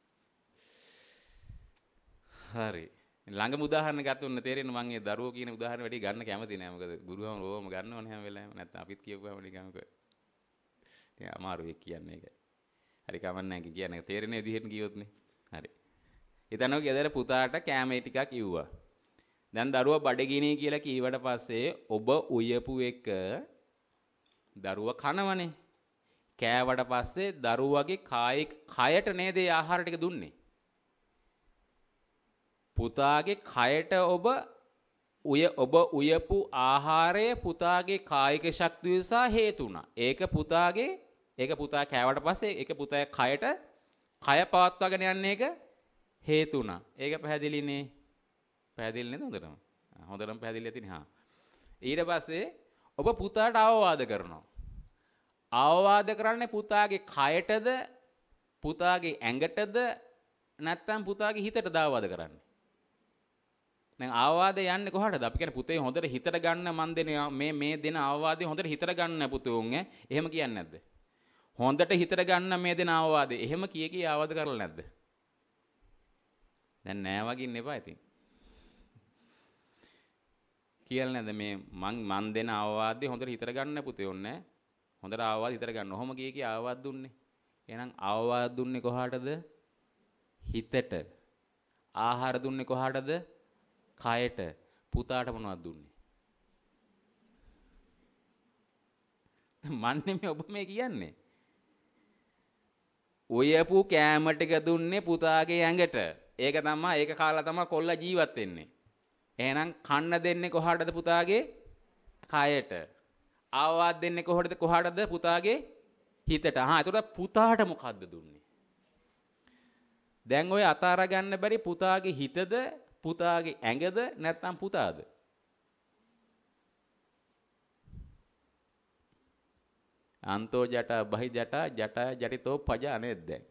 හරි. ළඟම උදාහරණ ගත්තොත් තේරෙන්නේ මම මේ දරුවෝ කියන උදාහරණ වැඩි ගන්න කැමති නෑ. මොකද ගුරුවම ඕවම ගන්නවනේ හැම වෙලාවෙම. නැත්නම් අපිත් කියපුවාම නිකම්ක ඉතින් අමාරු වෙක් කියන්නේ ඒක. හරි කමන්නේ කියන්නේ තේරෙන විදිහට කිව්වොත්නේ. හරි. හිතනවා ගෙදර පුතාට කැමේ ටිකක් ඉව්වා. දැන් දරුවා බඩගිනි කියලා කීවට පස්සේ ඔබ උයපු එක දරුවා කනවනේ. කෑවට පස්සේ දරුවගේ කායික කයට නේද ඒ ආහාර ටික දුන්නේ. පුතාගේ කයට ඔබ උය ඔබ උයපු ආහාරය පුතාගේ කායික ශක්තිය නිසා හේතු වුණා. ඒක පුතාගේ ඒක පුතා කෑවට පස්සේ ඒක පුතාගේ කයට කය පවත්වාගෙන යන්න එක හේතු වුණා. ඒක පැහැදිලිනේ. පැහැදිලි නේද හොඳටම? හොඳටම පැහැදිලි ඇතිනේ. හා. ඊට පස්සේ ඔබ පුතාට අවවාද කරනවා. අවවාද කරන්නේ පුතාගේ කයටද පුතාගේ ඇඟටද නැත්නම් පුතාගේ හිතටද අවවාද කරන්නේ? දැන් අවවාද යන්නේ කොහටද? අපි කියන්නේ පුතේ හොඳට හිතට ගන්න මන් දෙන මේ මේ දෙන අවවාදේ හොඳට හිතට ගන්න පුතුන් ඈ. එහෙම කියන්නේ නැද්ද? හොඳට හිතට ගන්න මේ දෙන අවවාදේ. එහෙම කිය කී අවවාද කරලා නැද්ද? දැන් නෑ වගේ ඉන්න එපා ඉතින්. කියලා නැද්ද මේ මං මන් දෙන අවවාදේ හොඳට හිතට ගන්න පුතේ ඕන්නේ. හොඳට අවවාද හිතට ගන්න. ඔහොම කිය කී අවවාද දුන්නේ. එහෙනම් අවවාද දුන්නේ කොහාටද? හිතට. ආහාර දුන්නේ කොහාටද? කයට. පුතාට මොනවද දුන්නේ? මන්නේ මේ ඔබ මේ කියන්නේ. ඔයපු කෑම ටික දුන්නේ පුතාගේ ඇඟට. ඒක තමයි ඒක කාලා තමයි කොල්ලා ජීවත් වෙන්නේ. එහෙනම් කන්න දෙන්නේ කොහාටද පුතාගේ? කයට. ආවාද දෙන්නේ කොහොටද කොහාටද පුතාගේ? හිතට. අහා එතකොට පුතාට මොකද්ද දුන්නේ? දැන් ඔය අතාර ගන්න බැරි පුතාගේ හිතද පුතාගේ ඇඟද නැත්නම් පුතාද? අන්තෝ ජට බහි ජට ජට ජටිතෝ පජ නේද දැන්?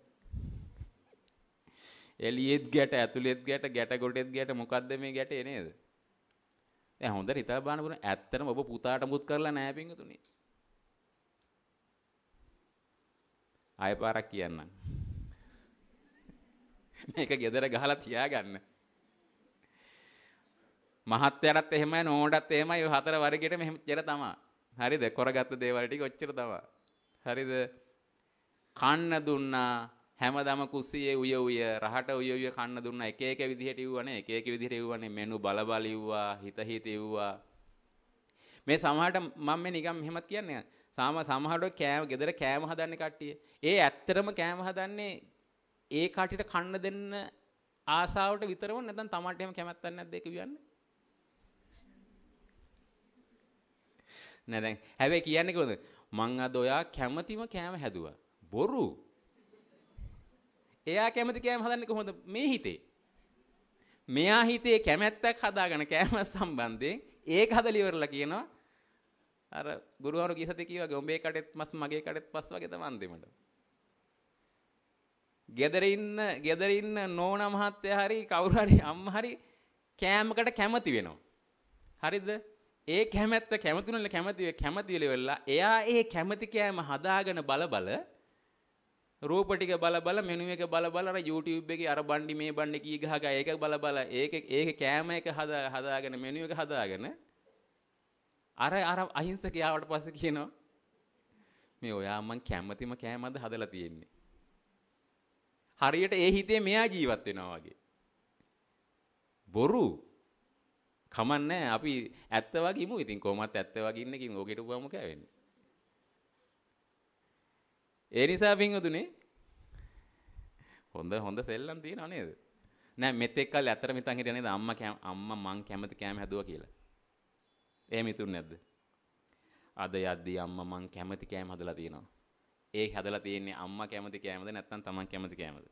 එළියෙත් ගැට ඇතුළෙත් ගැට ගැට ගොඩෙත් ගැට මොකද්ද මේ ගැටේ නේද? දැන් හොඳට හිතලා බලන්න බුණ ඇත්තටම ඔබ පුතාට මුත් කරලා නැහැ පිංගුතුනි. ආයෙ පාරක් කියන්නම්. මේක ගෙදර ගහලා තියාගන්න. මහත්යරත් එහෙමයි නෝඩත් එහෙමයි ඔය හතර වර්ගයට මෙහෙම චර තමයි. හරිද? කරගත්ත දේවල් ටික ඔච්චර තමයි. හරිද? කන්න දුන්නා හැමදාම කුස්සියේ උය උය රහට උය උය කන්න දුන්නා එක එක විදිහට ඉව්වනේ එක එක විදිහට ඉව්වනේ මෙනු බල බල ඉව්වා හිත හිත ඉව්වා. මේ සමහරට මම මේ නිකන් මෙහෙමත් කියන්නේ සාම සමහරට කෑම ගෙදර කෑම හදන්නේ කට්ටිය. ඒ ඇත්තටම කෑම හදන්නේ ඒ කට්ටියට කන්න දෙන්න ආසාවට විතරම නැත්නම් තමන්ට එහෙම කැමැත්තක් නැද්ද ඒක කියන්නේ? නෑ දැන් හැබැයි කියන්නේ කොහොමද? මං අද ඔයා කැමැතිම කෑම හැදුවා. බොරු. එයා කැමති කෑම හදන්නේ කොහොමද? මේ හිතේ. මෙයා හිතේ කැමැත්තක් හදාගෙන කෑම සම්බන්ධයෙන් ඒක හදලා ඉවරලා කියනවා අර ගුරුවරු කීසතේ කිව්වාගේ උඹේ කඩෙත් මස් මගේ කඩෙත් පස් වගේ තමයි අන්තිමට. ගෙදර ඉන්න ගෙදර ඉන්න නෝනා මහත්තයා හරි කවුරු හරි අම්මා හරි කෑමකට කැමති වෙනවා. හරිද? ඒ කැමැත්ත කැමතුනල කැමති කැමති වෙලා එයා ඒ කැමති කෑම හදාගෙන බල බල රූප ටික බල බල මෙනු එක බල බල අර YouTube එකේ අර බණ්ඩි මේ බණ්ඩි කී ගහ ගහ ඒක බල බල ඒක ඒක කෑම එක හදා හදාගෙන මෙනු එක හදාගෙන අර අර අහිංසකයාවට පස්සේ කියනවා මේ ඔයා මං කැමැතිම කෑමද හදලා තියෙන්නේ. හරියට ඒ හිතේ මෙයා ජීවත් වෙනවා වගේ. බොරු. කමන්නේ අපි ඇත්ත වගේ ඉමු. ඉතින් කොහොමත් ඇත්ත වගේ ඉන්න කින් ඕකේට උවම කෑවෙන්නේ. ඒ නිසා පින්වතුනි හොඳ හොඳ සෙල්ලම් තියෙනව නේද? නෑ මෙතෙක් කල් ඇත්තට මිතන් හිටියා නේද අම්මා අම්මා මං කැමති කෑම හැදුවා කියලා. එහෙම හිතුන්නේ නැද්ද? අද යද්දී අම්මා මං කැමති කෑම හදලා තියෙනවා. ඒ හදලා තියෙන්නේ අම්මා කැමති කෑමද නැත්නම් තමන් කැමති කෑමද?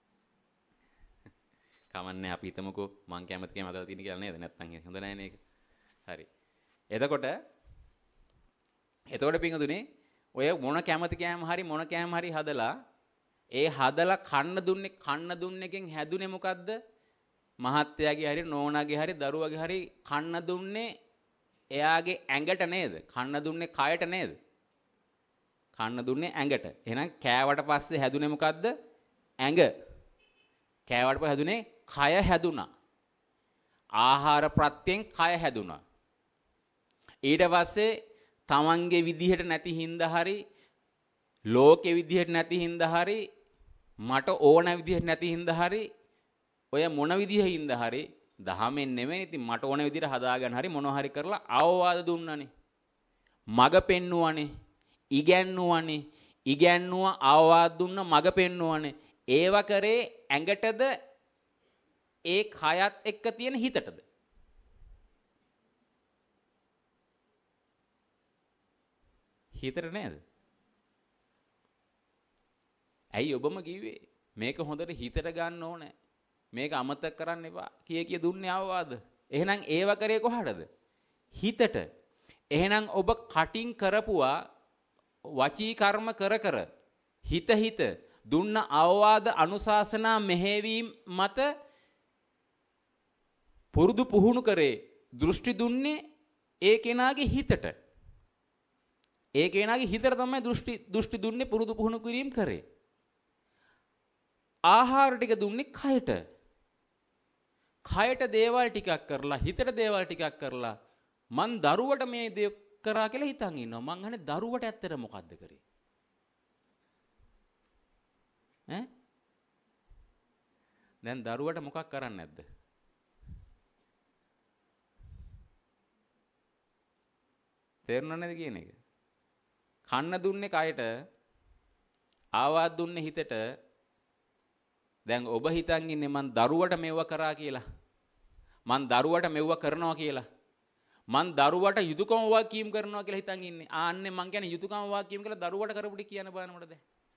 කමන්නේ අපි හිතමුකෝ මං කැමති කෑම හදලා තියෙන කියලා නේද? නැත්නම් හොඳ නැහැ නේද? හරි. එතකොට එතකොට පින්වතුනි ඔය මොන කැමති කෑම හරි මොන කෑම හරි හදලා ඒ හදලා කන්න දුන්නේ කන්න දුන්නේකින් හැදුනේ මොකද්ද? මහත්තයාගේ හරි නෝනාගේ හරි දරුවගේ හරි කන්න දුන්නේ එයාගේ ඇඟට නේද? කන්න දුන්නේ කයට නේද? කන්න දුන්නේ ඇඟට. එහෙනම් කෑවට පස්සේ හැදුනේ මොකද්ද? ඇඟ. කෑවට පස්සේ හැදුනේ කය හැදුනා. ආහාර ප්‍රත්‍යයෙන් කය හැදුනා. ඊට පස්සේ තමන්ගේ විදිහට නැති හින්දා හරි ලෝකේ විදිහට නැති හින්දා හරි මට ඕන විදිහට නැති හින්දා හරි ඔය මොන විදිහින්ද හරි දහමෙන් නෙමෙයි ඉතින් මට ඕන විදිහට හදාගන්න හරි මොනවා හරි කරලා අවවාද දුන්නනේ. මග පෙන්නුවානේ. ඉගැන්නුවානේ. ඉගැන්නුවා අවවාද දුන්න මග පෙන්නුවානේ. ඒව කරේ ඇඟටද ඒ කයත් එක්ක තියෙන හිතටද? හිතට නේද? ඇයි ඔබම කිව්වේ මේක හොඳට හිතට ගන්න ඕනේ. මේක අමතක කරන්න එපා. කී කී දුන්නේ අවවාද. එහෙනම් ඒව කරේ කොහටද? හිතට. එහෙනම් ඔබ කටින් කරපුවා වචී කර්ම කර කර හිත හිත දුන්න අවවාද අනුශාසනා මෙහෙවීම මත පුරුදු පුහුණු කරේ දෘෂ්ටි දුන්නේ ඒ කෙනාගේ හිතට. ඒ කෙනාගේ හිතට තමයි දෘෂ්ටි දෘෂ්ටි දුන්නේ පුරුදු පුහුණු කිරීම කරේ. ආහාර ටික දුන්නේ කයට. කයට දේවල් ටිකක් කරලා හිතට දේවල් ටිකක් කරලා මං දරුවට මේ දේ කරා කියලා හිතන් ඉන්නවා. මං අහන්නේ දරුවට ඇත්තට මොකද්ද කරේ? ඈ? දැන් දරුවට මොකක් කරන්නේ නැද්ද? තේරුණා නේද කියන එක? කන්න දුන්නේ කයට, ආවාද දුන්නේ හිතට. දැන් ඔබ හිතන් ඉන්නේ මං දරුවට මෙව්ව කරා කියලා. මං දරුවට මෙව්ව කරනවා කියලා. මං දරුවට යුතුයකම වාක්‍යම් කරනවා කියලා හිතන් ඉන්නේ. ආන්නේ මං කියන්නේ යුතුයකම වාක්‍යම් කියලා දරුවට කරපු ටික කියන්න බෑ නේද?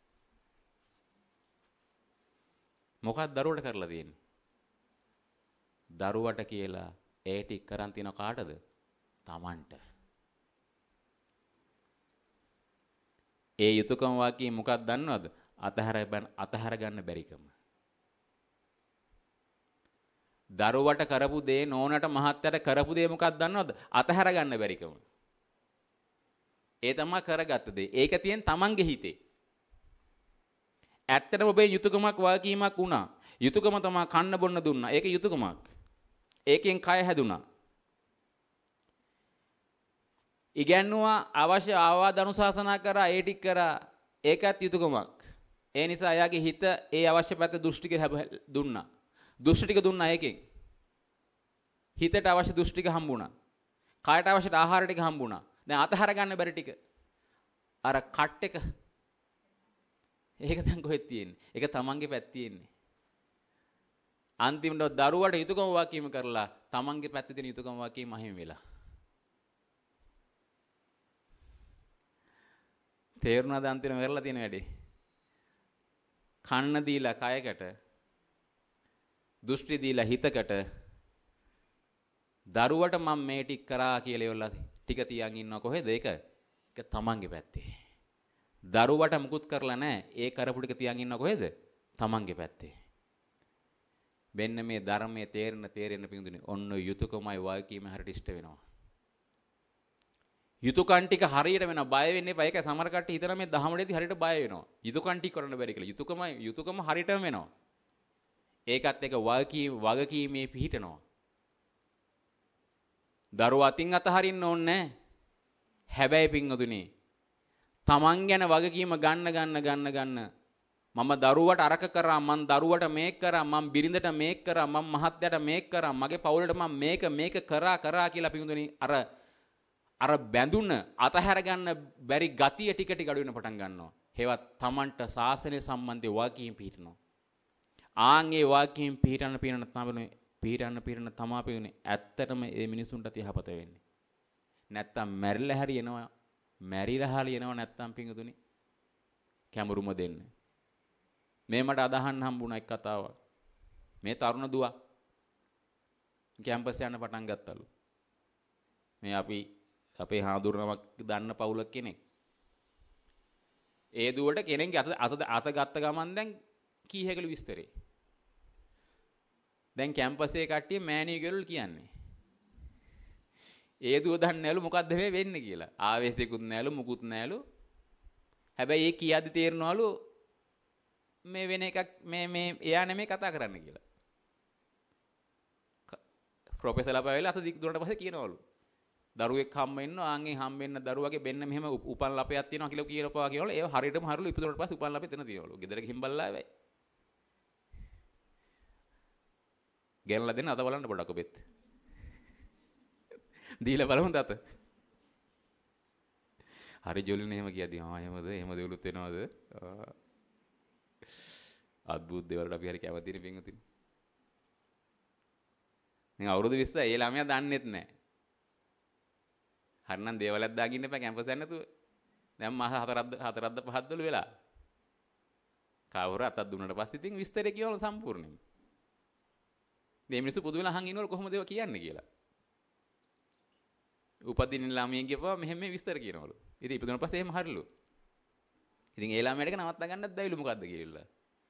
මොකක්ද දරුවට කරලා තියෙන්නේ? දරුවට කියලා ඒ ටික කරන් තියන කාටද? Tamanට. ඒ යුතුයකම වාක්‍යය මොකක්ද දන්නවද? අතහැර අතහැර ගන්න බැරිකම. දරුවට කරපු දේ නෝනට මහත්තයට කරපු දේ මොකක්ද දන්නවද? අතහැර ගන්න බැරිකම. ඒ තමයි කරගත්ත දේ. ඒක තියෙන තමන්ගේ හිතේ. ඇත්තටම ඔබේ යුතුයකමක් වාකීමක් වුණා. යුතුයකම තමයි කන්න බොන්න දුන්නා. ඒක යුතුයකමක්. ඒකෙන් කය හැදුනා. ඉගැන්නුවා අවශ්‍ය ආවාද අනුශාසනා කරා ඒ ටික කරා ඒකත් යුතුයකමක්. ඒ නිසා එයාගේ හිත ඒ අවශ්‍ය පැත්ත දෘෂ්ටික දුන්නා. දෘෂ්ටි ටික දුන්නා ඒකෙන්. හිතට අවශ්‍ය දෘෂ්ටි ටික හම්බුණා. කායට අවශ්‍ය ආහාර ටික හම්බුණා. දැන් අතහැර ගන්න බැරි ටික. අර කට් එක. ඒක දැන් කොහෙද තියෙන්නේ? ඒක තමන්ගේ පැත්තේ තියෙන්නේ. අන්තිමට දරුවට යුතුයකම වාක්‍යම කරලා තමන්ගේ පැත්තේ තියෙන යුතුයකම වාක්‍යම අහිමි වෙලා. තේරුණාද අන්තිම වෙරලා තියෙන වැඩේ? කන්න දීලා කයකට දෘෂ්ටි දීලා හිතකට දරුවට මම මේ ටික කරා කියලා ඒවලා ටික තියන් ඉන්නව කොහෙද? ඒක ඒක තමන්ගේ පැත්තේ. දරුවට මුකුත් කරලා නැහැ. ඒ කරපු ටික තියන් ඉන්නව කොහෙද? තමන්ගේ පැත්තේ. මෙන්න මේ ධර්මයේ තේරෙන තේරෙන පිඟුදුනේ ඔන්න යුතුයකමයි වාක්‍යීම හරියට ඉෂ්ට වෙනවා. යුතුයකම් ටික හරියට වෙනවා. බය වෙන්න එපා. ඒක සමහර කට්ටිය හිතන මේ දහමඩේදී හරියට බය වෙනවා. යුතුයකම් ටික කරන්න බැරි කියලා. යුතුයකම යුතුයකම හරියටම වෙනවා. ඒකත් එක වගකීම් වගකීමේ පිහිටනවා. දරුවා අතින් අතහරින්න ඕනේ නැහැ. හැබැයි පින්වතුනි තමන් ගැන වගකීම ගන්න ගන්න ගන්න ගන්න මම දරුවට අරක කරා මං දරුවට මේක කරා මං බිරිඳට මේක කරා මං මහත්යට මේක කරා මගේ පවුලට මං මේක මේක කරා කරා කියලා පින්වතුනි අර අර බැඳුන අතහැර ගන්න බැරි ගතිය ටික ටික අඩු වෙන පටන් ගන්නවා. ඒවත් තමන්ට සාසනය සම්බන්ධ වගකීම් පිහිටනවා. ආන්ගේ වගකීම් පිහිටන්න පිහිටන්න තමයි පිහිටන්න පිහිටන්න තමා පිහිටන්නේ. ඇත්තටම මේ මිනිසුන්ට යහපත වෙන්නේ. නැත්තම් මැරිලා හරි එනවා. මැරිලා හරි එනවා නැත්තම් පිංගුතුනි කැමරුම දෙන්න. මේ මට අදහන්න හම්බුණා එක් කතාවක්. මේ තරුණ දුව කැම්පස් යන්න පටන් ගත්තලු. මේ අපි අපේ හාමුදුරුවමක් දන්න පවුලක් කෙනෙක්. ඒ දුවට කෙනෙක්ගේ අත අත අත ගත්ත ගමන් දැන් කීයකලු විස්තරේ. දැන් කැම්පස්යේ කට්ටිය මෑණියෝ කියලා කියන්නේ. ඒ දුව දන්නේ නැලු මොකද්ද මේ වෙන්නේ කියලා. ආවේශයකුත් නැලු මුකුත් නැලු. හැබැයි ඒ කියද්දි තේරෙනවලු මේ වෙන එකක් මේ මේ එයා නෙමෙයි කතා කරන්න කියලා. ප්‍රොෆෙසර්ලා පාවෙලා අත දික් දුන්නට පස්සේ කියනවලු. දරුවෙක් හම්බ වෙනවා ආන්ගේ හම්බ වෙන්න දරුවගේ බෙන්න මෙහෙම උපන් ලපයක් තියෙනවා කියලා කියනපුවා කියනවලු. ඒ හරියටම හරිලු ඉපදුනට පස්සේ උපන් ලපේ තන තියෙනවලු. ගෙදර ගිහින් බල්ලා වෙයි. ගෙනලා දෙන්න අත බලන්න පොඩක් ඔබෙත්. දීලා බලමු තාත. හරි ජොලිනේ එහෙම කියදී ආ එහෙමද එහෙම දෙවලුත් වෙනවද? අද්භූත දේවල්ට අපි හරි කැමතිනේ පින්වතුනි. මේ අවුරුදු විස්ස ඒ ළමයා දන්නෙත් නැහැ. හරිනම් දේවලක් දාගින්න එපා කැම්පස් යන්න නැතුව. දැන් මාස හතරක්ද හතරක්ද පහක්දලු වෙලා. කවුරු අතක් දුන්නට පස්සේ ඉතින් විස්තරේ කියවල සම්පූර්ණයි. මේ මිනිස්සු පොදු වෙලා අහන් ඉන්නවල කොහොමද ඒවා කියන්නේ කියලා. උපදින ළමයින් කියපුවා මෙහෙම මේ විස්තර කියනවලු. ඉතින් ඉපදුන පස්සේ එහෙම හරිලු. ඉතින් ඒ ළමයාට එක නවත්ත ගන්නත් බැයිලු මොකද්ද කියලා.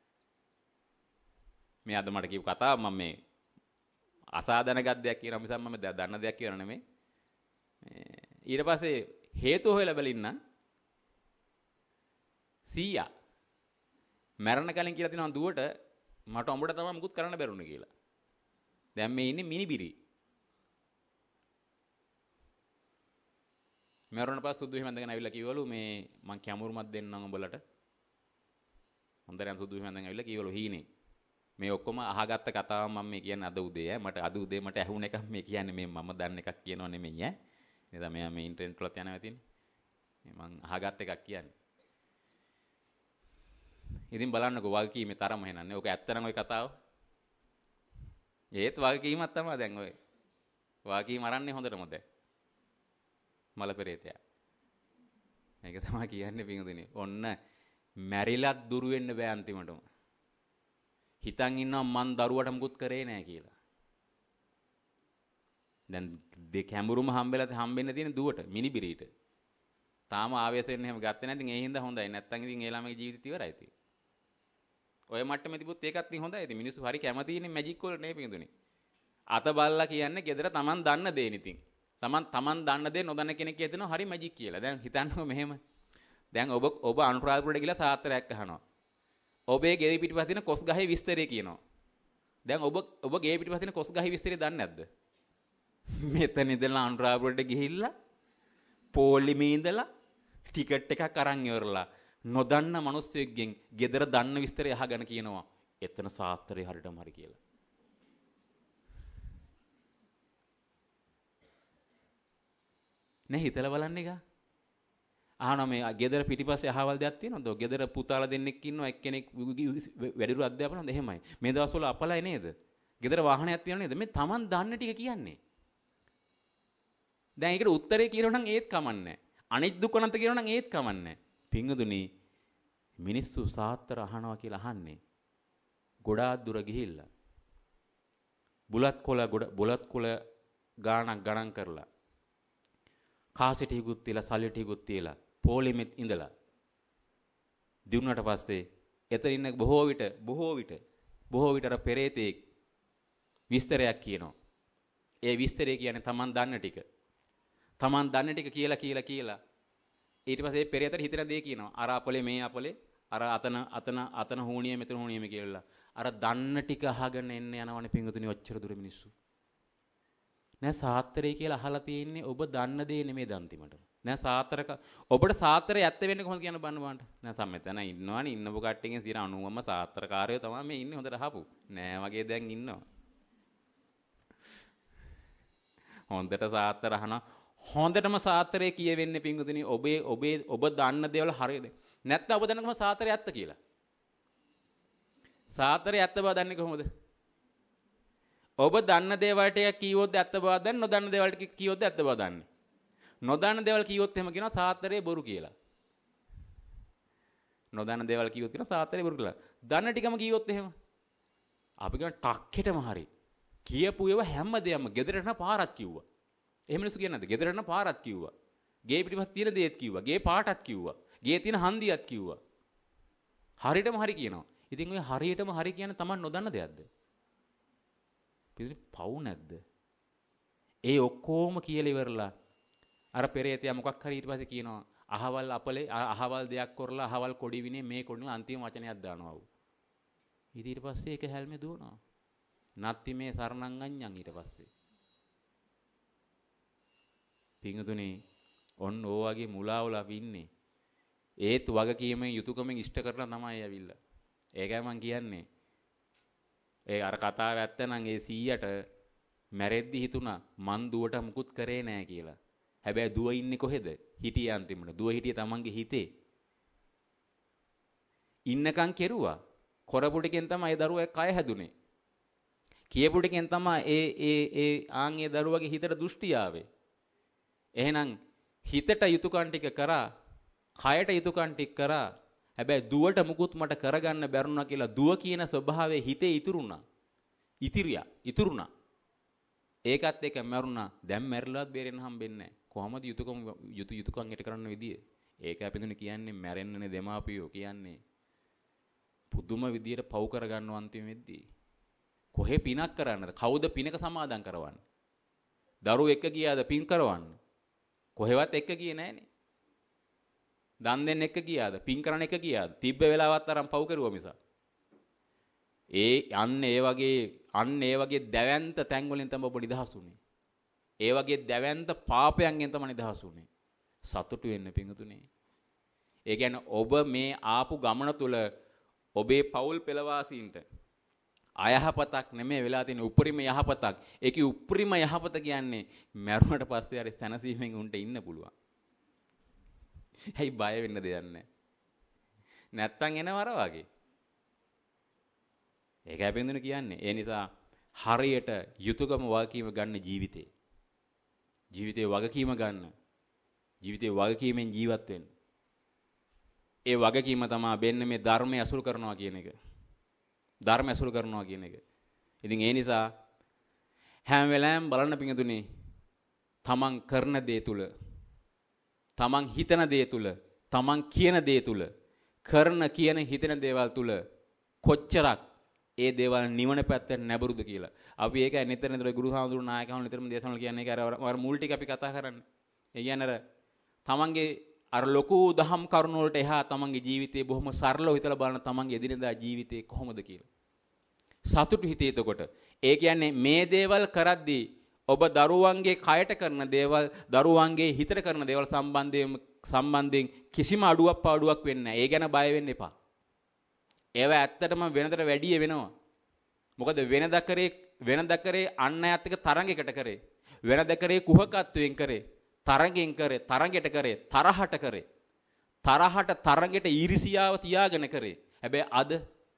මේ අද මට කියපු කතාව මම මේ අසාධන ගද්දයක් කියනවා මිසක් මම දන්න දෙයක් කියනවා නෙමෙයි. ඊට පස්සේ හේතු හොයලා බලන්න සීයා මරණ කලින් කියලා තිනවා දුවට මට උඹට තමයි මුකුත් කරන්න බැරුණේ කියලා. දැන් මේ ඉන්නේ මිනිබිරි. මරණ පස්සේ සුදු හිම ඇඳගෙන ආවිල්ලා කිව්වලු මේ මං කැමුරුමක් දෙන්නම් උඹලට. හොඳට සුදු හිම ඇඳගෙන ආවිල්ලා කිව්වලු හීනේ. මේ ඔක්කොම අහගත්ත කතාව මම මේ කියන්නේ අද උදේ ඈ මට අද උදේ මට ඇහුණ එකක් මේ කියන්නේ මේ මම දන්න එකක් කියනව නෙමෙයි ඈ. නේද මෙයා මේ ඉන්ටර්නෙට් වලත් යනවා තියෙන්නේ. මං අහගත්ත එකක් කියන්නේ. ඉතින් බලන්නකෝ වගකීමේ තරම එහෙනන්නේ. ඕක ඇත්තනම් ওই කතාව. ඒත් වගකීමක් තමයි දැන් ඔය. වගකීම අරන්නේ හොඳටම දැන්. මල පෙරේතයා. මේක තමයි කියන්නේ පිටුදිනේ. ඔන්න මැරිලත් දුරු වෙන්න බෑ අන්තිමටම. හිතන් ඉන්නවා මං දරුවට මුකුත් කරේ නෑ කියලා. දැන් දෙ කැඹුරුම හම්බෙලා හම්බෙන්න තියෙන දුවට මිනිබිරීට. තාම ආවේශ වෙන්න එහෙම ගත්තේ නැත්නම් ඒ හින්දා හොඳයි. නැත්නම් ඉතින් ඒ ළමගේ ජීවිතය ඉවරයි ඉතින්. ඔය මට්ටමේ තිබුත් ඒකත් ඉතින් හොඳයි. ඉතින් මිනිස්සු හරි කැමතිනේ මැජික් වල නේ පිටුදිනේ. අත බල්ලා කියන්නේ gedara Taman දන්න දේ නිතින්. Taman Taman දන්න දේ නොදන්න කෙනෙක් කියනවා හරි මැජික් කියලා. දැන් හිතන්නකො මෙහෙම. දැන් ඔබ ඔබ අනුරාධපුරට ගිහලා සාත්‍රයක් අහනවා. ඔබේ ගේ පිටිපස්ස තියෙන කොස් ගහේ විස්තරය කියනවා. දැන් ඔබ ඔබ ගේ පිටිපස්ස තියෙන කොස් ගහේ විස්තරය දන්නේ නැද්ද? මෙතන ඉඳලා අනුරාධපුරට ගිහිල්ලා පොලිමේ ඉඳලා ටිකට් එකක් අරන් ඉවරලා නොදන්න මිනිස්සෙක්ගෙන් ගෙදර දන්න විස්තරය අහගෙන කියනවා එතන සාත්‍රය හරියටම හරි කියලා. නේ හිතලා බලන්න එක. අහනවා මේ ගෙදර පිටිපස්සේ අහවල් දෙයක් තියෙනවද? ගෙදර පුතාලා දෙන්නෙක් ඉන්නවා එක්කෙනෙක් වැඩිරු අධ්‍යාපන හොඳ එහෙමයි. මේ දවස්වල අපලයි නේද? ගෙදර වාහනයක් තියෙනව නේද? මේ Taman දන්න ටික කියන්නේ. දැන් ඒකට උත්තරේ කියනවා නම් ඒත් කමන්නේ. අනිත් දුකනන්ත කියනවා නම් ඒත් කමන්නේ. පිංගුදුනි මිනිස්සු සාත්‍ර අහනවා කියලා අහන්නේ. ගොඩාක් දුර ගිහිල්ලා. බුලත් කොළ ගොඩ බුලත් කොළ ගාණක් ගණන් කරලා. කාසිටිකුත් තියලා සල්ලිටිකුත් තියලා පොලිමෙත් ඉඳලා දිනුනට පස්සේ එතන ඉන්න බොහෝ විට බොහෝ විට බොහෝ විට අර පෙරේතේ විස්තරයක් කියනවා. ඒ විස්තරය කියන්නේ Taman දන්න ටික. Taman දන්න ටික කියලා කියලා කියලා ඊට පස්සේ පෙරේතට හිතෙන දේ කියනවා. අර අපලේ මේ අපලේ අර අතන අතන අතන හෝනිය මෙතන හෝනිය කියලා. අර දන්න ටික අහගෙන එන්න යනවනේ පිංගුතුනි ඔච්චර දුර මිනිස්සු. නෑ සාත්‍රය කියලා අහලා තියෙන්නේ ඔබ දන්න දේ නෙමෙයි දන්තිමට. නෑ සාත්‍රක ඔබට සාත්‍රය ඇත්ත වෙන්නේ කොහොමද කියන්න බන්න බන්න. නෑ සම්මෙතන ඉන්නවනේ ඉන්නපු කට්ටියකින් සියයට අනූවම සාත්‍රකාරයෝ තමයි මේ ඉන්නේ හොඳට අහපු. නෑ වගේ දැන් ඉන්නවා. හොඳට සාත්‍ර අහනවා. හොඳටම සාත්‍රය කියවෙන්නේ පිංගුතුනි ඔබේ ඔබේ ඔබ දන්න දේවල් හරියද? නැත්නම් ඔබ දන්නකම සාත්‍රය ඇත්ත කියලා. සාත්‍රය ඇත්ත බව දන්නේ කොහොමද? ඔබ දන්න දේවල් ටික කීවොත් ඇත්ත බව දන්නේ නොදන්න දේවල් ටික කීවොත් ඇත්ත බව දන්නේ. නොදන්න දේවල් කීවොත් එහෙම කියනවා සාත්‍රයේ බොරු කියලා. නොදන්න දේවල් කීවොත් කියනවා සාත්‍රයේ බොරු කියලා. දන්න ටිකම කීවොත් එහෙම අපි කියන ටක්කෙටම හරි. කියපු ඒවා හැම දෙයක්ම ගෙදරට පාරක් කිව්වා. එහෙම මිනිස්සු කියන්නේ නැද්ද? ගෙදරට පාරක් කිව්වා. ගේ පිටිපස්ස තියෙන දේත් කිව්වා. ගේ පාටක් කිව්වා. ගේ තියෙන හන්දියක් කිව්වා. හරියටම හරි කියනවා. ඉතින් ඔය හරියටම හරි කියන්නේ Taman නොදන්න දෙයක්ද? පිළිතුරු පව් නැද්ද? ඒ ඔක්කොම කියලා ඉවරලා අර පෙරේතයා මොකක් හරි ඊට පස්සේ කියනවා අහවල් අපලේ අහවල් දෙයක් කරලා අහවල් කොඩි විනේ මේ කොඩින අන්තිම වචනයක් දානවා. ඉතින් ඊට පස්සේ ඒක හැල්මේ දුවනවා. නත්ති මේ සරණං අඤ්ඤං ඊට පස්සේ. පිංගුතුනි ඔන්න ඕ වගේ මුලාවලා ඉන්නේ. ඒත් වගකීමෙන් යුතුයකමෙන් ඉෂ්ට කරලා තමයි ඇවිල්ලා. ඒකයි මම කියන්නේ. ඒ අර කතාව ඇත්ත නම් ඒ සීයට මැරෙද්දි හිතුණා මන් දුවට මුකුත් කරේ නෑ කියලා. හැබැයි දුව ඉන්නේ කොහෙද? හිටියේ අන්තිමට. දුව හිටියේ තමන්ගේ හිතේ. ඉන්නකම් කෙරුවා. කොරපු ටිකෙන් තමයි ඒ දරුවා කය හැදුනේ. කියපු ටිකෙන් තමයි ඒ ඒ ඒ ආන් ඒ දරුවගේ හිතට දෘෂ්ටි ආවේ. එහෙනම් හිතට යුතුයකම් ටික කරා, කයට යුතුයකම් ටික කරා. හැබැයි දුවට මුකුත් මට කරගන්න බැරුණා කියලා දුව කියන ස්වභාවයේ හිතේ ඉතුරුණා. ඉතිරියා, ඉතුරුණා. ඒකත් එක්ක මැරුණා. දැන් මැරිලවත් බේරෙන්න හම්බෙන්නේ නැහැ. කොහොමද යුතුයකම් යුතු යුතුයකම් ඊට කරන්න විදිය? ඒක අපිටුනේ කියන්නේ මැරෙන්නනේ දෙමාපියෝ කියන්නේ. පුදුම විදියට පව් කරගන්නව අන්තිමෙද්දී. කොහේ පිනක් කරන්නද? කවුද පිනක සමාදන් කරවන්නේ? දරුවෝ එක්ක ගියාද පින් කරවන්න? කොහෙවත් එක්ක ගියේ නැහනේ. දන් දෙන්න එක්ක ගියාද? පින් කරන්න එක්ක ගියාද? තිබ්බ වෙලාවත් අරන් පව් කරුවා මිස. ඒ අන්න ඒ වගේ අන්න ඒ වගේ දැවැන්ත තැන් වලින් තමයි ඔබ නිදහස් වුනේ. ඒ වගේ දැවැන්ත පාපයන්ගෙන් තමයි නිදහස් වුනේ. සතුටු වෙන්න පිංගුතුනේ. ඒ කියන්නේ ඔබ මේ ආපු ගමන තුල ඔබේ පෞල් පෙළවාසීන්ට අයහපතක් නෙමෙයි වෙලා තියෙන උපරිම යහපතක්. ඒකේ උපරිම යහපත කියන්නේ මරුණට පස්සේ හරි සැනසීමෙන් උන්ට ඉන්න පුළුවන්. ඇයි බය වෙන්න දෙයක් නැහැ. නැත්තම් එනවර වගේ. ඒකයි බින්දුන කියන්නේ. ඒ නිසා හරියට යුතුයකම වගකීම ගන්න ජීවිතේ. ජීවිතේ වගකීම ගන්න. ජීවිතේ වගකීමෙන් ජීවත් වෙන්න. ඒ වගකීම තමයි වෙන්න මේ ධර්මය අසුර කරනවා කියන එක. ධර්ම ඇසුරු කරනවා කියන එක. ඉතින් ඒ නිසා හැම වෙලාවෙම බලන්න පිංගුතුනි තමන් කරන දේ තුල තමන් හිතන දේ තුල තමන් කියන දේ තුල කරන කියන හිතන දේවල් තුල කොච්චරක් ඒ දේවල් නිවන පැත්තට නැඹුරුද කියලා. අපි ඒක නිතර නිතර ගුරු හාමුදුරු නායකයන් නිතරම දේශනාවල කියන්නේ ඒක අර මුල් ටික අපි කතා කරන්නේ. ඒ කියන්නේ අර තමන්ගේ අර ලොකු දහම් කරුණ වලට එහා තමන්ගේ ජීවිතේ බොහොම සරලව හිතලා බලන තමන්ගේ එදිනෙදා ජීවිතේ කොහොමද කියලා. සතුටු හිතේ එතකොට. ඒ කියන්නේ මේ දේවල් කරද්දී ඔබ දරුවන්ගේ කයට කරන දේවල්, දරුවන්ගේ හිතට කරන දේවල් සම්බන්ධයෙන් සම්බන්ධයෙන් කිසිම අඩුවක් පාඩුවක් වෙන්නේ නැහැ. ඒ ගැන බය වෙන්න එපා. ඒවා ඇත්තටම වෙනදට වැඩිය වෙනවා. මොකද වෙනද කරේ වෙනද කරේ අන්න ඇත්ත එක තරංගයකට කරේ. වෙනද කරේ කුහකත්වයෙන් කරේ. තරගෙන් කරේ තරගෙට කරේ තරහට කරේ තරහට තරගෙට ඊර්ෂියාව තියාගෙන කරේ. හැබැයි අද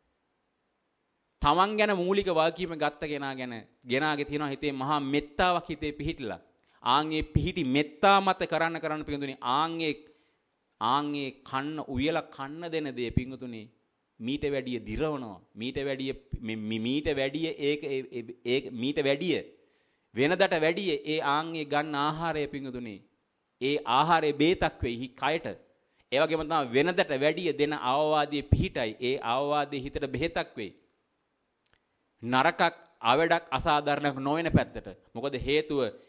තමන් ගැන මූලික වාක්‍යම ගත්ත කෙනා ගැන ගෙනාගේ තියෙනවා හිතේ මහා මෙත්තාවක් හිතේ පිහිටලා. ආන්ගේ පිහිටි මෙත්තා මත කරන්න කරන්න පිඟුතුනි ආන්ගේ ආන්ගේ කන්න උයලා කන්න දෙන දේ පිඟුතුනි මීට වැඩිය දිරවනවා. මීට වැඩිය මීට වැඩිය ඒක ඒක මීට වැඩිය වෙනදට වැඩිය ඒ ආන්ගේ ගන්න ආහාරය පිඟුතුනි ඒ ආහාරයේ බේතක් වෙයි කයට. ඒ වගේම තමයි වෙනදට වැඩිය දෙන අවවාදයේ පිහිටයි ඒ අවවාදයේ හිතට බෙහෙතක් වෙයි. නරකක් අවඩක් අසාධාරණයක් නොවන පැත්තට. මොකද හේතුව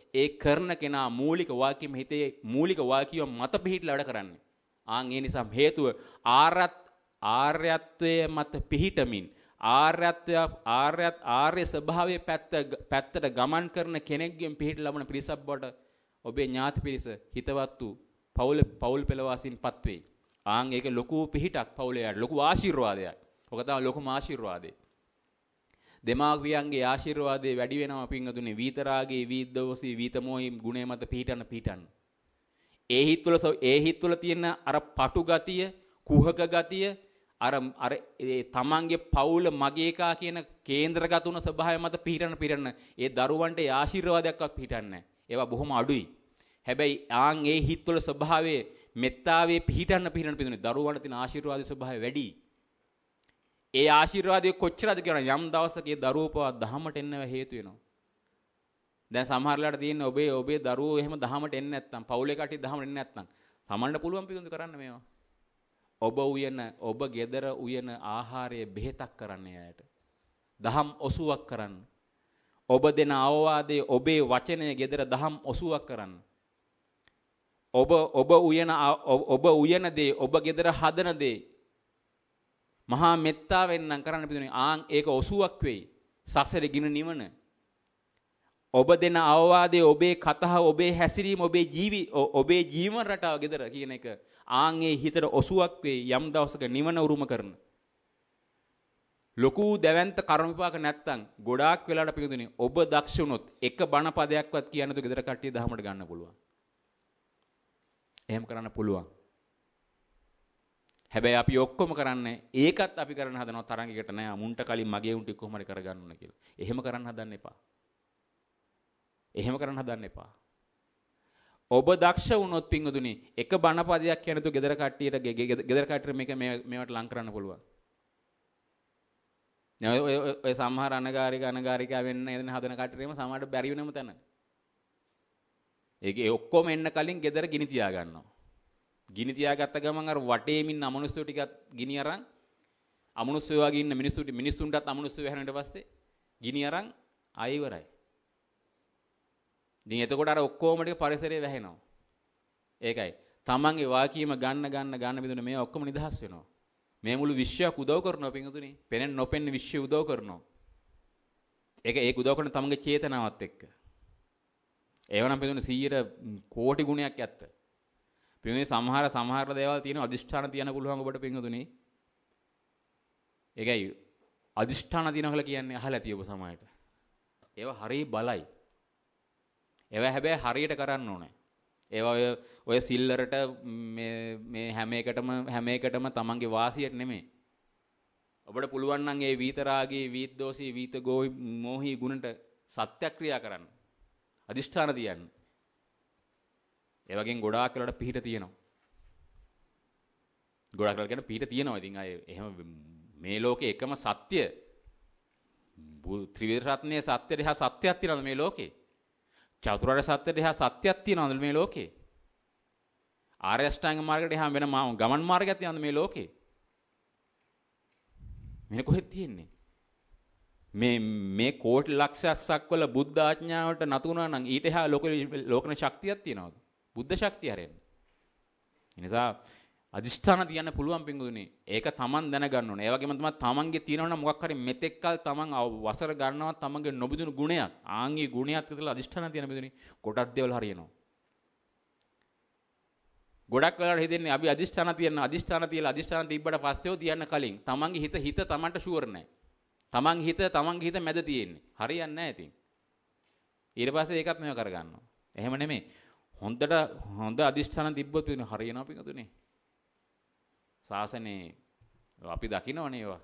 ඒ කරන කෙනා මූලික වාක්‍යෙම හිතේ මූලික වාක්‍යිය මත පිහිටලා වැඩ කරන්නේ. ආන් ඒ නිසා හේතුව ආර්යත් ආර්යත්වයේ මත පිහිටමින් ආර්යත්වය ආර්යත් ආර්ය ස්වභාවයේ පැත්ත පැත්තට ගමන් කරන කෙනෙක්ගෙන් පිහිට ලබන පිරිසක් බවට ඔබේ ඥාති පිරිස හිතවත් වූ පවුල පවුල් පෙළවාසින්පත් වෙයි. ආන් ඒක ලොකු පිහිටක් පවුලේ ලොකු ආශිර්වාදයක්. ඔක තමයි ලොකුම ආශිර්වාදය. දෙමාපියන්ගේ ආශිර්වාදයේ වැඩි වෙනවා පින්වතුනි. විතරාගේ වීද්දෝසී විතමෝහි ගුණය මත පිහිටන්න පිහිටන්න. ඒ හිත්වල ඒ හිත්වල තියෙන අර පටු ගතිය, කුහක ගතිය, අර අර තමන්ගේ පවුල මගේ එකා කියන කේන්ද්‍රගත වුණ ස්වභාවය මත පිහිටන්න පිහිටන්න. ඒ දරුවන්ට ඒ ආශිර්වාදයක්වත් පිහිටන්නේ නැහැ. ඒවා බොහොම අඩුයි. හැබැයි ආන් ඒ හිත්වල ස්වභාවයේ මෙත්තාවේ පිහිටන්න පිහිටන්න පිහිටන්න දරුවන්ට තියෙන ආශිර්වාදයේ ස්වභාවය වැඩි. ඒ ආශිර්වාදය කොච්චරද කියන යම් දවසක ඒ දරුවෝ පවා දහමට එන්නව හේතු වෙනවා. දැන් සමහරලාට තියෙන ඔබේ ඔබේ දරුවෝ එහෙම දහමට එන්නේ නැත්නම් පවුලේ කට්ටිය දහමට එන්නේ නැත්නම් තමන්ට පුළුවන් පිළිඳු කරන්න මේවා. ඔබ උයන ඔබ gedara උයන ආහාරයේ බෙහෙතක් කරන්න යායට. දහම් ඔසුවක් කරන්න. ඔබ දෙන අවවාදයේ ඔබේ වචනය gedara දහම් ඔසුවක් කරන්න. ඔබ ඔබ උයන ඔබ උයන දේ ඔබ gedara හදන දේ මහා මෙත්තාවෙන් නම් කරන්න පිටුනේ ආන් ඒක ඔසුවක් වෙයි. සසරේ ගින නිවන. ඔබ දෙන අවවාදයේ ඔබේ කතාව ඔබේ හැසිරීම ඔබේ ජීවි ඔබේ ජීවන රටාව gedara කියන එක ආන් ඒ හිතට ඔසුවක් වෙයි යම් දවසක නිවන උරුම කරන. ලොකු දැවැන්ත කර්ම විපාක නැත්තම් ගොඩාක් වෙලාවට පිටුනේ ඔබ දක්ෂ වුණොත් එක බණ පදයක්වත් කියන්න තු gedara කට්ටිය දහමට ගන්න පුළුවන්. එහෙම කරන්න පුළුවන්. හැබැයි අපි ඔක්කොම කරන්නේ ඒකත් අපි කරන්න හදනවා තරංගයකට නෑ මුන්ට කලින් මගේ උන්ට කොහොමද කරගන්න ඕන කියලා. එහෙම කරන්න හදන්න එපා. එහෙම කරන්න හදන්න එපා. ඔබ දක්ෂ වුණොත් පින්වතුනි එක බණ පදයක් කියන තු gedara කට්ටියට gedara කට්ටියට මේක මේවට ලං කරන්න පුළුවන්. දැන් ඔය ඔය සමහර අනගාരിക අනගාരികා වෙන්න එන හදන කට්ටියම සමහරට බැරි වෙනම තැන. ඒකේ ඔක්කොම එන්න කලින් gedara ගිනි තියා ගන්නවා. ගිනි තියාගත්ත ගමන් අර වටේම ඉන්න අමනුෂ්‍යෝ ටිකත් ගිනි අරන් අමනුෂ්‍යෝ වගේ ඉන්න මිනිස්සුන්ට මිනිස්සුන්ටත් අමනුෂ්‍යෝ වැහෙනට පස්සේ ගිනි අරන් ආයෙ ඉවරයි. ඉතින් එතකොට අර ඔක්කොම ටික පරිසරයේ වැහෙනවා. ඒකයි. තමන්ගේ වාකීම ගන්න ගන්න ගන්න බිඳුනේ මේ ඔක්කොම නිදහස් වෙනවා. මේ මුළු විශ්වයක් උදව් කරනවා පින්තුනේ. පෙනෙන් නොපෙනෙන විශ්වය උදව් කරනවා. ඒක ඒක උදව් කරන තමන්ගේ චේතනාවත් එක්ක. ඒවනම් පින්තුනේ සීයට කෝටි ගුණයක් ඇත්ත. පින්තුනේ සමහර සමහර දේවල් තියෙන අදිෂ්ඨාන තියන්න පුළුවන් ඔබට පින්තුනේ. ඒකයි අදිෂ්ඨාන තියනවා කියලා කියන්නේ අහලා ඇති ඔබ සමායට. ඒවා හරිය බලයි. ඒවා හැබැයි හරියට කරන්න ඕනේ. ඒවා ඔය ඔය සිල්ලරට මේ මේ හැම එකටම හැම එකටම තමන්ගේ වාසියට නෙමෙයි. ඔබට පුළුවන් නම් ඒ විතරාගේ වීද්දෝසී වීතගෝයි මොහි ගුණට සත්‍යක්‍රියා කරන්න. අදිෂ්ඨාන තියන්න. ඒ වගේන් ගොඩාක් වෙලාවට පිහිට තියෙනවා. ගොඩාක් වෙලාවට කියන පිහිට තියෙනවා. ඉතින් අය එහෙම මේ ලෝකේ එකම සත්‍ය ත්‍රිවිධ රත්නයේ සත්‍ය දෙහ සත්‍යයක් තියෙනවා මේ ලෝකේ. චතුරාර්ය සත්‍ය දෙහ සත්‍යයක් තියෙනවා මේ ලෝකේ. ආර්ය අෂ්ටාංග මාර්ගයට එහා වෙන ගමන් මාර්ගයක් තියෙනවා මේ ලෝකේ. මෙන්න කොහෙද තියෙන්නේ? මේ මේ කෝටි ලක්ෂයක් වල බුද්ධ ආඥාවට නතු වුණා නම් ඊට එහා ලෝක ලෝකන ශක්තියක් තියනවාද? බුද්ධ ශක්තිය හැරෙන්නේ. ඒ නිසා අදිෂ්ඨාන තියන්න පුළුවන් පිංගුදුනේ. ඒක තමන් දැනගන්න ඕනේ. ඒ වගේම තමයි තමන්ගේ තියෙනවා නම් මොකක් හරි මෙතෙක්කල් තමන් වසර ගන්නවා තමන්ගේ නොබිදුණු ගුණයක්. ආන්ගේ ගුණයක් විතර අදිෂ්ඨාන තියන බිදුනේ කොටක් දේවල් හරියනවා. ගොඩක් වෙලාවට හිතෙන්නේ අපි අදිෂ්ඨාන තියන්න අදිෂ්ඨාන තියලා අදිෂ්ඨාන තිබ්බට පස්සේව තියන්න කලින් තමන්ගේ හිත හිත තමන්ට ෂුවර් නැහැ. තමන්ගේ හිත තමන්ගේ හිත මැද තියෙන්නේ. හරියන්නේ නැහැ ඉතින්. ඊට පස්සේ ඒකත් මේව කරගන්නවා. එහෙම නෙමෙයි. හොඳට හොඳ අදිෂ්ඨාන තිබ්බොත් හරියනවා පිංගුදුනේ. ශාසනේ අපි දකින්නවනේ ඒවා.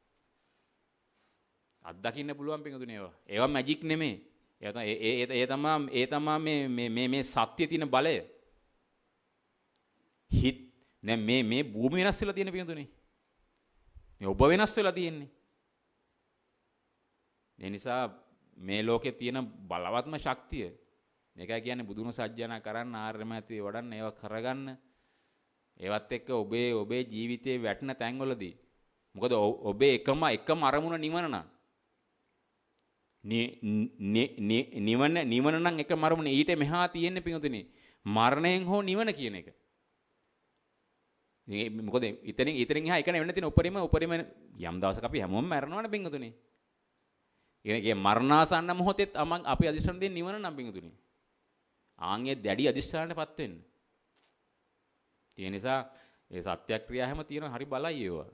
අත් දකින්න පුළුවන් පිංගුදුනේ ඒවා. ඒවා මැජික් නෙමෙයි. ඒ ඒ ඒ තමයි ඒ තමයි මේ මේ මේ සත්‍ය තියෙන බලය. හිත දැන් මේ මේ භූමිය වෙනස් වෙලා තියෙන පිංගුදුනේ. මේ ඔබ වෙනස් වෙලා තියෙන්නේ. ඒ නිසා මේ ලෝකේ තියෙන බලවත්ම ශක්තිය මේකයි කියන්නේ බුදුන් සත්‍යයනා කරන්න ආර්යමැති වඩන්න ඒවා කරගන්න ඒවත් එක්ක ඔබේ ඔබේ ජීවිතේ වැටෙන තැන්වලදී මොකද ඔබේ එකම එකම අරමුණ නිවන නම් නිවන නිවන නම් එක මරමුණ ඊට මෙහා තියෙන්නේ පිඟුතුනි මරණයෙන් හෝ නිවන කියන එක. මොකද ඉතින් ඉතින් එහා එක නෙවෙන්න තියෙන උපරිම උපරිම යම් දවසක අපි හැමෝම මරනවනේ පිඟුතුනි. ඒ මරණාසන්න මොහොතෙත් අපි අදිෂ්ඨාන දෙන්නේ නිවන නම් පිඟුතුනි. ආන්ගේ දැඩි අදිෂ්ඨානයටපත් වෙන්න. ඒ නිසා ඒ සත්‍යක්‍රියා හැම තියෙනවා හරි බලයි ඒවා.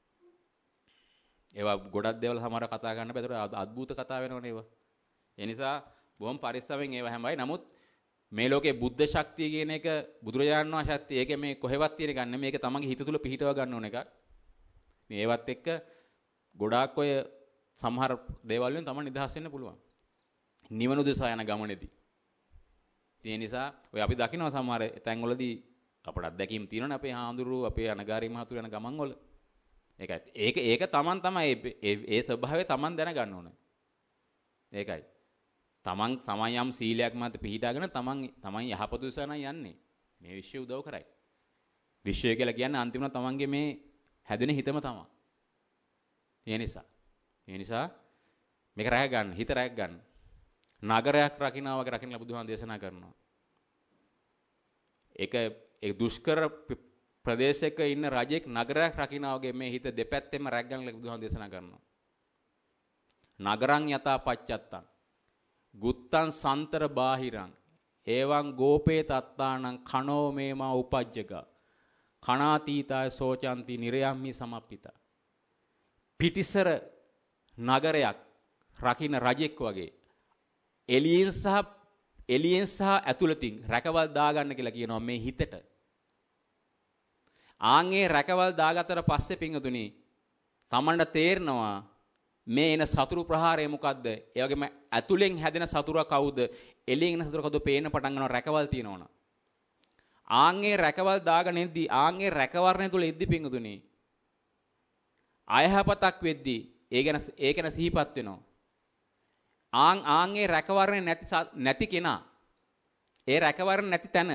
ඒවා ගොඩක් දේවල් සමහර කතා ගන්න බෑ. ඒතර අద్భుත කතා වෙනවනේ ඒවා. ඒ නිසා බොහොම පරිස්සමෙන් ඒවා හැමයි. නමුත් මේ ලෝකේ බුද්ධ ශක්තිය කියන එක බුදුරජාණන් වහන්සේ ශක්තිය ඒක මේ කොහෙවත් තියෙන එකක් නෙමෙයි. මේක තමන්ගේ හිත තුල පිහිටව ගන්න ඕන එකක්. මේ ඒවත් එක්ක ගොඩාක් ඔය සමහර දේවල් වලින් තමන් නිදහස් වෙන්න පුළුවන්. නිවන උදෙසා යන ගමනේදී. ඒ නිසා ඔය අපි දකිනවා සමහර තැන්වලදී අපට අත්දැකීම් තියෙනවනේ අපේ හාමුදුරුවෝ අපේ අනගාරී මහතුරු යන ගමන් වල. ඒකයි. ඒක ඒක තමන් තමයි ඒ ස්වභාවය තමන් දැනගන්න ඕන. ඒකයි. තමන් තමන් යම් සීලයක් මත පිළිහිටාගෙන තමන් තමන් යහපත උසන යන්නේ. මේ විශ්වය උදව් කරයි. විශ්වය කියලා කියන්නේ අන්තිමට තමන්ගේ මේ හැදෙන හිතම තමයි. ඒ නිසා. ඒ නිසා මේක රැක ගන්න, හිත රැක ගන්න. නගරයක් රකින්නවා වගේ රකින්නලා බුදුහාම දේශනා කරනවා. ඒක ඒ දුෂ්කර ප්‍රදේශයක ඉන්න රජෙක් නගරයක් රකින්නවා වගේ මේ හිත දෙපැත්තෙම රැක ගන්න කියලා බුදුහාම දේශනා කරනවා. නගරං යතා පච්චත්තං ගුත්තං සන්තර බාහිරං එවං ගෝපේ තත්තානං කනෝ මේමා උපජ්ජක කනාතීතාය සෝචන්ති නිරයම්හි සමප්පිතා. පිටිසර නගරයක් රකින්න රජෙක් වගේ එළියෙන් සහ එළියෙන් සහ ඇතුළතින් රැකවල් දාගන්න කියලා කියනවා මේ හිතට. ආන්ගේ රැකවල් දාගත්තට පස්සේ පිංගුතුනි තමන්ට තේරෙනවා මේ එන සතුරු ප්‍රහාරය මොකද්ද? ඒ වගේම ඇතුලෙන් හැදෙන සතුරා කවුද? එළියෙන් එන සතුරා කවුද? පේන්න පටන් ගන්නවා රැකවල් තියෙනවනම්. ආන්ගේ රැකවල් දාගෙන ඉද්දි ආන්ගේ රැකවරණය තුල ඉද්දි පිංගුතුනි අයහපතක් වෙද්දි ඒ ගැන ඒ ගැන සිහිපත් වෙනවා. ආන් ආන්ගේ රැකවරණය නැති නැති කෙනා ඒ රැකවරණ නැති තැන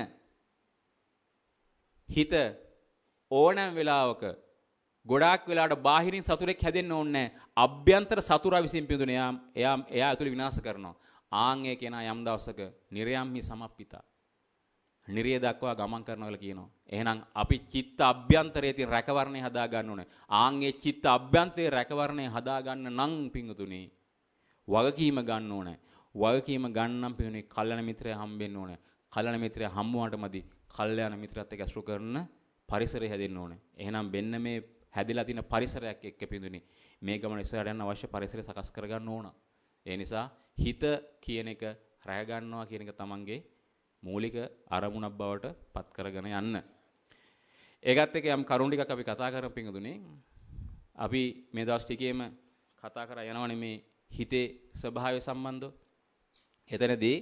හිත ඕනෑම වෙලාවක ගොඩාක් වෙලාවට බාහිරින් සතුරෙක් හැදෙන්න ඕනේ නැහැ. අභ්‍යන්තර සතුරා විසින් පිඳුනේ එයා එයා එයා ඇතුළේ විනාශ කරනවා. ආන් ඒ කෙනා යම් දවසක නිරයම්හි සමප්පිතා. නිරය දක්වා ගමන් කරනවා කියලා කියනවා. එහෙනම් අපි චිත්ත අභ්‍යන්තරයේ තියෙන රැකවරණය හදා ගන්න ඕනේ. ආන් ඒ චිත්ත අභ්‍යන්තරයේ රැකවරණය හදා ගන්න නම් පිංගුතුනේ වගකීම ගන්න ඕනේ. වගකීම ගන්නම් පිංගුනේ කල්යනා මිත්‍රය හම්බෙන්න ඕනේ. කල්යනා මිත්‍රය හම්බුවාටමදි කල්යනා මිත්‍රයත් එක්ක අසුර කරන පරිසරය හැදෙන්න ඕනේ. එහෙනම් මෙන්න මේ හැදිලා තියෙන පරිසරයක් එක්ක පිඳුනේ මේ ගමන ඉස්සරහට යන්න අවශ්‍ය පරිසරය සකස් කරගන්න ඕන. ඒ නිසා හිත කියන එක රැය ගන්නවා කියන එක තමන්ගේ මූලික අරමුණක් බවට පත් කරගෙන යන්න. ඒකත් එක්ක යම් කරුණු ටිකක් අපි කතා කරමු පිඳුනේ. අපි මේ දවස් ටිකේම කතා කරා යනවනේ මේ හිතේ ස්වභාවය සම්බන්ධව. එතනදී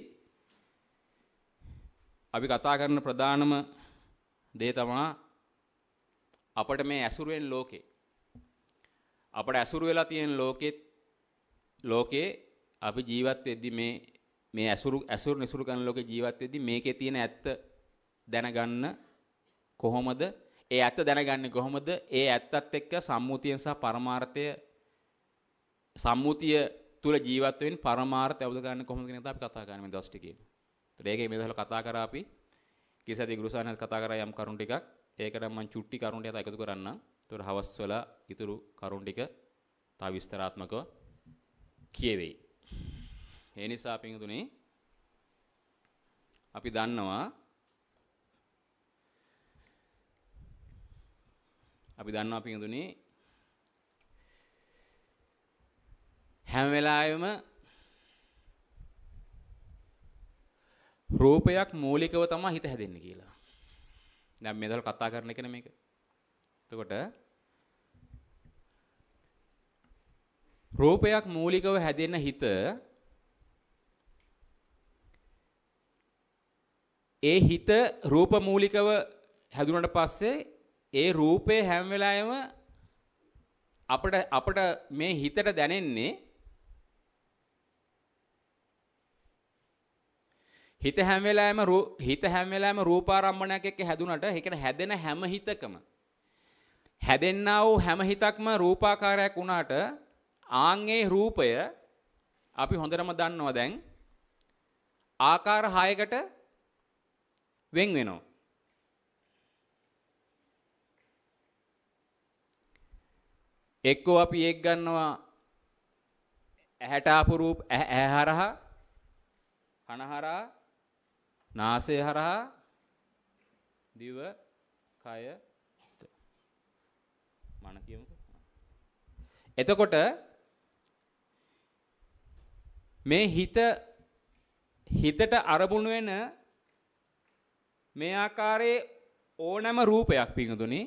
අපි කතා කරන ප්‍රධානම දේ තමයි අපට මේ ඇසුරුවෙන් ලෝකේ අපට ඇසුරු වෙලා තියෙන ලෝකෙත් ලෝකේ අපි ජීවත් වෙද්දි මේ මේ ඇසුරු ඇසුරු නිසුරු කරන ලෝකේ ජීවත් වෙද්දි මේකේ තියෙන ඇත්ත දැනගන්න කොහොමද? ඒ ඇත්ත දැනගන්නේ කොහොමද? ඒ ඇත්තත් එක්ක සම්මුතියෙන් සහ පරමාර්ථය සම්මුතිය තුල ජීවත් වෙමින් පරමාර්ථය අවබෝධ කරගන්න කොහොමද කියන එක අපි කතා කරන්නේ මේ දවස් ටිකේ. ඒත් ඒකේ මේ දවස්වල කතා කරා අපි කිසදී ගුරුසානත් කතා කරා යම් කරුණු ටිකක්. ඒකට මම චුට්ටි කරුණු ටික එකතු කරන්නම්. ඒතර හවස් වල ඉතුරු කරුණු ටික තව විස්තරාත්මකව කියවෙයි. ඒ නිසා පිටුනේ අපි දන්නවා අපි දන්නවා පිටුනේ හැම වෙලාවෙම රූපයක් මූලිකව තමයි හිත හැදෙන්නේ කියලා. දැන් මේ දවල් කතා කරන එකනේ මේක. එතකොට රූපයක් මූලිකව හැදෙන හිත ඒ හිත රූප මූලිකව හැදුනට පස්සේ ඒ රූපේ හැම වෙලාවෙම අපිට අපිට මේ හිතට දැනෙන්නේ හිත හැම වෙලාවෙම හිත හැම වෙලාවෙම රූපාරම්මණයක් එක්ක හැදුනට ඒ කියන්නේ හැදෙන හැම හිතකම හැදෙන්නා වූ හැම හිතක්ම රූපාකාරයක් වුණාට ආන්ගේ රූපය අපි හොඳටම දන්නවා දැන් ආකාර හයකට වෙන් වෙනවා. එක්කෝ අපි එක් ගන්නවා ඇහැට ආපු රූප ඇහැ හරහා, කන හරහා, නාසය හරහා, දිව, කය, මන කියමුකෝ. එතකොට මේ හිත හිතට අරමුණු වෙන මේ ආකාරයේ ඕනෑම රූපයක් පිඟුතුනි,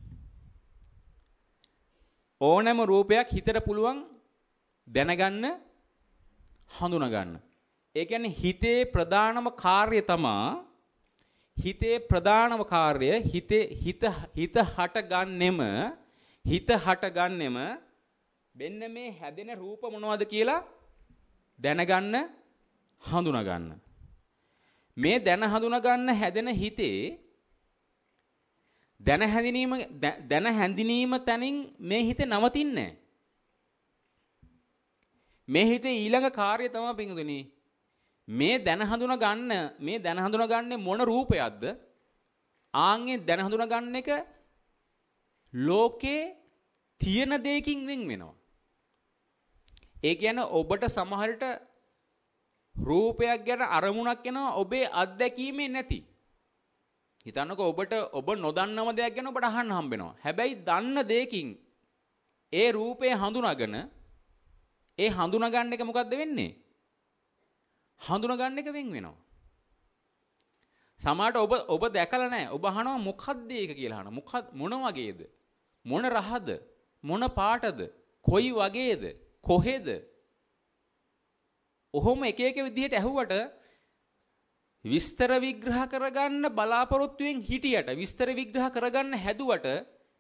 ඕනෑම රූපයක් හිතට පුළුවන් දැනගන්න, හඳුනා ගන්න. ඒ කියන්නේ හිතේ ප්‍රධානම කාර්යය තමයි හිතේ ප්‍රධානම කාර්යය හිතේ හිත හිත හට ගන්නෙම හිත හට ගන්නෙම මෙන්න මේ හැදෙන රූප මොනවද කියලා දැනගන්න, හඳුනා ගන්න. මේ දැන හඳුනා ගන්න හැදෙන හිතේ දැන හැඳිනීම දැන හැඳිනීම තනින් මේ හිත නවතින්නේ. මේ හිතේ ඊළඟ කාර්යය තමයි පිංගුතුනි මේ දැන හඳුනා ගන්න මේ දැන හඳුනා ගන්නේ මොන රූපයක්ද? ආන්ගේ දැන හඳුනා ගන්න එක ලෝකේ තියෙන දෙයකින් වෙන් වෙනවා. ඒ කියන්නේ ඔබට සමහරට රූපයක් ගැන අරමුණක් එනවා ඔබේ අත්දැකීමේ නැති. හිතන්නකෝ ඔබට ඔබ නොදන්නම දෙයක් ගැන ඔබට අහන්න හම්බෙනවා. හැබැයි දන්න දෙයකින් ඒ රූපේ හඳුනාගෙන ඒ හඳුනා ගන්න එක මොකද්ද වෙන්නේ? හඳුනා ගන්න එක වෙන් වෙනවා. සමහරට ඔබ ඔබ දැකලා නැහැ. ඔබ අහනවා මොකද්ද ඒක කියලා අහනවා. මොකක් මොන වගේද? මොන රහද? මොන පාටද? කොයි වගේද? කොහෙද? ඔහොම එක එක විදිහට ඇහුවට විස්තර විග්‍රහ කරගන්න බලාපොරොත්තුෙන් හිටියට විස්තර විග්‍රහ කරගන්න හැදුවට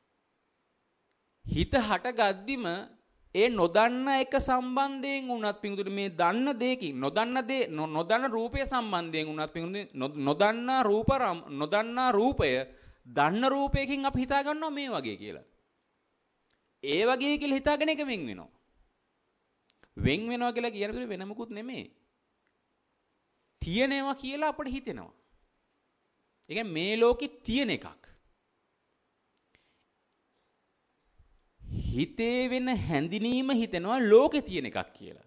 හිත හටගද්දිම ඒ නොදන්න එක සම්බන්ධයෙන් වුණත් පිඟුතුනි මේ දන්න දෙයකින් නොදන්න දේ නොදන්න රූපය සම්බන්ධයෙන් වුණත් පිඟුතුනි නොදන්න රූප නොදන්න රූපය දන්න රූපයකින් අපි හිතා ගන්නවා මේ වගේ කියලා. ඒ වගේ කියලා හිතාගෙන එක වෙන් වෙනවා. වෙන් වෙනවා කියලා කියන්නේ වෙන මොකුත් නෙමෙයි. තියෙනවා කියලා අපිට හිතෙනවා. ඒ කියන්නේ මේ ලෝකෙ තියෙන එකක්. හිතේ වෙන හැඳිනීම හිතෙනවා ලෝකේ තියෙන එකක් කියලා.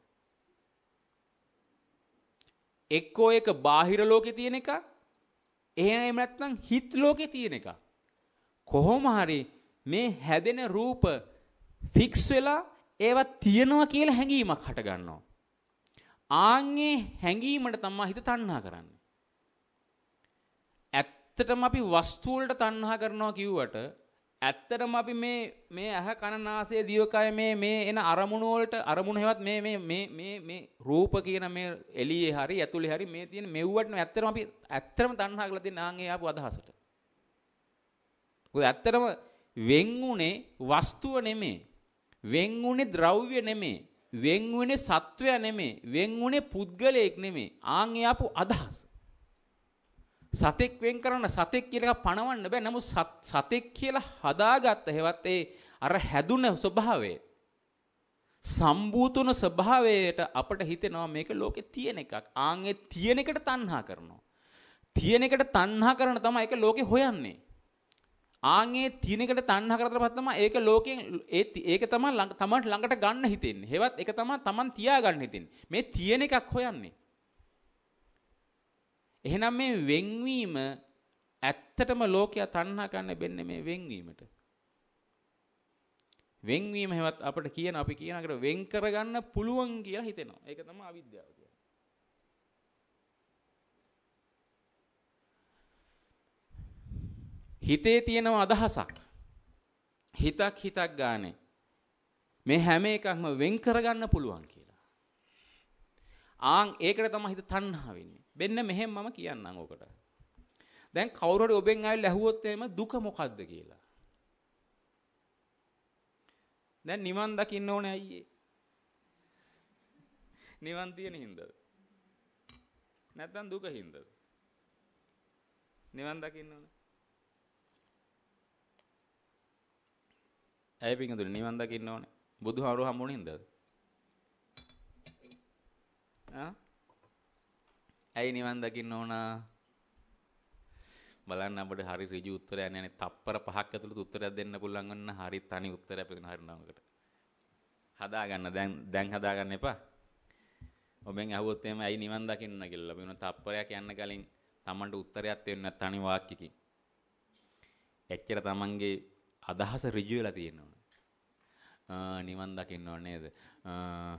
එක්කෝ එක බාහිර ලෝකේ තියෙන එකක්, එහෙම නැත්නම් හිත ලෝකේ තියෙන එකක්. කොහොම හරි මේ හැදෙන රූප ෆික්ස් වෙලා ඒවා තියෙනවා කියලා හැඟීමක් හට ගන්නවා. ආන්ගේ හැඟීමට තමයි හිත තණ්හා කරන්නේ. ඇත්තටම අපි වස්තු වලට තණ්හා කරනවා කිව්වට ඇත්තටම අපි මේ මේ ඇහ කන නාසය දිවකය මේ මේ එන අරමුණු වලට අරමුණු හැවත් මේ මේ මේ මේ මේ රූප කියන මේ එළියේ හරි ඇතුලේ හරි මේ තියෙන මෙව්වට ඇත්තටම අපි ඇත්තටම තණ්හා කරලා තියෙන ආන්ගේ ආපු අදහසට. මොකද ඇත්තටම වෙන්ුනේ වස්තුව නෙමෙයි. වෙන්ුනේ ද්‍රව්‍ය නෙමෙයි. වෙන්ුනේ සත්වය නෙමෙයි. වෙන්ුනේ පුද්ගලයෙක් නෙමෙයි. ආන්ගේ ආපු අදහස. සතෙක් වෙන් කරන්න සතෙක් කියලා එකක් පණවන්න බෑ. නමුත් සතෙක් කියලා හදාගත්ත හේවත් ඒ අර හැදුන ස්වභාවය සම්බූතුන ස්වභාවයට අපට හිතෙනවා මේක ලෝකේ තියෙන එකක්. ආන්ගේ තියෙන එකට තණ්හා කරනවා. තියෙන එකට තණ්හා කරන තමයි ඒක ලෝකේ හොයන්නේ. ආන්ගේ තියෙන එකට තණ්හා කරලා තමයි ඒක ලෝකෙන් ඒක තමයි තමන්ට ළඟට ගන්න හිතෙන්නේ. හේවත් ඒක තමයි තමන් තියාගන්න හිතෙන්නේ. මේ තියෙන එකක් හොයන්නේ. එහෙනම් මේ වෙන්වීම ඇත්තටම ලෝකයා තණ්හා කරන්න බෙන්නේ මේ වෙන්වීමට. වෙන්වීම හැවත් අපිට කියන අපි කියන එකට වෙන් කරගන්න පුළුවන් කියලා හිතෙනවා. ඒක තමයි අවිද්‍යාව කියන්නේ. හිතේ තියෙන අදහසක් හිතක් හිතක් ගානේ මේ හැම එකක්ම වෙන් කරගන්න පුළුවන් කියලා. ආන් ඒකට තමයි හිත තණ්හා වෙන්නේ. මෙන්න මෙහෙම මම කියන්නම් ඔකට. දැන් කවුරු හරි ඔබෙන් ආවිල්ලා ඇහුවොත් එහෙම දුක මොකද්ද කියලා. දැන් නිවන් දකින්න ඕනේ අයියේ. නිවන් තියෙන හින්දාද? නැත්නම් දුක හින්දාද? නිවන් දකින්න ඕනේ. ඇයි පිටුදුනේ නිවන් දකින්න ඕනේ? බුදුහාමුදුරුවෝ හම්බුනේ හින්දාද? ඇයි නිවන් දකින්න ඕන? බලන්න අපිට හරි ඍජු උත්තරයක් නෑනේ. තප්පර පහක් ඇතුළත උත්තරයක් දෙන්න පුළුවන් වන්න හරි තනි උත්තරයක් වෙන හරි නමකට. හදාගන්න දැන් දැන් හදාගන්න එපා. ඔබෙන් අහුවොත් එහෙම ඇයි නිවන් දකින්න කියලා. අපි වෙන තප්පරයක් යන්න කලින් Tamanට උත්තරයක් දෙන්න නැත් තනි වාක්‍යකින්. එච්චර Tamanගේ අදහස ඍජු වෙලා තියෙනවා. ආ නිවන් දකින්න ඕන නේද? ආ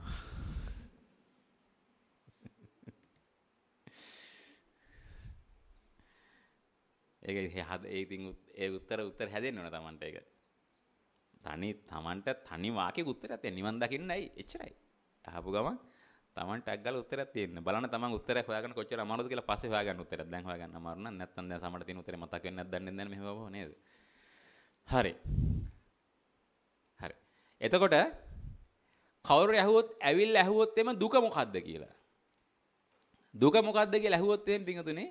ඒක ඒ ඉතින් ඒ උත්තර උත්තර හැදෙන්න ඕන Tamanට ඒක. තනි Tamanට තනි වාක්‍යයක උත්තරයක් දෙන්න නිවන් දකින්න ඇයි? එච්චරයි. අහපු ගමන් Tamanට අග්ගල උත්තරයක් තියෙන්න. බලන්න Taman උත්තරයක් හොයාගන්න කොච්චර අමාරුද කියලා පස්සේ හොයාගන්න උත්තරයක්. දැන් හොයාගන්න අමාරු නම් නැත්තම් දැන් සමහරට තියෙන උත්තරේ මතක වෙන්නේ නැද්ද දන්නේ නැහැ මෙහෙම වව නේද? හරි. හරි. එතකොට කවුරු ඇහුවොත් ඇවිල්ලා ඇහුවොත් එම දුක මොකද්ද කියලා. දුක මොකද්ද කියලා ඇහුවොත් එහෙම පිංගුතුනේ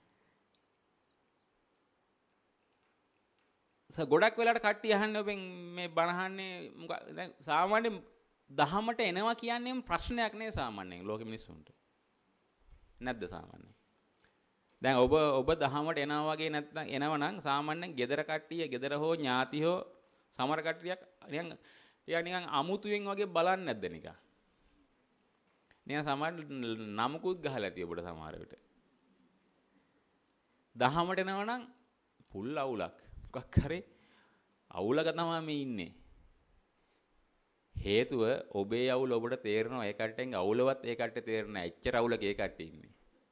ගොඩක් වෙලාවට කට්ටිය අහන්නේ ඔබෙන් මේ බණ අහන්නේ මොකක් දැන් සාමාන්‍යයෙන් දහමට එනවා කියන්නේ ප්‍රශ්නයක් නේ සාමාන්‍යයෙන් ලෝකෙ මිනිස්සුන්ට. නැද්ද සාමාන්‍යයෙන්? දැන් ඔබ ඔබ දහමට එනවා වගේ නැත්නම් එනවනම් සාමාන්‍යයෙන් gedara කට්ටිය, gedara හෝ ඥාති හෝ සමහර කට්ටියක් නිකන් යා නිකන් අමුතුවෙන් වගේ බලන්නේ නැද්ද නිකන්? නිකන් සමහර නමකුත් ගහලා ඇති ඔබට සමහර විට. දහමට එනවනම් පුල් අවුලක්. මොකක් හරි අවුලක තමයි මේ ඉන්නේ. හේතුව ඔබේ අවුල ඔබට තේරෙනවා ඒ කට්ටියන්ගේ අවුලවත් ඒ කට්ටිය තේරෙන්නේ නැහැ. එච්චර අවුලක ඒ කට්ටිය ඉන්නේ.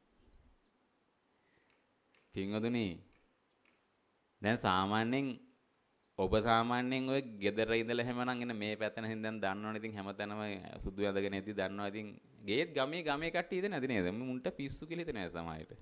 පින්වතුනි දැන් සාමාන්‍යයෙන් ඔබ සාමාන්‍යයෙන් ඔය ගෙදර ඉඳලා හැමනම් එන මේ පැත්තන හින්දා දන්නවනේ ඉතින් හැමතැනම සුදු ඇඳගෙන ඉද්දි දන්නවා ඉතින් ගේත් ගමේ ගමේ කට්ටිය ඉඳ නැති නේද? මුන්ට පිස්සු කියලා හිතේ නෑ සමහරවිට.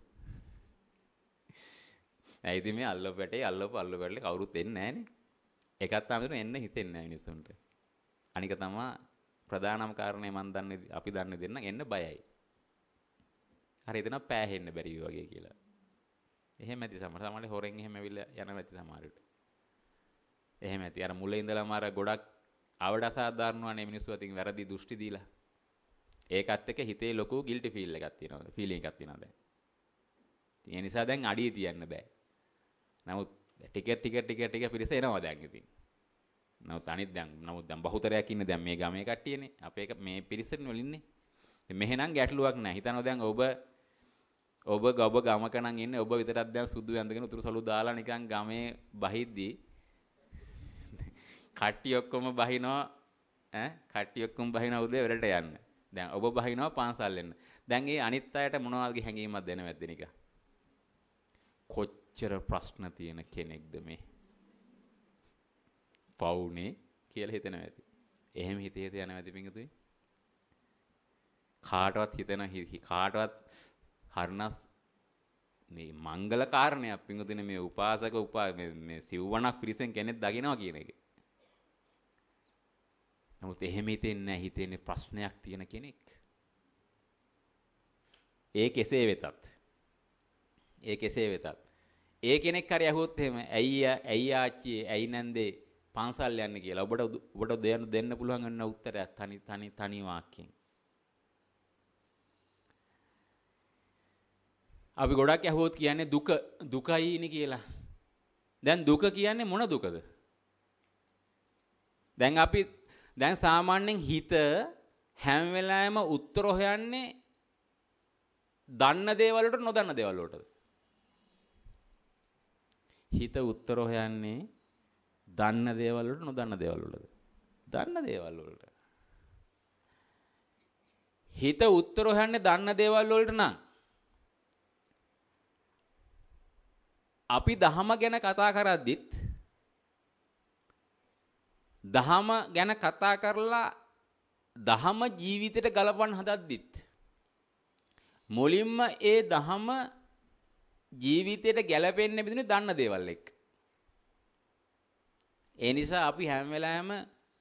ඇයි ඉතින් මේ අල්ලපු පැටේ අල්ලපු අල්ලපු පැටලේ කවුරුත් එන්නේ නැහනේ. ඒකත් තමයි එන්න හිතෙන්නේ නැහැ මිනිස්සුන්ට. අනික තමයි ප්‍රධානම කාරණේ මම දන්නේ අපි දන්නේ දෙන්න එන්න බයයි. හරි එතන පෑහෙන්න බැරි වගේ කියලා. එහෙම ඇති සමහර සමහර හොරෙන් එහෙම ඇවිල්ලා යනවා ඇති සමහරට. එහෙම ඇති. අර මුලින් ඉඳලාම අර ගොඩක් අවඩ අසාධාරණවනේ මිනිස්සු අතින් වැරදි දෘෂ්ටි දීලා. ඒකත් එක්ක හිතේ ලොකු ගිල්ටි ෆීල් එකක් තියෙනවා. ෆීලිං එකක් තියෙනවා දැන්. ඒ නිසා දැන් අඩිය තියන්න බෑ. නමුත් ටිකට් ටිකට් ටිකට් ටික පිරිස එනවා දැන් ඉතින්. නමුත් අනිත් දැන් නමුත් දැන් බහුතරයක් ඉන්නේ දැන් මේ ගමේ කට්ටියනේ. අපේ මේ පිරිසෙන් වල ඉන්නේ. මෙහෙනම් ගැටලුවක් නැහැ. හිතනවා දැන් ඔබ ඔබ ගොබ ගමක නම් ඉන්නේ ඔබ විතරක් දැන් සුදු ඇඳගෙන උතුරු සලු දාලා නිකන් ගමේ බහිද්දී කට්ටිය ඔක්කොම බහිනවා ඈ කට්ටිය ඔක්කොම බහිනවා උදේ වෙලට යන්න. දැන් ඔබ බහිනවා පාන්සල් එන්න. දැන් ඒ අනිත් අයට මොනවාගේ හැඟීමක් දෙනවද නික? කොච්චර ප්‍රශ්න තියෙන කෙනෙක්ද මේ? පවුනේ කියලා හිතනවා ඇති. එහෙම හිතේ හිත යනවා ඇති පිංගුතුනි. කාටවත් හිතන කාටවත් හර්නස් මේ මංගල කාරණයක් පිංගුතුනි මේ උපාසක උපා මේ සිව්වණක් පිරිසෙන් කෙනෙක් දකිනවා කියන එක. නමුත් එහෙම හිතෙන්නේ නැහැ. හිතෙන්නේ ප්‍රශ්නයක් තියෙන කෙනෙක්. ඒ කෙසේ වෙතත් ඒ කෙසේ වෙතත් ඒ කෙනෙක් හරි අහුවොත් එහෙම ඇයි ඇයි ආච්චි ඇයි නැන්දේ පන්සල් යන්නේ කියලා ඔබට ඔබට දෙන්න දෙන්න පුළුවන් වෙන උත්තරයක් තනි තනි තනි වාක්‍යයෙන්. අපි ගොඩක් අහුවොත් කියන්නේ දුක දුකයිනි කියලා. දැන් දුක කියන්නේ මොන දුකද? දැන් අපි දැන් සාමාන්‍යයෙන් හිත හැම වෙලාවෙම උත්තර හොයන්නේ දන්න දේවල් වලට නොදන්න දේවල් වලටද? හිත උත්තර හොයන්නේ දන්න දේවල් වලට නොදන්න දේවල් වලද? දන්න දේවල් වලට. හිත උත්තර හොයන්නේ දන්න දේවල් වලට නම් අපි දහම ගැන කතා කරද්දිත් දහම ගැන කතා කරලා දහම ජීවිතයට ගලපන්න හදද්දිත් මුලින්ම ඒ දහම ජීවිතයට ගැලපෙන්නේ බෙදුනේ දන්න දේවල් එක්ක. ඒ නිසා අපි හැම වෙලාවෙම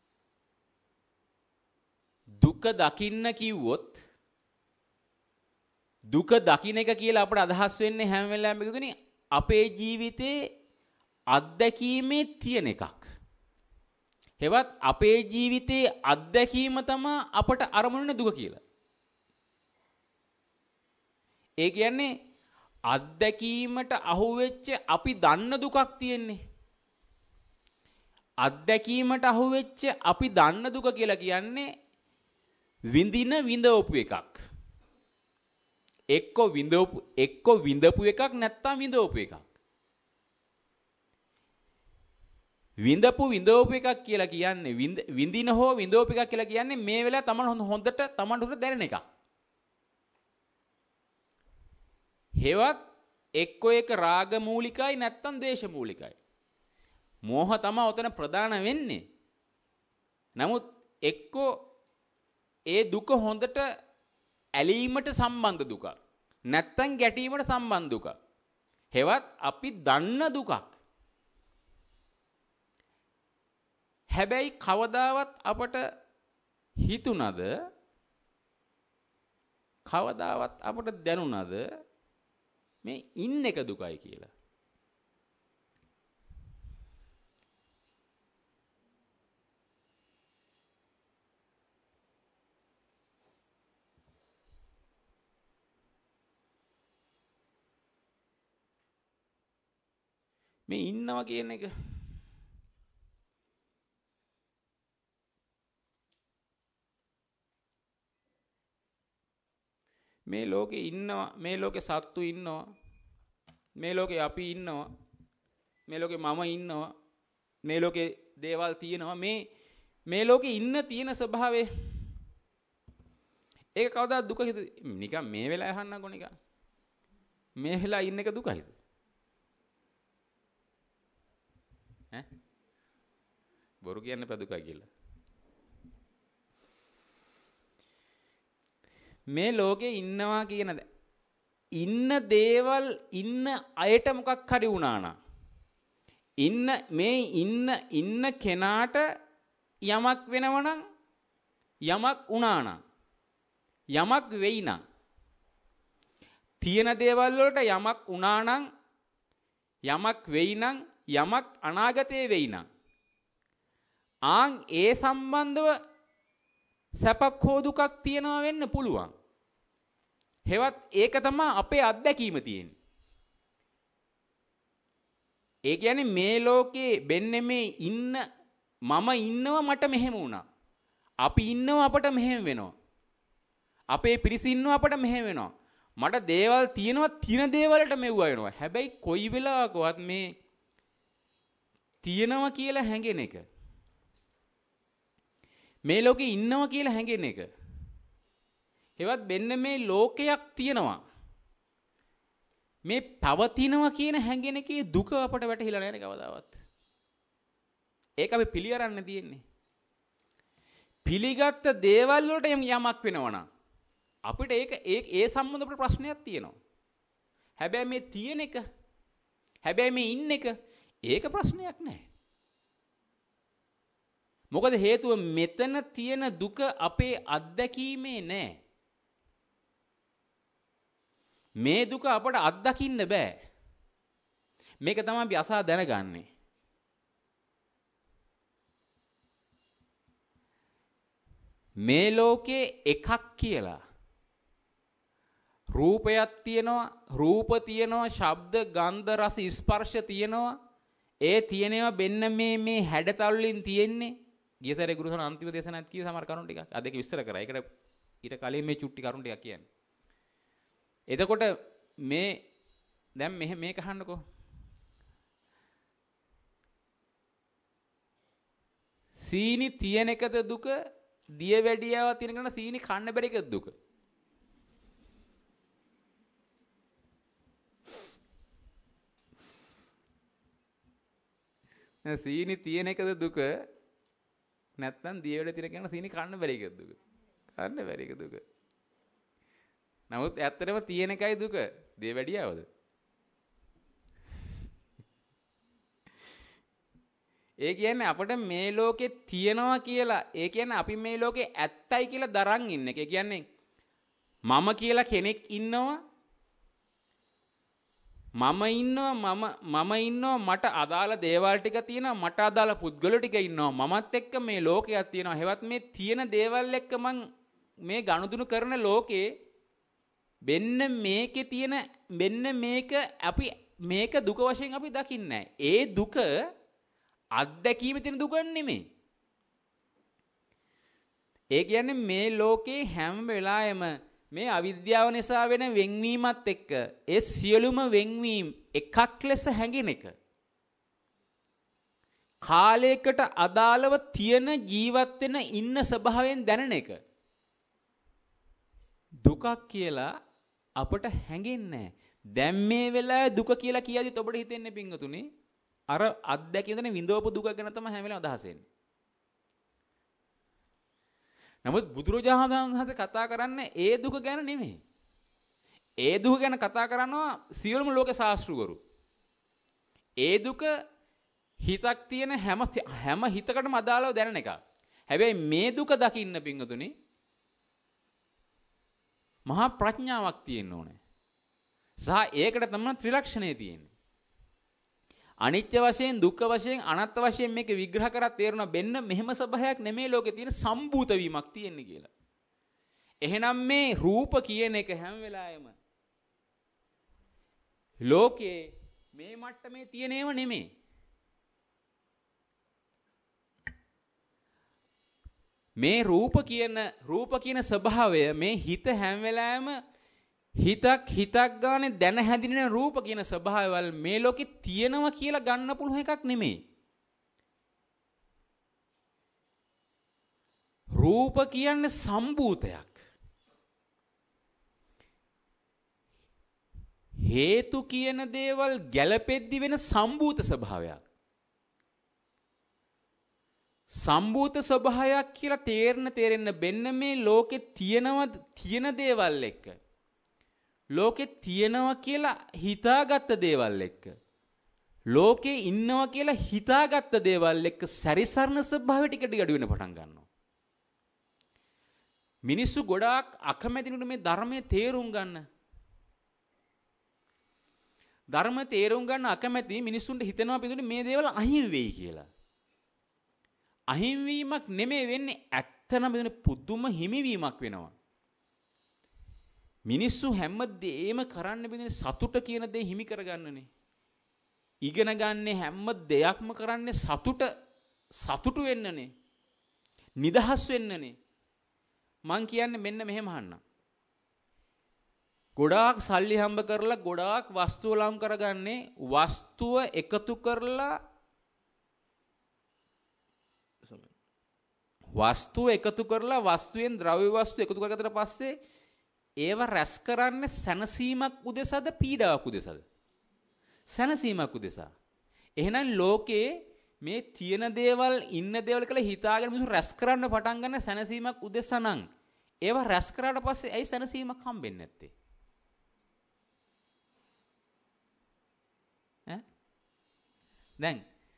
දුක දකින්න කිව්වොත් දුක දකින්න එක කියලා අපට අදහස් වෙන්නේ හැම වෙලාවෙම බෙදුනේ අපේ ජීවිතේ අත්දැකීමේ තියෙන එකක්. හෙවත් අපේ ජීවිතේ අත්දැකීම තමයි අපට අරමුණුනේ දුක කියලා. ඒ කියන්නේ අත්දැකීමට අහුවෙච්ච අපි දන්න දුකක් තියෙන්නේ. අත්දැකීමට අහුවෙච්ච අපි දන්න දුක කියලා කියන්නේ විඳින විඳවපු එකක්. එක්ක විඳවපු එක්ක විඳපු එකක් නැත්තම් විඳවපු එකක්. විඳපු විඳවපු එකක් කියලා කියන්නේ විඳින හෝ විඳවපු එකක් කියලා කියන්නේ මේ වෙලාව තමන් හොඳට තමන්ට උඩ දැනෙන එකක්. හේවත් එක්ක ඒක රාග මූලිකයි නැත්තම් දේශ මූලිකයි. මෝහ තමයි උතන ප්‍රධාන වෙන්නේ. නමුත් එක්ක ඒ දුක හොඳට ඇලීමට සම්බන්ධ දුකක්. නැත්තම් ගැටීමට සම්බන්ධ දුකක්. හේවත් අපි දන්න දුකක්. හැබැයි කවදාවත් අපට හිතුණද කවදාවත් අපට දැනුණද මේ ඉන්න එක දුකයි කියලා. මේ ඉන්නවා කියන එක මේ ලෝකේ ඉන්නවා මේ ලෝකේ සත්තු ඉන්නවා මේ ලෝකේ අපි ඉන්නවා මේ ලෝකේ මම ඉන්නවා මේ ලෝකේ දේවල් තියෙනවා මේ මේ ලෝකේ ඉන්න තියෙන ස්වභාවය ඒක කවදාද දුක හිත නිකන් මේ වෙලාව අහන්නකෝ නිකන් මේ වෙලාව ඉන්න එක දුකයිද ඈ බොරු කියන්න එපා දුකයි කියලා මේ ලෝකේ ඉන්නවා කියන ඉන්න දේවල් ඉන්න අයට මොකක් හරි වුණා නම් ඉන්න මේ ඉන්න ඉන්න කෙනාට යමක් වෙනවනම් යමක් වුණා නම් යමක් වෙයි නම් තියෙන දේවල් වලට යමක් වුණා නම් යමක් වෙයි නම් යමක් අනාගතේ වෙයි නම් ආන් ඒ සම්බන්ධව සැපක් හෝ දුකක් තියනවා වෙන්න පුළුවන්. හෙවත් ඒක තමයි අපේ අත්දැකීම තියෙන්නේ. ඒ කියන්නේ මේ ලෝකේ වෙන්නේ මේ ඉන්න මම ඉන්නවා මට මෙහෙම වුණා. අපි ඉන්නවා අපට මෙහෙම වෙනවා. අපේ පිරිස ඉන්නවා අපට මෙහෙම වෙනවා. මට දේවල් තියෙනවා තියෙන දේවල්ට මෙව්වා වෙනවා. හැබැයි කොයි වෙලාවකවත් මේ තියෙනවා කියලා හැඟෙන එක මේ ලෝකේ ඉන්නවා කියලා හැඟෙන එක. ඒවත් වෙන්න මේ ලෝකයක් තියෙනවා. මේ පවතිනවා කියන හැඟෙන එකේ දුක අපට වැටහිලා නැහැ කවදාවත්. ඒක අපි පිළිඅරන්න තියෙන්නේ. පිළිගත්ත දේවල් වලට යමක් වෙනවනම් අපිට ඒක ඒ ඒ සම්බන්ධ ප්‍රශ්නයක් තියෙනවා. හැබැයි මේ තියෙන එක හැබැයි මේ ඉන්න එක ඒක ප්‍රශ්නයක් නැහැ. මොකද හේතුව මෙතන තියෙන දුක අපේ අත්දැකීමේ නෑ. මේ දුක අපට අත්දකින්න බෑ. මේක තමයි අපි අසා දැනගන්නේ. මේ ලෝකේ එකක් කියලා රූපයක් තියෙනවා, රූප තියෙනවා, ශබ්ද, ගන්ධ, රස, ස්පර්ශ තියෙනවා. ඒ තියෙනවා වෙන්න මේ මේ හැඩතලුලින් තියෙන්නේ. ගියතරේ ගුරුසන අන්තිම දේශනාවත් කිව්ව සමහර කරුණු ටිකක් අද ඒක විස්තර කරා. ඒකට ඊට කලින් මේ චුට්ටි කරුණු ටිකක් කියන්නේ. එතකොට මේ දැන් මෙහෙ මේක අහන්නකෝ. සීනි තියෙන එකද දුක, දිය වැඩියාව තියෙන කෙනා සීනි කන්න බැරි එකද දුක? සීනි තියෙන එකද දුක? නැත්තම් දිය වැඩ තියෙන කෙනා සීනි කන්න බැරි එකද දුක? කන්න බැරි එක දුක. නමුත් ඇත්තටම තියෙන එකයි දුක. දිය වැඩියාවද? ඒ කියන්නේ අපිට මේ ලෝකේ තියනවා කියලා, ඒ කියන්නේ අපි මේ ලෝකේ ඇත්තයි කියලා දරන් ඉන්න එක. ඒ කියන්නේ මම කියලා කෙනෙක් ඉන්නවා. මම ඉන්නවා මම මම ඉන්නවා මට අදාළ දේවල් ටික තියෙනවා මට අදාළ පුද්ගලයෝ ටික ඉන්නවා මමත් එක්ක මේ ලෝකයක් තියෙනවා. හෙවත් මේ තියෙන දේවල් එක්ක මං මේ ගනුදෙනු කරන ලෝකේ මෙන්න මේකේ තියෙන මෙන්න මේක අපි මේක දුක වශයෙන් අපි දකින්නේ ඒ දුක අත්දැකීමේ තියෙන දුක නෙමෙයි. ඒ කියන්නේ මේ ලෝකේ හැම වෙලාවෙම මේ අවිද්‍යාව නිසා වෙන වෙන්වීමත් එක්ක ඒ සියලුම වෙන්වීම එකක් ලෙස හැඟෙන එක. කාලයකට අදාළව තියෙන ජීවත් වෙන ඉන්න ස්වභාවයෙන් දැනෙන එක. දුකක් කියලා අපට හැඟෙන්නේ නැහැ. දැන් මේ වෙලාවේ දුක කියලා කියද්දිත් ඔබට හිතෙන්නේ පින්වතුනි අර අත්දැකීම දෙන විඳවපු දුක ගැන තමයි හැම වෙලාවෙම අදහස් එන්නේ. නමුත් බුදුරජාණන් වහන්සේ කතා කරන්නේ ඒ දුක ගැන නෙමෙයි. ඒ දුක ගැන කතා කරනවා සියලුම ලෝක ශාස්ත්‍රවරු. ඒ දුක හිතක් තියෙන හැම හැම හිතකටම අදාළව දැනෙන එක. හැබැයි මේ දුක දකින්න පින්වතුනි මහා ප්‍රඥාවක් තියෙන්න ඕනේ. සහ ඒකට තමයි ත්‍රිලක්ෂණය තියෙන්නේ. අනිත්‍ය වශයෙන් දුක්ඛ වශයෙන් අනාත්ම වශයෙන් මේක විග්‍රහ කරලා තේරෙනවා බෙන්න මෙහෙම සබහායක් නෙමේ ලෝකේ තියෙන සම්භූත වීමක් තියෙන්නේ කියලා. එහෙනම් මේ රූප කියන එක හැම වෙලාවෙම ලෝකේ මේ මට්ටමේ තියෙන ඒවා නෙමේ. මේ රූප කියන රූප කියන ස්වභාවය මේ හිත හැම වෙලාවෙම හිතක් හිතක් ගානේ දැන හැදින රූප කියන ස්වභාවයවල මේ ලෝකේ තියෙනවා කියලා ගන්න පුළුවන් එකක් නෙමෙයි. රූප කියන්නේ සම්භූතයක්. හේතු කියන දේවල් ගැළපෙද්දි වෙන සම්භූත ස්වභාවයක්. සම්භූත ස්වභාවයක් කියලා තේරෙන තේරෙන්න බෙන්න මේ ලෝකේ තියෙනවා තියෙන දේවල් එක්ක ලෝකේ තියෙනවා කියලා හිතාගත්ත දේවල් එක්ක ලෝකේ ඉන්නවා කියලා හිතාගත්ත දේවල් එක්ක සැරිසරන ස්වභාවය ටික ටික අඩු වෙන පටන් ගන්නවා. මිනිස්සු ගොඩාක් අකමැතිනුනේ මේ ධර්මයේ තේරුම් ගන්න. ධර්ම තේරුම් ගන්න අකමැති මිනිස්සුන්ට හිතෙනවා පිටුනේ මේ දේවල් අහිමි වෙයි කියලා. අහිමිවීමක් නෙමෙයි වෙන්නේ ඇත්තම පිටුනේ පුදුම හිමිවීමක් වෙනවා. මිනිස්සු හැමදේම කරන්න බින්නේ සතුට කියන දේ හිමි කරගන්නනේ. ඉගෙන ගන්න හැම දෙයක්ම කරන්නේ සතුට සතුටු වෙන්නනේ. නිදහස් වෙන්නනේ. මං කියන්නේ මෙන්න මෙහෙම අහන්න. ගොඩාක් සල්ලි හම්බ කරලා ගොඩාක් වස්තු ලං කරගන්නේ වස්තුව එකතු කරලා වස්තුව එකතු කරලා වස්තුවෙන් ද්‍රව්‍ය වස්තු එකතු කරගත්තට පස්සේ ඒව රැස් කරන්නේ සැනසීමක් උදෙසාද පීඩාවක් උදෙසාද? සැනසීමක් උදෙසා. එහෙනම් ලෝකේ මේ තියෙන දේවල් ඉන්න දේවල් කියලා හිතාගෙන මිනිස්සු රැස් කරන්න පටන් ගන්න සැනසීමක් උදෙසා නම් ඒව රැස් කරාට පස්සේ ඇයි සැනසීමක් හම්බෙන්නේ නැත්තේ? ඈ? දැන්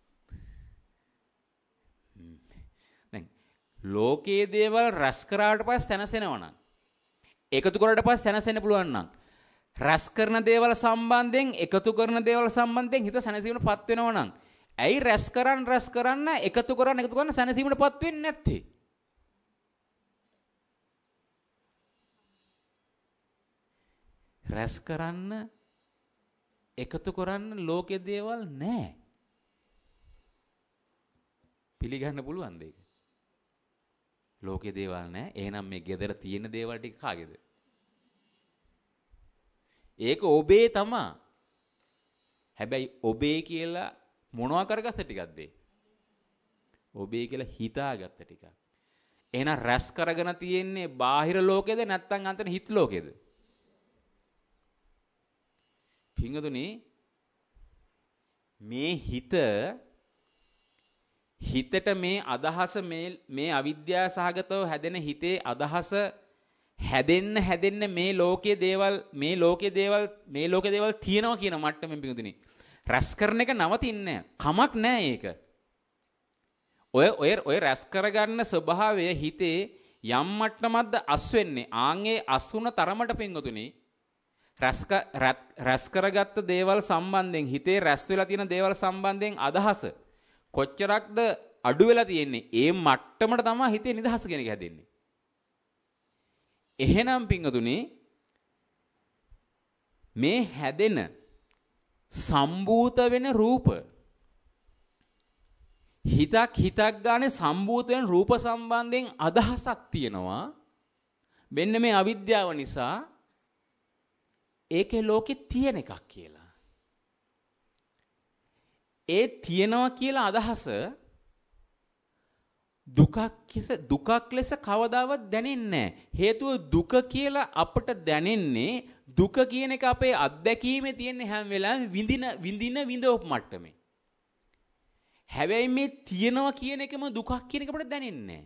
දැන් ලෝකයේ දේවල් රැස් කරාට පස්සේ සැනසෙනවා නම් එකතු කරලා පස්සේ සැනසෙන්න පුළුවන් නම් රැස් කරන දේවල් සම්බන්ධයෙන් එකතු කරන දේවල් සම්බන්ධයෙන් හිත සැනසීමටපත් වෙනවා නම් ඇයි රැස් කරන් රැස් කරන්න එකතු කරන් එකතු කරන සැනසීමටපත් වෙන්නේ නැත්තේ? රැස් කරන්න එකතු කරන්න ලෝකේ දේවල් නැහැ. පිළිගන්න පුළුවන්ද ඒක? ලෝකේ දේවල් නැහැ. එහෙනම් මේ ගෙදර තියෙන දේවල් ටික කාගේද? ඒක ඔබේ තමා. හැබැයි ඔබේ කියලා මොනවා කරගත්ත ටිකක්ද? ඔබේ කියලා හිතාගත්ත ටිකක්. එහෙනම් රැස් කරගෙන තියෙන්නේ බාහිර ලෝකෙද නැත්නම් අන්තන හිත ලෝකෙද? පිංගුතුනි මේ හිත හිතට මේ අදහස මේ මේ අවිද්‍යාව සහගතව හැදෙන හිතේ අදහස හැදෙන්න හැදෙන්න මේ ලෝකයේ දේවල් මේ ලෝකයේ දේවල් මේ ලෝකයේ දේවල් තියෙනවා කියන මට්ටමෙන් පිඟුතුනි රැස් කරන එක නවතින්නේ කමක් නැහැ ඒක. ඔය ඔය ඔය රැස් කරගන්න ස්වභාවය හිතේ යම් මට්ටමක්ද අස් වෙන්නේ. ආන්ගේ අස් වුණ තරමට පිඟුතුනි රැස් රැස් කරගත්ත දේවල් සම්බන්ධයෙන් හිතේ රැස් වෙලා තියෙන දේවල් සම්බන්ධයෙන් අදහස කොච්චරක්ද අඩු වෙලා තියෙන්නේ? ඒ මට්ටමට තමයි හිතේ නිදහස කියන එක හැදෙන්නේ. එහෙනම් පිංගුතුනි මේ හැදෙන සම්භූත වෙන රූප හිතක් හිතක් ගානේ සම්භූත වෙන රූප සම්බන්ධයෙන් අදහසක් තියෙනවා. මෙන්න මේ අවිද්‍යාව නිසා ඒකේ ලෝකෙ තියෙන එකක් කියලා. ඒ තියෙනවා කියලා අදහස දුකක් දුකක් ලෙස කවදාවත් දැනෙන්නේ නැහැ. හේතුව දුක කියලා අපට දැනෙන්නේ දුක කියන එක අපේ අත්දැකීමේ තියෙන හැම වෙලාවෙම විඳින විඳින විඳවපු මට්ටමේ. හැබැයි මේ තියෙනවා කියන එකම දුකක් කියන එක අපට දැනෙන්නේ නැහැ.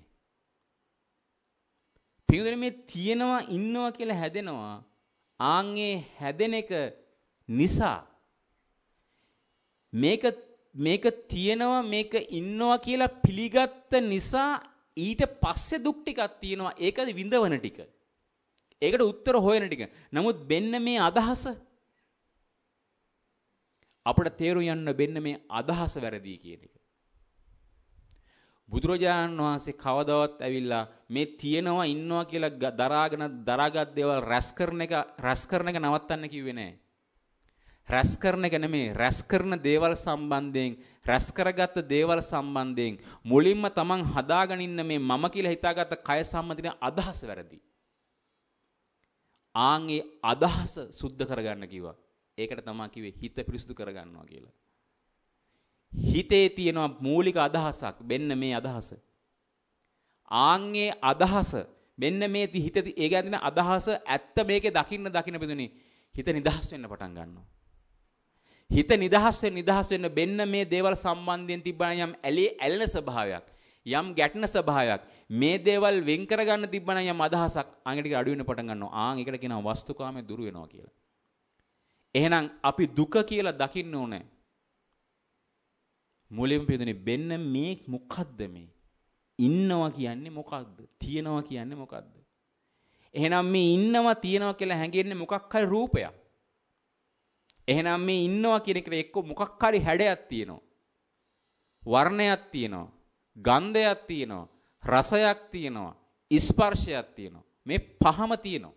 පිටුදේ මේ තියෙනවා ඉන්නවා කියලා හැදෙනවා. ආන්ගේ හැදෙන එක නිසා මේක මේක තියෙනවා මේක ඉන්නවා කියලා පිළිගත්ත නිසා ඊට පස්සේ දුක් ටිකක් තියෙනවා. ඒකද විඳවන ටික. ඒකට උත්තර හොයන ටික. නමුත් බෙන්න මේ අදහස අපිට තේරුම් යන්න බෙන්න මේ අදහස වැරදි කියන එක. බුදුරජාණන් වහන්සේ කවදාවත් ඇවිල්ලා මේ තියෙනවා ඉන්නවා කියලා දරාගෙන දරාගත් දේවල් රැස් කරන එක රැස් කරන එක නවත්තන්න කිව්වේ නෑ. රැස් කරන එක නෙමෙයි රැස් කරන දේවල් සම්බන්ධයෙන් රැස් කරගත්ත දේවල් සම්බන්ධයෙන් මුලින්ම තමන් හදාගෙන ඉන්න මේ මම කියලා හිතාගත්ත කය සම්බන්ධින අදහස වැරදි. ආන්ගේ අදහස සුද්ධ කරගන්න කිව්වා. ඒකට තමයි කිව්වේ හිත පිරිසුදු කරගන්නවා කියලා. හිතේ තියෙන මූලික අදහසක් මෙන්න මේ අදහස. ආන්ගේ අදහස මෙන්න මේ හිත ඒ ගැන අදහස ඇත්ත මේකේ දකින්න දකින්න බෙදුනේ හිත නිදහස් වෙන්න පටන් ගන්නවා. හිත නිදහස් වෙන්න නිදහස් වෙන්න මෙන්න මේ දේවල් සම්බන්ධයෙන් තිබ්බන යම් ඇලේ ඇලෙන ස්වභාවයක් යම් ගැටෙන ස්වභාවයක් මේ දේවල් වෙන් කරගන්න තිබ්බන යම් අදහසක් ආගෙට අඩු වෙන්න පටන් ගන්නවා. ආන් ඒකට කියනවා වස්තුකාමයේ දුරු වෙනවා කියලා. එහෙනම් අපි දුක කියලා දකින්න ඕනේ. මුලින්ම පිළිදෙනේ බෙන්න මේ මොකද්ද මේ? ඉන්නවා කියන්නේ මොකක්ද? තියනවා කියන්නේ මොකක්ද? එහෙනම් මේ ඉන්නවා තියනවා කියලා හැඟෙන්නේ මොකක් හරි රූපයක්. එහෙනම් මේ ඉන්නවා කියන එකට එක්ක මොකක් හරි හැඩයක් තියෙනවා. වර්ණයක් තියෙනවා. ගන්ධයක් තියෙනවා. රසයක් තියෙනවා. ස්පර්ශයක් තියෙනවා. මේ පහම තියෙනවා.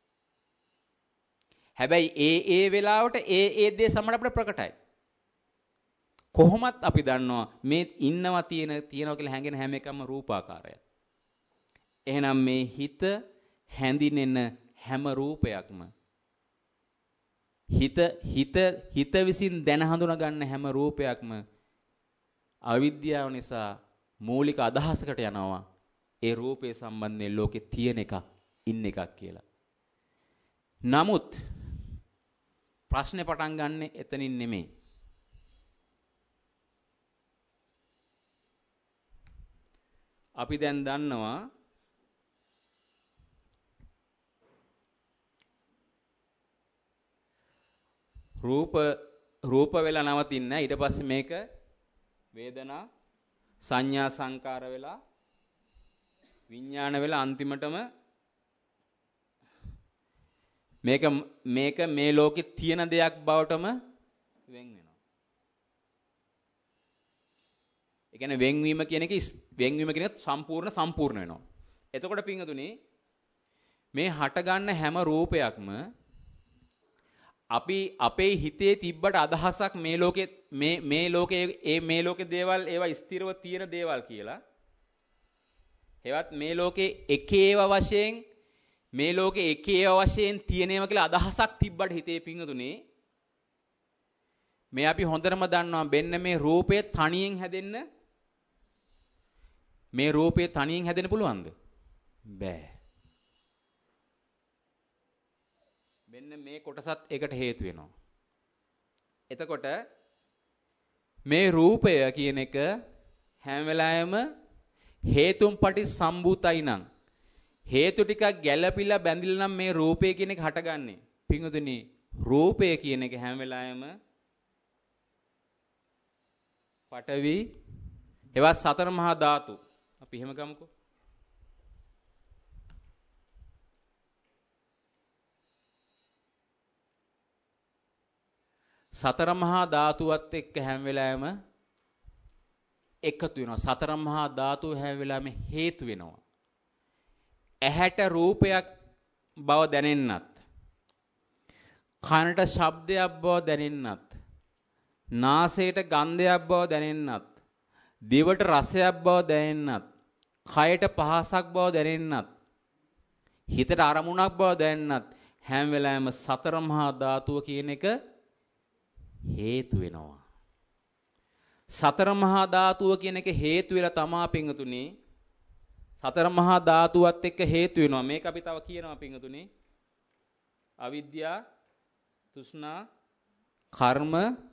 හැබැයි ඒ ඒ වෙලාවට ඒ ඒ දේ සමහර අපිට ප්‍රකටයි. කොහොමත් අපි දන්නවා මේ ඉන්නවා තියෙන තියනවා කියලා හැඟෙන හැම එකම රූපාකාරයක්. එහෙනම් මේ හිත හැඳිනෙන හැම රූපයක්ම හිත හිත හිත විසින් දැන හඳුනා ගන්න හැම රූපයක්ම අවිද්‍යාව නිසා මූලික අදහසකට යනවා. ඒ රූපේ සම්බන්ධයෙන් ලෝකේ තියෙන එකක් ඉන්න එකක් කියලා. නමුත් ප්‍රශ්නේ පටන් ගන්න එතනින් නෙමෙයි. අපි දැන් දන්නවා රූප රූප වෙලා නවතින්නේ ඊට පස්සේ මේක වේදනා සංඥා සංකාර වෙලා විඥාන වෙලා අන්තිමටම මේක මේක මේ ලෝකේ තියෙන දෙයක් බවටම වෙන් වෙනවා. ඒ කියන්නේ වෙන්වීම කියන එක වෙන්වීම කියන එක සම්පූර්ණ සම්පූර්ණ වෙනවා. එතකොට පින්වතුනි මේ හට ගන්න හැම රූපයක්ම අපි අපේ හිතේ තිබ්බට අදහසක් මේ ලෝකේ මේ මේ ලෝකේ ඒ මේ ලෝකේ දේවල් ඒවා ස්ථිරව තියෙන දේවල් කියලා. ඒවත් මේ ලෝකේ එක ඒවා වශයෙන් මේ ලෝකේ එක ඒවා වශයෙන් තියෙනේවා කියලා අදහසක් තිබ්බට හිතේ පින්වතුනි මේ අපි හොඳටම දන්නවා මෙන්න මේ රූපය තනියෙන් හැදෙන්න මේ රූපය තනියෙන් හැදෙන්න පුළුවන්ද? බෑ. මෙන්න මේ කොටසත් ඒකට හේතු වෙනවා. එතකොට මේ රූපය කියන එක හැම වෙලාවෙම හේතුන් පටි සම්භූතයි නම් හේතු ටිකක් ගැළපිලා බැඳිලා නම් මේ රූපය කියන එක හටගන්නේ. පින්වතුනි රූපය කියන එක හැම වෙලාවෙම පඨවි ඒවා සතර මහා ධාතු. අපි එහෙම ගමුකෝ. සතර මහා ධාතුවත් එක්ක හැම වෙලාවෙම එකතු වෙනවා. සතර මහා ධාතුව හැම වෙලාවෙම හේතු වෙනවා. ඇහැට රූපයක් බව දැනෙන්නත් කනට ශබ්දයක් බව දැනෙන්නත්, නාසයට ගන්ධයක් බව දැනෙන්නත්, දිවට රසයක් බව දැනෙන්නත්, කයට පහසක් බව දැනෙන්නත්, හිතට අරමුණක් බව දැනෙන්නත් හැම වෙලාවෙම සතර මහා ධාතුව කියන එක හේතු වෙනවා. සතර මහා ධාතුව කියන එක හේතු වෙලා තමා පිංගුතුනි සතර මහා ධාතුවත් එක්ක හේතු වෙනවා. මේක අපි තව කියනවා පිංගුතුනි. අවිද්‍යාව, තෘෂ්ණා, කර්ම,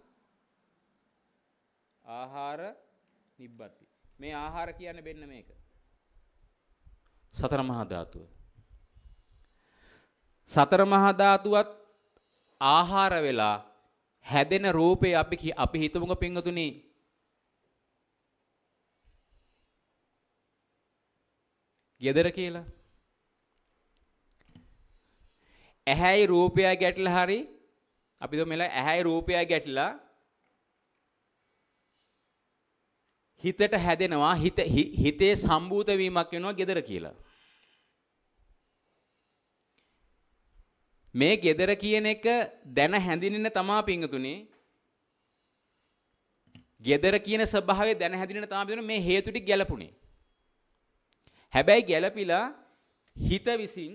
ආහාර, නිබ්බති. මේ ආහාර කියන්නේ වෙන්න මේක. සතර මහා ධාතුව. සතර මහා ධාතුවත් ආහාර වෙලා හැදෙන රූපේ අපි අපි හිතමුකෝ පිංගුතුනි. gedara කියලා. ඇහැයි රූපයයි ගැටලා හරි අපි දුම මෙලා ඇහැයි රූපයයි ගැටලා හිතට හැදෙනවා හිත හිතේ සම්භූත වීමක් වෙනවා gedara කියලා. මේ gedara කියන එක දැන හැඳින්නෙන තමා පිංගුතුනි. gedara කියන ස්වභාවය දැන හැඳින්නෙන තමා පිංගුතුනි මේ හේතු ටික ගැලපුණේ. හැබැයි ගැලපිලා හිත විසින්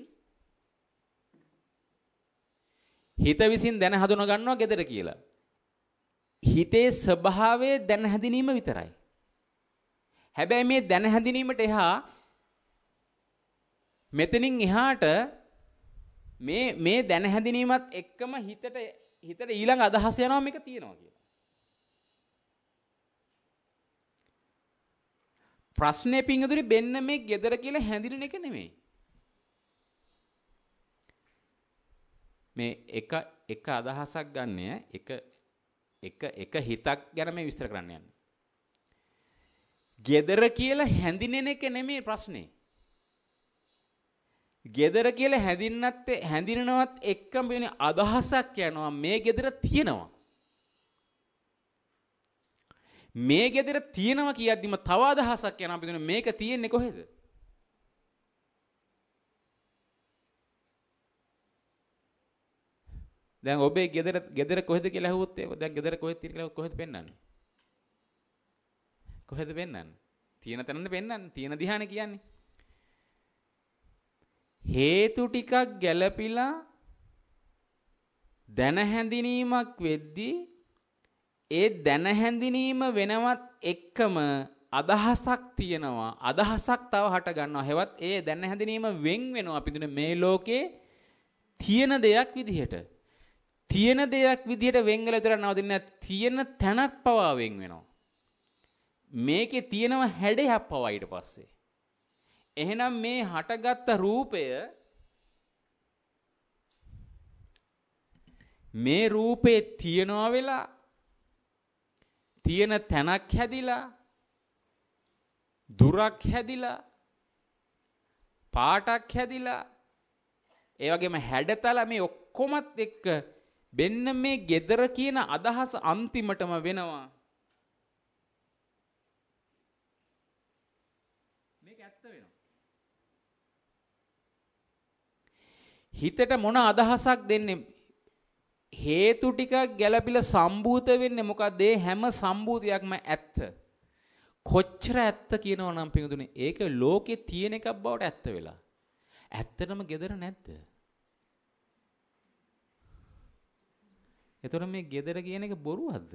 හිත විසින් දැන හඳුනා ගන්නවා gedara කියලා. හිතේ ස්වභාවය දැන හැඳිනීම විතරයි. හැබැයි මේ දැන හැඳිනීමට එහා මෙතනින් එහාට මේ මේ දැන හැඳිනීමත් එක්කම හිතට හිතට ඊළඟ අදහස යනවා මේක තියෙනවා කියලා. ප්‍රශ්නේ පිංගුතුනි බෙන්න මේ gedara කියලා හැඳිනන එක නෙමෙයි. මේ එක එක අදහසක් ගන්න එක එක එක හිතක් ගැන මේ විස්තර කරන්න යන්නේ. gedara කියලා හැඳිනෙන එක නෙමෙයි ප්‍රශ්නේ. gedara කියලා හැඳින්නත් හැඳිනනවත් එක්කම වෙන අදහසක් යනවා මේ gedara තියෙනවා. මේ gedara තියෙනවා කියද්දිම තව අදහසක් යනවා අපි මේක තියෙන්නේ කොහෙද? දැන් ඔබේ gedara gedara කොහෙද කියලා අහුවොත් ඒක දැන් gedara කොහෙද තියෙන කියලා කොහෙද පෙන්වන්නේ? කොහෙද පෙන්වන්නේ? තියෙන තැනනේ පෙන්වන්නේ. තියෙන දිහානේ කියන්නේ. හේතු ටිකක් ගැළපිලා දැන හැඳිනීමක් වෙද්දී ඒ දැන හැඳිනීම වෙනවත් එක්කම අදහසක් තියෙනවා. අදහසක් තව හට ගන්නවා. හෙවත් ඒ දැන හැඳිනීම වෙන් වෙනවා. අපි දුන්නේ මේ ලෝකේ තියෙන දෙයක් විදිහට. තියෙන දෙයක් විදිහට වෙන් වෙලා විතර නවතින්නේ නැහැ. තියෙන තැනක් පවා වෙන් වෙනවා. මේකේ තියෙනව හැඩයක් පවා ඊට පස්සේ. එහෙනම් මේ හටගත්ත රූපය මේ රූපේ තියනවා වෙලා තියෙන තැනක් හැදිලා දුරක් හැදිලා පාටක් හැදිලා ඒ වගේම හැඩතල මේ ඔක්කොමත් එක්ක බෙන්න මේ gedara කියන අදහස අන්තිමටම වෙනවා. මේක ඇත්ත වෙනවා. හිතට මොන අදහසක් දෙන්නේ හේතු ටිකක් ගැළපිලා සම්භූත වෙන්නේ මොකද? ඒ හැම සම්භූතයක්ම ඇත්ත. කොච්චර ඇත්ත කියනවා නම් පිටුනේ ඒක ලෝකේ තියෙන එකක් බවට ඇත්ත වෙලා. ඇත්තටම gedara නැද්ද? එතකොට මේ gedara කියන එක බොරුවක්ද?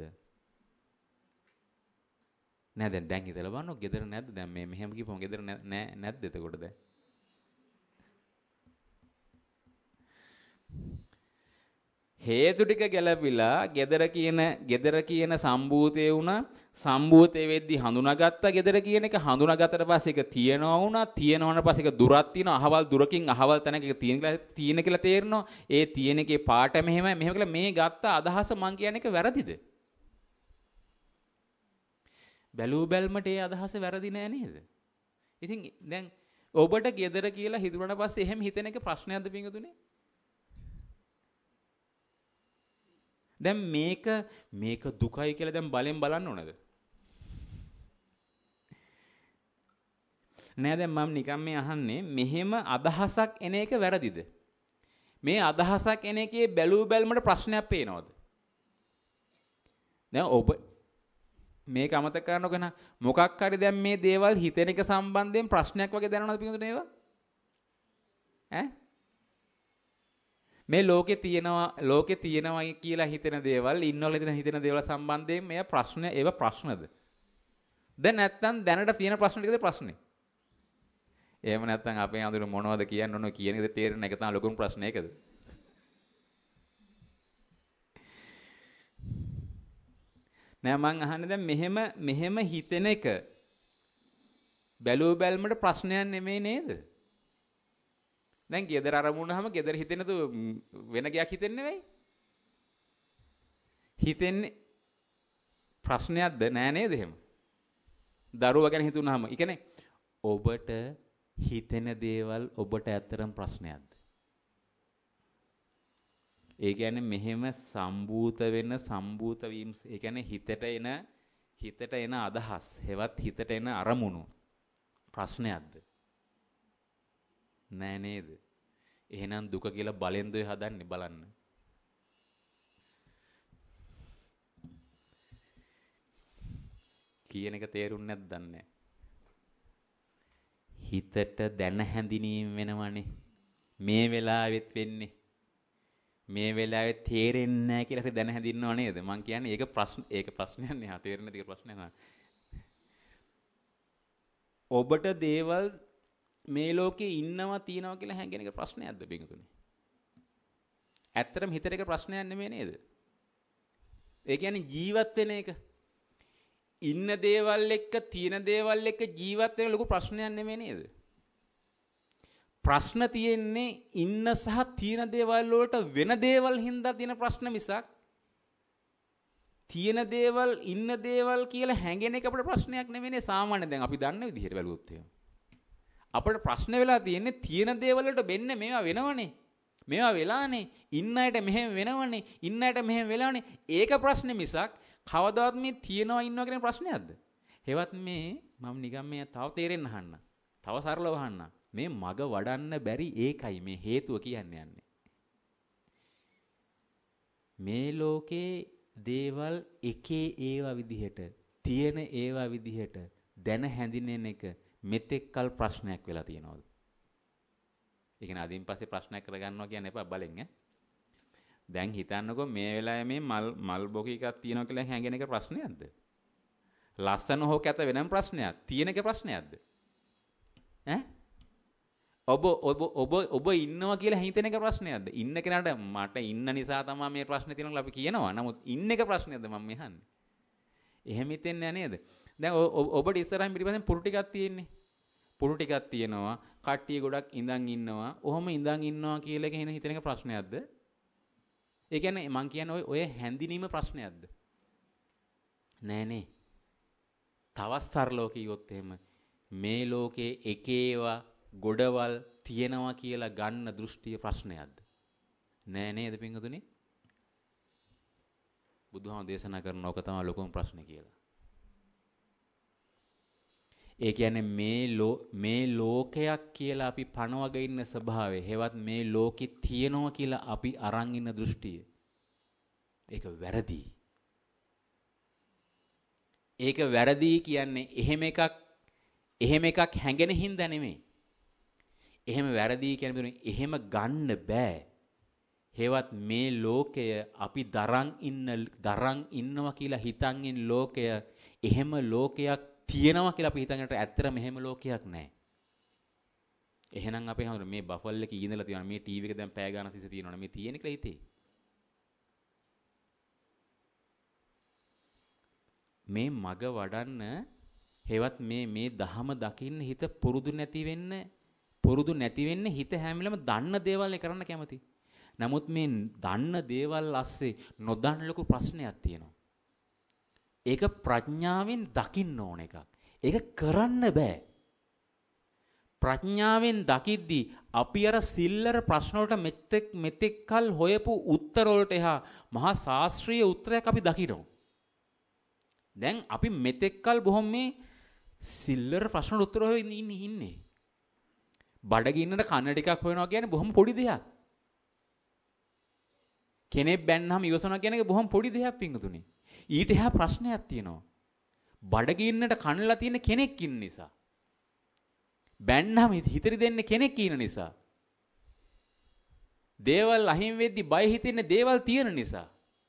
නෑ දැන් දැන් හිතලා බලන්න gedara නැද්ද? දැන් මේ මෙහෙම කිව්වම gedara නෑ නැද්ද එතකොට දැන්? හේතු ටික ගැලපිලා gedara කියන gedara කියන සම්භූතේ වුණා සම්භූතේ වෙද්දි හඳුනාගත්තා gedara කියන එක හඳුනාගත්තට පස්සේ ඒක තියනවා වුණා තියනවන පස්සේ ඒක දුරක් තියෙනවා අහවල් දුරකින් අහවල් තැනක ඒක තියෙන කියලා තියෙන කියලා තේරෙනවා ඒ තියෙන එකේ පාට මෙහෙමයි මෙහෙම කියලා මේ ගත්ත අදහස මං කියන එක වැරදිද බැලූ බැල්මට ඒ අදහස වැරදි නෑ නේද ඉතින් දැන් ඔබට gedara කියලා හිතුණාට පස්සේ එහෙම හිතෙන එක ප්‍රශ්නයක්ද පින්වතුනේ දැන් මේක මේක දුකයි කියලා දැන් බලෙන් බලන්න ඕනද? නෑ දැන් මම නිකන් මේ අහන්නේ මෙහෙම අදහසක් එන එක වැරදිද? මේ අදහසක් එන එකේ බැලූ බැලමට ප්‍රශ්නයක් පේනවද? දැන් ඔබ මේක අමතක කරනකොට න මොකක් හරි දැන් මේ දේවල් හිතෙන එක සම්බන්ධයෙන් ප්‍රශ්නයක් වගේ දැනනවද පිටුනේ ඒවා? ඈ මේ ලෝකේ තියෙනවා ලෝකේ තියෙනවා කියලා හිතෙන දේවල් ඉන්නවල හිතෙන හිතෙන දේවල් සම්බන්ධයෙන් මේ ප්‍රශ්න ඒවා ප්‍රශ්නද? දැන් නැත්තම් දැනට තියෙන ප්‍රශ්න ටිකද ප්‍රශ්නේ? එහෙම නැත්තම් අපේ අඳුර මොනවද කියන්න ඕන කියන එක තේරෙන එක තමයි ලොකුම ප්‍රශ්නේ ඒකද? නෑ මං අහන්නේ දැන් මෙහෙම මෙහෙම හිතෙන එක බැලුව බැලමට ප්‍රශ්නයක් නෙමෙයි නේද? දැන් ගෙදර අරමුණාම ගෙදර හිතෙන තු වෙන ගයක් හිතෙන්නේ වෙයි. හිතෙන්නේ ප්‍රශ්නයක්ද නෑ නේද එහෙම? දරුවා ගැන හිතුනහම, ඒ කියන්නේ ඔබට හිතෙන දේවල් ඔබට ඇත්තටම ප්‍රශ්නයක්ද? ඒ කියන්නේ මෙහෙම සම්භූත වෙන සම්භූත වීම, ඒ කියන්නේ හිතට එන හිතට එන අදහස්, හෙවත් හිතට එන අරමුණු ප්‍රශ්නයක්ද? නෑ නේද? එහෙනම් දුක කියලා බලෙන්ද ඔය හදන්නේ බලන්න. කියන එක තේරුම් නැද්ද දන්නේ? හිතට දැන හැඳිනීම වෙනවනේ. මේ වෙලාවෙත් වෙන්නේ. මේ වෙලාවේ තේරෙන්නේ නැහැ කියලා අපි දැන හැඳින්නව නේද? මං කියන්නේ ඒක ප්‍රශ්න ඒක ප්‍රශ්නයක් නේ. හා තේරෙන්නේ නැති ප්‍රශ්නයක් නා. ඔබට දේවල් මේ ලෝකේ ඉන්නවා තියනවා කියලා හැඟෙන එක ප්‍රශ්නයක්ද බින්දුනේ? ඇත්තටම හිතට එක ප්‍රශ්නයක් නෙමෙයි නේද? ඒ කියන්නේ ජීවත් වෙන එක. ඉන්න දේවල් එක්ක තියෙන දේවල් එක්ක ජීවත් වෙන ලොකු ප්‍රශ්නයක් නෙමෙයි නේද? ප්‍රශ්න තියෙන්නේ ඉන්න සහ තියෙන දේවල් වලට වෙන දේවල් හින්දා තියෙන ප්‍රශ්න මිසක් තියෙන දේවල් ඉන්න දේවල් කියලා හැඟෙන එක අපේ ප්‍රශ්නයක් නෙමෙයිනේ. සාමාන්‍ය දැන් අපි දන්න විදිහට බැලුවොත් එහෙම අපිට ප්‍රශ්න වෙලා තියෙන්නේ තියෙන දේවල් වලට වෙන්නේ මේවා වෙනවනේ. මේවා වෙලානේ. ඉන්න අයට මෙහෙම වෙනවනේ. ඉන්න අයට මෙහෙම වෙලානේ. ඒක ප්‍රශ්නේ මිසක් කවදාවත් මේ තියනවා ඉන්නවා කියන ප්‍රශ්නයක්ද? හෙවත් මේ මම නිකන් මේ තව තේරෙන්න අහන්න. තව සරලව අහන්න. මේ මග වඩන්න බැරි ඒකයි මේ හේතුව කියන්නේ යන්නේ. මේ ලෝකේ දේවල් එකේ ඒවා විදිහට තියෙන ඒවා විදිහට දැන හැඳින්ෙන එක මෙතෙක්කල් ප්‍රශ්නයක් වෙලා තියෙනවද? ඒ කියන්නේ අදින් පස්සේ ප්‍රශ්නයක් කරගන්නවා කියන්නේ එපා බලෙන් ඈ. දැන් හිතන්නකෝ මේ වෙලාවේ මේ මල් මල් බොකි එකක් තියෙනවා කියලා හැංගෙන එක ප්‍රශ්නයක්ද? ලස්සන හෝ කැත වෙනම ප්‍රශ්නයක්. තියෙන එක ප්‍රශ්නයක්ද? ඈ? ඔබ ඔබ ඔබ ඔබ ඉන්නවා කියලා හිතෙන එක ප්‍රශ්නයක්ද? ඉන්න කෙනාට මට ඉන්න නිසා තමයි මේ ප්‍රශ්නේ තියෙනවා කියලා අපි කියනවා. නමුත් ඉන්න එක ප්‍රශ්නයක්ද මම මෙහන්නේ? එහෙම හිතෙන්නේ නේද? දැන් ඔබට ඉස්සරහින් පිටිපස්සෙන් පුරු ටිකක් තියෙන්නේ. පුරු ටිකක් තියෙනවා. කට්ටිය ගොඩක් ඉඳන් ඉන්නවා. ඔහොම ඉඳන් ඉන්නවා කියලා එක හිතෙන එක ප්‍රශ්නයක්ද? ඒ කියන්නේ මං කියන්නේ ඔය ඔය හැඳිනීම ප්‍රශ්නයක්ද? නෑනේ. තවත් සරලව කිව්වොත් එහෙම මේ ලෝකේ එක ඒවා ගොඩවල් තියෙනවා කියලා ගන්න දෘෂ්ටිය ප්‍රශ්නයක්ද? නෑ නේද පින්වතුනි? බුදුහාම දේශනා කරන ඕක තමයි ලොකුම ප්‍රශ්නේ කියලා. ඒ කියන්නේ මේ ලෝ මේ ලෝකයක් කියලා අපි පණවගෙන ඉන්න ස්වභාවය, හෙවත් මේ ලෝකෙ තියෙනවා කියලා අපි අරන් ඉන්න දෘෂ්ටිය. ඒක වැරදි. ඒක වැරදි කියන්නේ එහෙම එකක් එහෙම එකක් හැඟෙන හින්දා නෙමෙයි. එහෙම වැරදි කියන්නේ එහෙම ගන්න බෑ. හෙවත් මේ ලෝකය අපි දරන් ඉන්න දරන් ඉන්නවා කියලා හිතන් ඉන්න ලෝකය එහෙම ලෝකයක් තියෙනවා කියලා අපි හිතන්නට ඇත්තටම එහෙම ලෝකයක් නැහැ. එහෙනම් අපි හඳුන මේ බෆල් එකේ ඉඳලා තියෙනවා මේ ටීවී එක දැන් පැය ගානක් තිස්සේ තියෙනවනේ මේ තියෙන කියලා හිතේ. මේ මග වඩන්න හෙවත් මේ මේ දහම දකින්න හිත පුරුදු නැති වෙන්න පුරුදු නැති වෙන්න හිත හැම වෙලම දන්න දේවල් කරන්න කැමති. නමුත් මේ දන්න දේවල් ඇස්සේ නොදන්න ලොකු ප්‍රශ්නයක් තියෙනවා. ඒක ප්‍රඥාවෙන් දකින්න ඕන එකක්. ඒක කරන්න බෑ. ප්‍රඥාවෙන් දකිද්දී අපි අර සිල්ලර ප්‍රශ්න වලට මෙතෙක් මෙතෙක්කල් හොයපු උත්තර වලට එහා මහා ශාස්ත්‍රීය උත්තරයක් අපි දකිනවා. දැන් අපි මෙතෙක්කල් බොහොම මේ සිල්ලර ප්‍රශ්න වලට උත්තර හොයමින් ඉන්නේ. බඩගින්නට කන ටිකක් හොයනවා කියන්නේ බොහොම පොඩි දෙයක්. කෙනෙක් බැන්නාම ඉවසනවා කියන එක බොහොම පොඩි දෙයක් පිංගුතුනි. ඊට එහා ප්‍රශ්නයක් තියෙනවා. බඩගින්නට කනලා තියෙන කෙනෙක් ඉන්න නිසා. බැන්නාම හිතරි දෙන්නේ කෙනෙක් ඉන්න නිසා. දේවල් අහිමි වෙද්දි බය හිතෙන්නේ දේවල් තියෙන නිසා.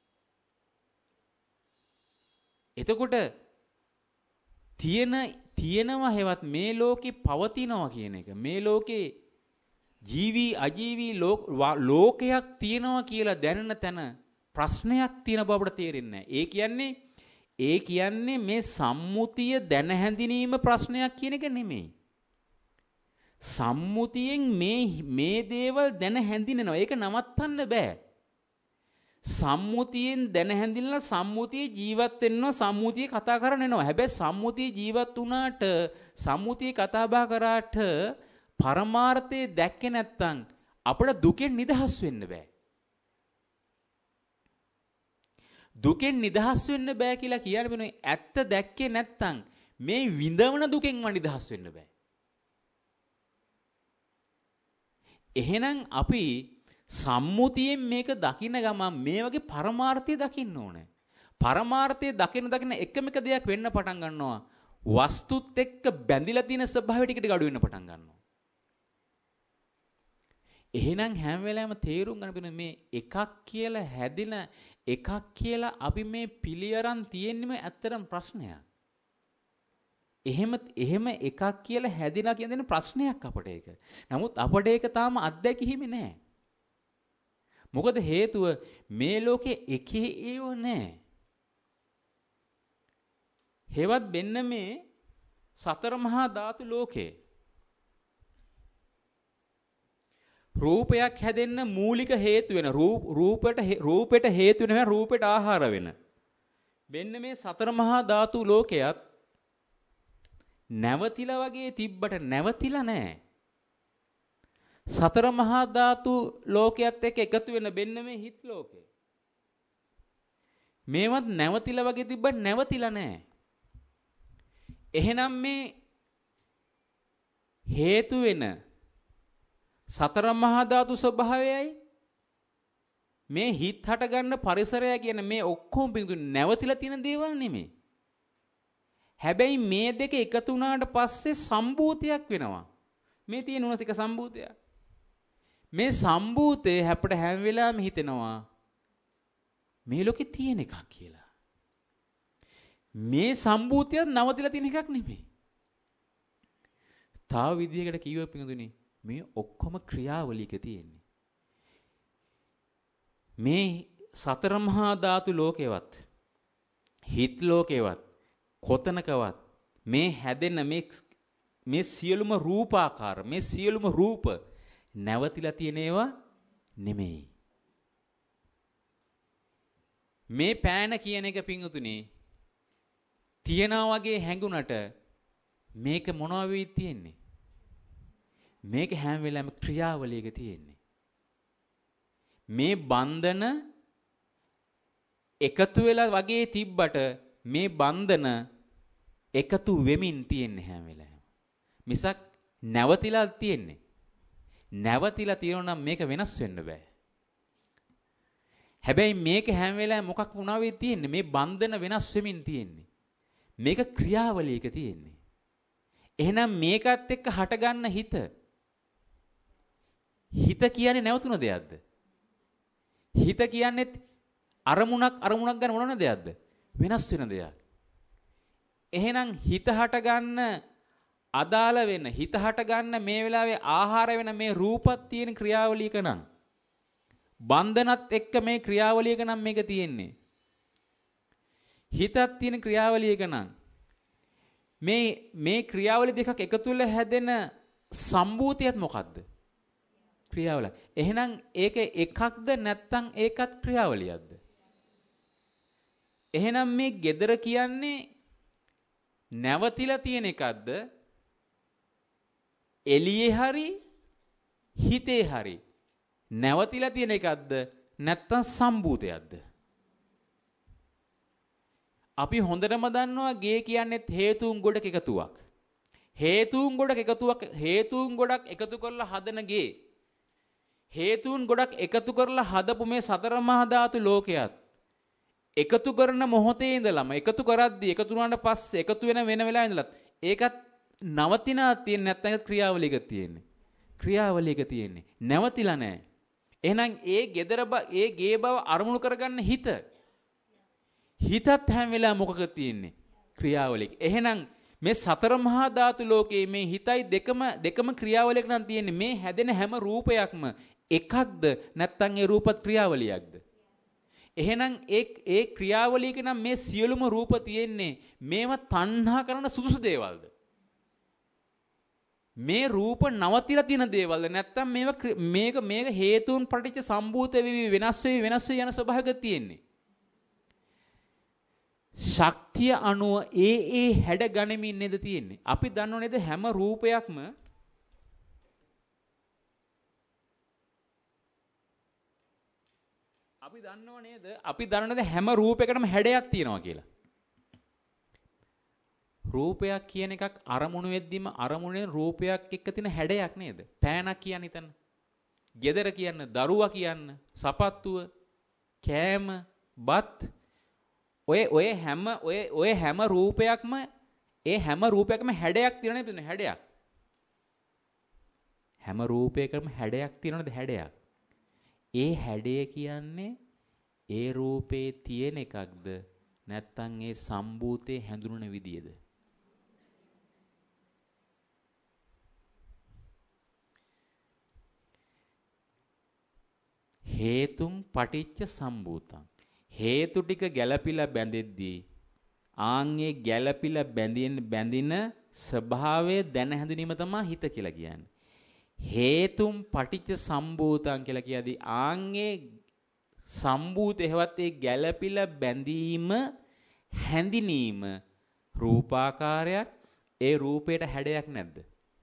එතකොට තියෙන තියෙනවා හේවත් මේ ලෝකේ පවතිනවා කියන එක මේ ලෝකේ ජීවි අජීවි ලෝකයක් තියෙනවා කියලා දැනෙන තැන ප්‍රශ්නයක් තියෙන බව අපට තේරෙන්නේ නැහැ. ඒ කියන්නේ ඒ කියන්නේ මේ සම්මුතිය දැන හැඳිනීම ප්‍රශ්නයක් කියන එක නෙමෙයි. සම්මුතියෙන් මේ මේ දේවල් දැන හැඳිනනවා. ඒක නවත්තන්න බෑ. සම්මුතියෙන් දැන හැඳිනලා සම්මුතියේ ජීවත් වෙනවා සම්මුතියේ කතා කරන්න එනවා. හැබැයි සම්මුතියේ ජීවත් වුණාට සම්මුතියේ කතා බහ කරාට පරමාර්ථය දැක්කේ නැත්නම් අපිට දුකෙන් නිදහස් වෙන්න බෑ. දුකෙන් නිදහස් වෙන්න බෑ කියලා කියන්නේ ඇත්ත දැක්කේ නැත්නම් මේ විඳවන දුකෙන්ම නිදහස් වෙන්න බෑ. එහෙනම් අපි සම්මුතියෙන් මේක දකින්න ගමන් මේ වගේ පරමාර්ථය දකින්න ඕනේ. පරමාර්ථය දකින්න දකින්න එකම එක දෙයක් වෙන්න පටන් ගන්නවා. වස්තුත් එක්ක බැඳිලා තියෙන ස්වභාවය ටික ටික අඩු වෙන්න පටන් ගන්නවා. එහෙනම් හැම වෙලාවෙම තේරුම් ගන්න මේ එකක් කියලා හැදින එකක් කියලා අපි මේ පිළියරන් තියෙන්නම ඇත්තටම ප්‍රශ්නයක්. එහෙම එහෙම එකක් කියලා හැදිනා කියන දේ ප්‍රශ්නයක් අපට ඒක. නමුත් අපට ඒක තාම අත්දැකීමේ නැහැ. මොකද හේතුව මේ ලෝකේ එකේ ඒව නැහැ. හේවත් වෙන්න මේ සතර මහා ධාතු ලෝකේ රූපයක් හැදෙන්න මූලික හේතු වෙන රූපයට රූපයට හේතු වෙන රූපයට ආහාර වෙන මෙන්න මේ සතර මහා ධාතු ලෝකයක් නැවතිලා වගේ තිබ්බට නැවතිලා නැහැ. සතර මහා ධාතු ලෝකයක් එක්ක එකතු වෙන මෙන්න මේ හිත් ලෝකේ මේවත් නැවතිලා වගේ තිබ්බට නැවතිලා නැහැ. එහෙනම් මේ හේතු වෙන සතර මහා ධාතු ස්වභාවයයි මේ හිත හට ගන්න පරිසරය කියන මේ ඔක්කොම පිටුන නැවතිලා තියෙන දේවල් නෙමෙයි. හැබැයි මේ දෙක එකතු වුණාට පස්සේ සම්භූතයක් වෙනවා. මේ තියෙන උනසික සම්භූතයක්. මේ සම්භූතේ අපිට හැම වෙලාවෙම හිතෙනවා මේ ලෝකේ තියෙන එකක් කියලා. මේ සම්භූතය නවතිලා තියෙන එකක් නෙමෙයි. තව විදිහකට කිව්වොත් පිටුනේ මේ ඔක්කොම ක්‍රියාවලියක තියෙන්නේ. මේ සතර මහා ධාතු ලෝකේවත් හිත් ලෝකේවත් කොතනකවත් මේ හැදෙන මේ මේ සියලුම රූපාකාර මේ සියලුම රූප නැවතිලා තියෙන ඒවා නෙමෙයි. මේ පෑන කියන එක පිංගුතුනේ තියනා වගේ හැඟුණට මේක මොනවා වෙයි තියෙන්නේ? මේක හැම වෙලාවෙම ක්‍රියාවලියක තියෙන්නේ. මේ බන්ධන එකතු වෙලා වගේ තිබ්බට මේ බන්ධන එකතු වෙමින් තියෙන්නේ හැම වෙලාවෙම. මිසක් නැවතිලා තියෙන්නේ. නැවතිලා තියෙනවා නම් මේක වෙනස් වෙන්න බෑ. හැබැයි මේක හැම වෙලාවෙම මොකක් වුණා වෙයි තියෙන්නේ? මේ බන්ධන වෙනස් වෙමින් තියෙන්නේ. මේක ක්‍රියාවලියක තියෙන්නේ. එහෙනම් මේකත් එක්ක හටගන්න හිත හිත කියන්නේ නැවතුන දෙයක්ද? හිත කියන්නේ අරමුණක් අරමුණක් ගන්න මොන දෙයක්ද? වෙනස් වෙන දෙයක්. එහෙනම් හිත හට ගන්න අදාළ වෙන හිත හට ගන්න මේ වෙලාවේ ආහාර වෙන මේ රූපත් තියෙන ක්‍රියාවලියක නම් බන්ධනත් එක්ක මේ ක්‍රියාවලියක නම් මේක තියෙන්නේ. හිතත් තියෙන ක්‍රියාවලියක නම් මේ මේ ක්‍රියාවලිය දෙකක් එකතු වෙලා හැදෙන සම්භූතියත් මොකද්ද? ක්‍රියාවලිය. එහෙනම් ඒක එකක්ද නැත්නම් ඒකත් ක්‍රියාවලියක්ද? එහෙනම් මේ gedara කියන්නේ නැවතිලා තියෙන එකක්ද? එළියේ හරි හිතේ හරි නැවතිලා තියෙන එකක්ද නැත්නම් සම්භූතයක්ද? අපි හොඳටම දන්නවා ගේ කියන්නේ හේතුන් ගොඩක එකතුවක්. හේතුන් ගොඩක එකතුවක් හේතුන් ගොඩක් එකතු කරලා හදන ගේ. හේතුන් ගොඩක් එකතු කරලා හදපු මේ සතර මහා ධාතු ලෝකයක් එකතු කරන මොහොතේ ඉඳලම එකතු කරද්දී එකතු වුණාට පස්සේ එකතු වෙන වෙන වෙලාවෙ ඉඳලත් ඒකත් නවතිනා තියෙන්නේ නැත්නම් ක්‍රියාවලියක තියෙන්නේ. ක්‍රියාවලියක තියෙන්නේ. නැවතිලා නැහැ. එහෙනම් ඒ gedara බ ඒ ගේ බව අරමුණු කරගන්න හිත. හිතත් හැම වෙලාවෙම මොකක තියෙන්නේ? ක්‍රියාවලියක. එහෙනම් මේ සතර මහා ධාතු ලෝකයේ මේ හිතයි දෙකම දෙකම ක්‍රියාවලියක නම් තියෙන්නේ. මේ හැදෙන හැම රූපයක්ම එකක්ද නැත්නම් ඒ රූපත් ක්‍රියාවලියක්ද? එහෙනම් ඒ ඒ ක්‍රියාවලියක නම් මේ සියලුම රූප තියෙන්නේ මේවා තණ්හා කරන සුදුසු දේවල්ද? මේ රූප නවතිලා තියෙන දේවල්ද නැත්නම් මේවා මේක මේක හේතුන් පටිච්ච සම්භූත වෙවි වෙනස් වෙවි වෙනස් වෙවි යන ස්වභාවයක තියෙන්නේ. ශක්තිය අනුව ඒ ඒ හැඩ ගනිමින් නේද තියෙන්නේ. අපි දන්නව නේද හැම රූපයක්ම අපි දන්නව නේද අපි දන්නව නේද හැම රූපයකටම හැඩයක් තියෙනවා කියලා. රූපයක් කියන එකක් අරමුණු වෙද්දිම අරමුණෙන් රූපයක් එක්ක තියෙන හැඩයක් නේද? පෑනක් කියන්නේ හිතන්න. gedara කියන්න, දරුවා කියන්න, සපත්තුව, කෑම, බත් ඔය ඔය හැම ඔය ඔය හැම රූපයක්ම ඒ හැම රූපයකම හැඩයක් තියෙන නේද? හැඩයක්. හැම රූපයකම හැඩයක් තියෙනවද? හැඩයක්. ඒ හැඩය කියන්නේ ඒ රූපේ තියෙන එකක්ද නැත්නම් ඒ සම්භූතේ හැඳුනන විදියද? හේතුම් පටිච්ච සම්භූතං. හේතු ටික ගැළපිලා බැඳෙද්දී ආන්ගේ ගැළපිලා බැඳින බැඳින ස්වභාවය දැන හැඳිනීම තමයි හිත කියලා කියන්නේ. හේතුම් පටිච්ච සම්භූතං කියලා කියදී ආන්ගේ සම්භූත එහෙවත් ඒ ගැළපිලා බැඳීම හැඳිනීම රූපාකාරයක්. ඒ රූපේට හැඩයක් නැද්ද?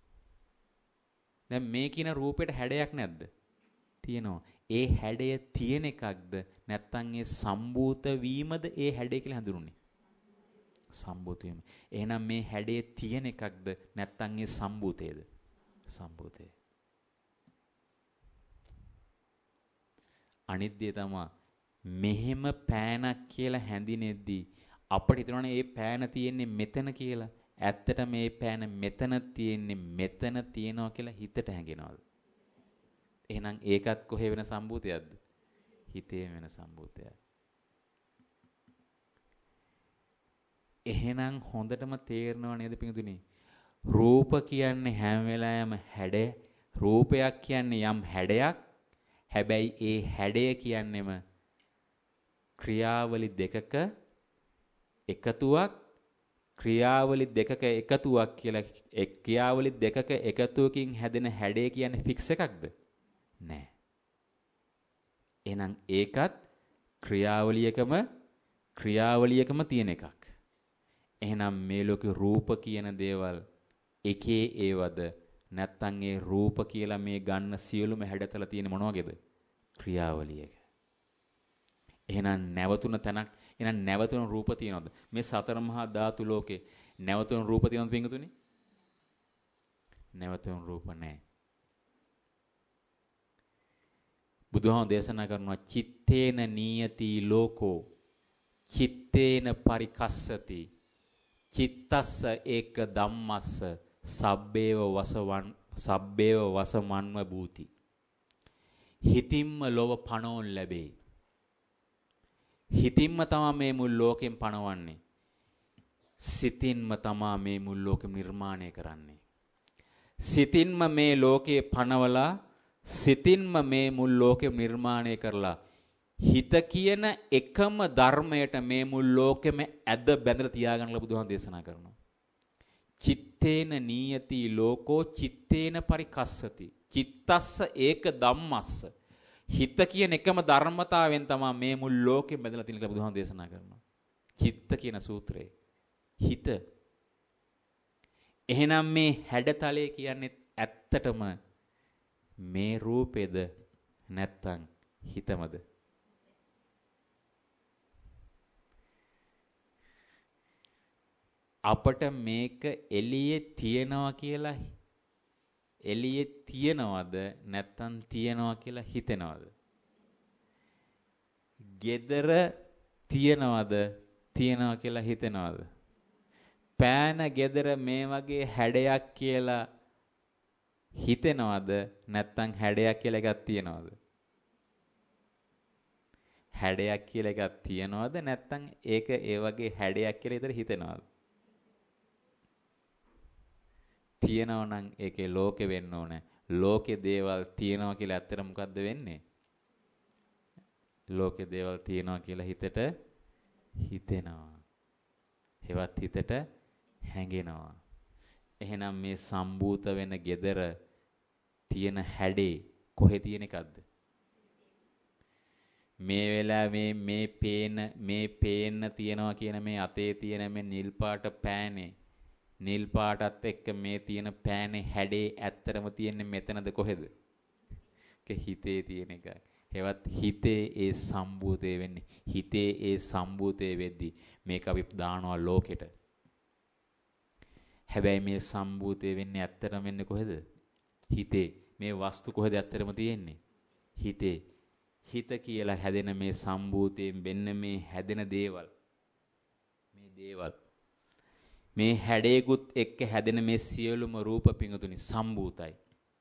දැන් මේ කියන රූපේට හැඩයක් නැද්ද? තියෙනවා. ඒ හැඩය තියෙන එකක්ද නැත්නම් ඒ සම්භූත වීමද ඒ හැඩය කියලා හඳුන්වන්නේ? සම්භූත වීම. එහෙනම් මේ හැඩය තියෙන එකක්ද නැත්නම් ඒ සම්භූතයේද? සම්භූතය. අනිද්දේ තමයි මෙහෙම පෑනක් කියලා හැඳිනෙද්දී අපිට හිතනවනේ මේ පෑන තියෙන්නේ මෙතන කියලා. ඇත්තට මේ පෑන මෙතන තියෙන්නේ මෙතන තියනවා කියලා හිතට හැඟෙනවද? එහෙනම් ඒකත් කොහේ වෙන සම්භූතයක්ද? හිතේ වෙන සම්භූතයක්. එහෙනම් හොඳටම තේරෙනව නේද පිටුදුනි? රූප කියන්නේ හැම වෙලාවෙම හැඩය. රූපයක් කියන්නේ යම් හැඩයක්. හැබැයි ඒ හැඩය කියන්නේම ක්‍රියාවලි දෙකක එකතුවක්. ක්‍රියාවලි දෙකක එකතුවක් කියලා ඒ ක්‍රියාවලි දෙකක එකතුවකින් හැදෙන හැඩය කියන්නේ ෆික්ස් එකක්ද? නෑ. එහෙනම් ඒකත් ක්‍රියාවලියකම ක්‍රියාවලියකම තියෙන එකක්. එහෙනම් මේ ලෝකේ රූප කියන දේවල් එකේ ඒවද නැත්නම් ඒ රූප කියලා මේ ගන්න සියලුම හැඩතල තියෙන මොන වගේද? ක්‍රියාවලියක. එහෙනම් නැවතුන තැනක් එහෙනම් නැවතුන රූප තියෙනවද? මේ සතර මහා ධාතු ලෝකේ නැවතුන රූප තියෙනවද පින්තුනි? නැවතුන රූප නැහැ. බුදුහාම දේශනා කරනවා චිත්තේන නීයති ලෝකෝ චිත්තේන පරිකස්සති චිත්තස්ස ඒක ධම්මස්ස සබ්බේව වසවන් සබ්බේව වසමන්ව භූති. හිතින්ම ලොව පණෝන් ලැබේ. හිතින්ම තමයි මේ මුල් ලෝකෙන් පණවන්නේ. සිතින්ම තමයි මේ මුල් ලෝකෙම නිර්මාණය කරන්නේ. සිතින්ම මේ ලෝකේ පණවලා සිතින්ම මේ මුල් ලෝකෙම නිර්මාණය කරලා හිත කියන එකම ධර්මයට මේ මුල් ලෝකෙම ඇද බැඳලා තියාගන්නලා බුදුහාම දේශනා කරනවා. චිත්තේන නීයති ලෝකෝ චිත්තේන පරිකස්සති චිත්තස්ස ඒක ධම්මස්ස. හිත කියන එකම ධර්මතාවයෙන් තමයි මේ මුල් ලෝකෙම බැඳලා තියෙන කියලා බුදුහාම දේශනා කරනවා. චිත්ත කියන සූත්‍රයේ හිත. එහෙනම් මේ හැඩතලය කියන්නේ ඇත්තටම මේ රූපෙද නැත්තම් හිතමද? අපට මේක එළියේ තියනවා කියලා එළියේ තියනවද නැත්තම් තියනවා කියලා හිතෙනවද? gedara තියනවද තියනවා කියලා හිතෙනවද? පෑන gedara මේ වගේ හැඩයක් කියලා හිතෙනවද නැත්තම් හැඩයක් කියලා එකක් තියනවද? හැඩයක් කියලා එකක් තියනවද නැත්තම් ඒක ඒ වගේ හැඩයක් කියලා විතර හිතෙනවද? තියනවා නම් ඒකේ ලෝකෙ වෙන්න ඕනේ. ලෝකේ දේවල් තියනවා කියලා ඇත්තට මොකද්ද වෙන්නේ? ලෝකේ දේවල් තියනවා කියලා හිතට හිතෙනවා. හෙවත් හිතට හැඟෙනවා. එහෙනම් මේ සම්භූත වෙන gedara තියෙන හැඩේ කොහෙ තියෙන එකක්ද? මේ වෙලාවේ මේ පේන මේ පේන්න තියනවා කියන මේ අතේ තියෙන මේ නිල් පාට පෑනේ නිල් පාටත් එක්ක මේ තියෙන පෑනේ හැඩේ ඇත්තටම තියෙන්නේ මෙතනද කොහෙද? ඒක හිතේ තියෙන එකයි. හෙවත් හිතේ ඒ සම්භූතේ වෙන්නේ. හිතේ ඒ සම්භූතේ වෙද්දි මේක අපි දානවා ලෝකෙට. හැබැයි මේ සම්භූතේ වෙන්නේ ඇත්තටම වෙන්නේ කොහෙද? හිතේ. මේ වස්තු කොහෙද ඇත්තටම තියෙන්නේ? හිතේ. හිත කියලා හැදෙන මේ සම්භූතයෙන් වෙන්න මේ හැදෙන දේවල්. මේ දේවල්. මේ හැඩේකුත් එක්ක හැදෙන මේ සියලුම රූප පිඟුතුනි සම්භූතයි.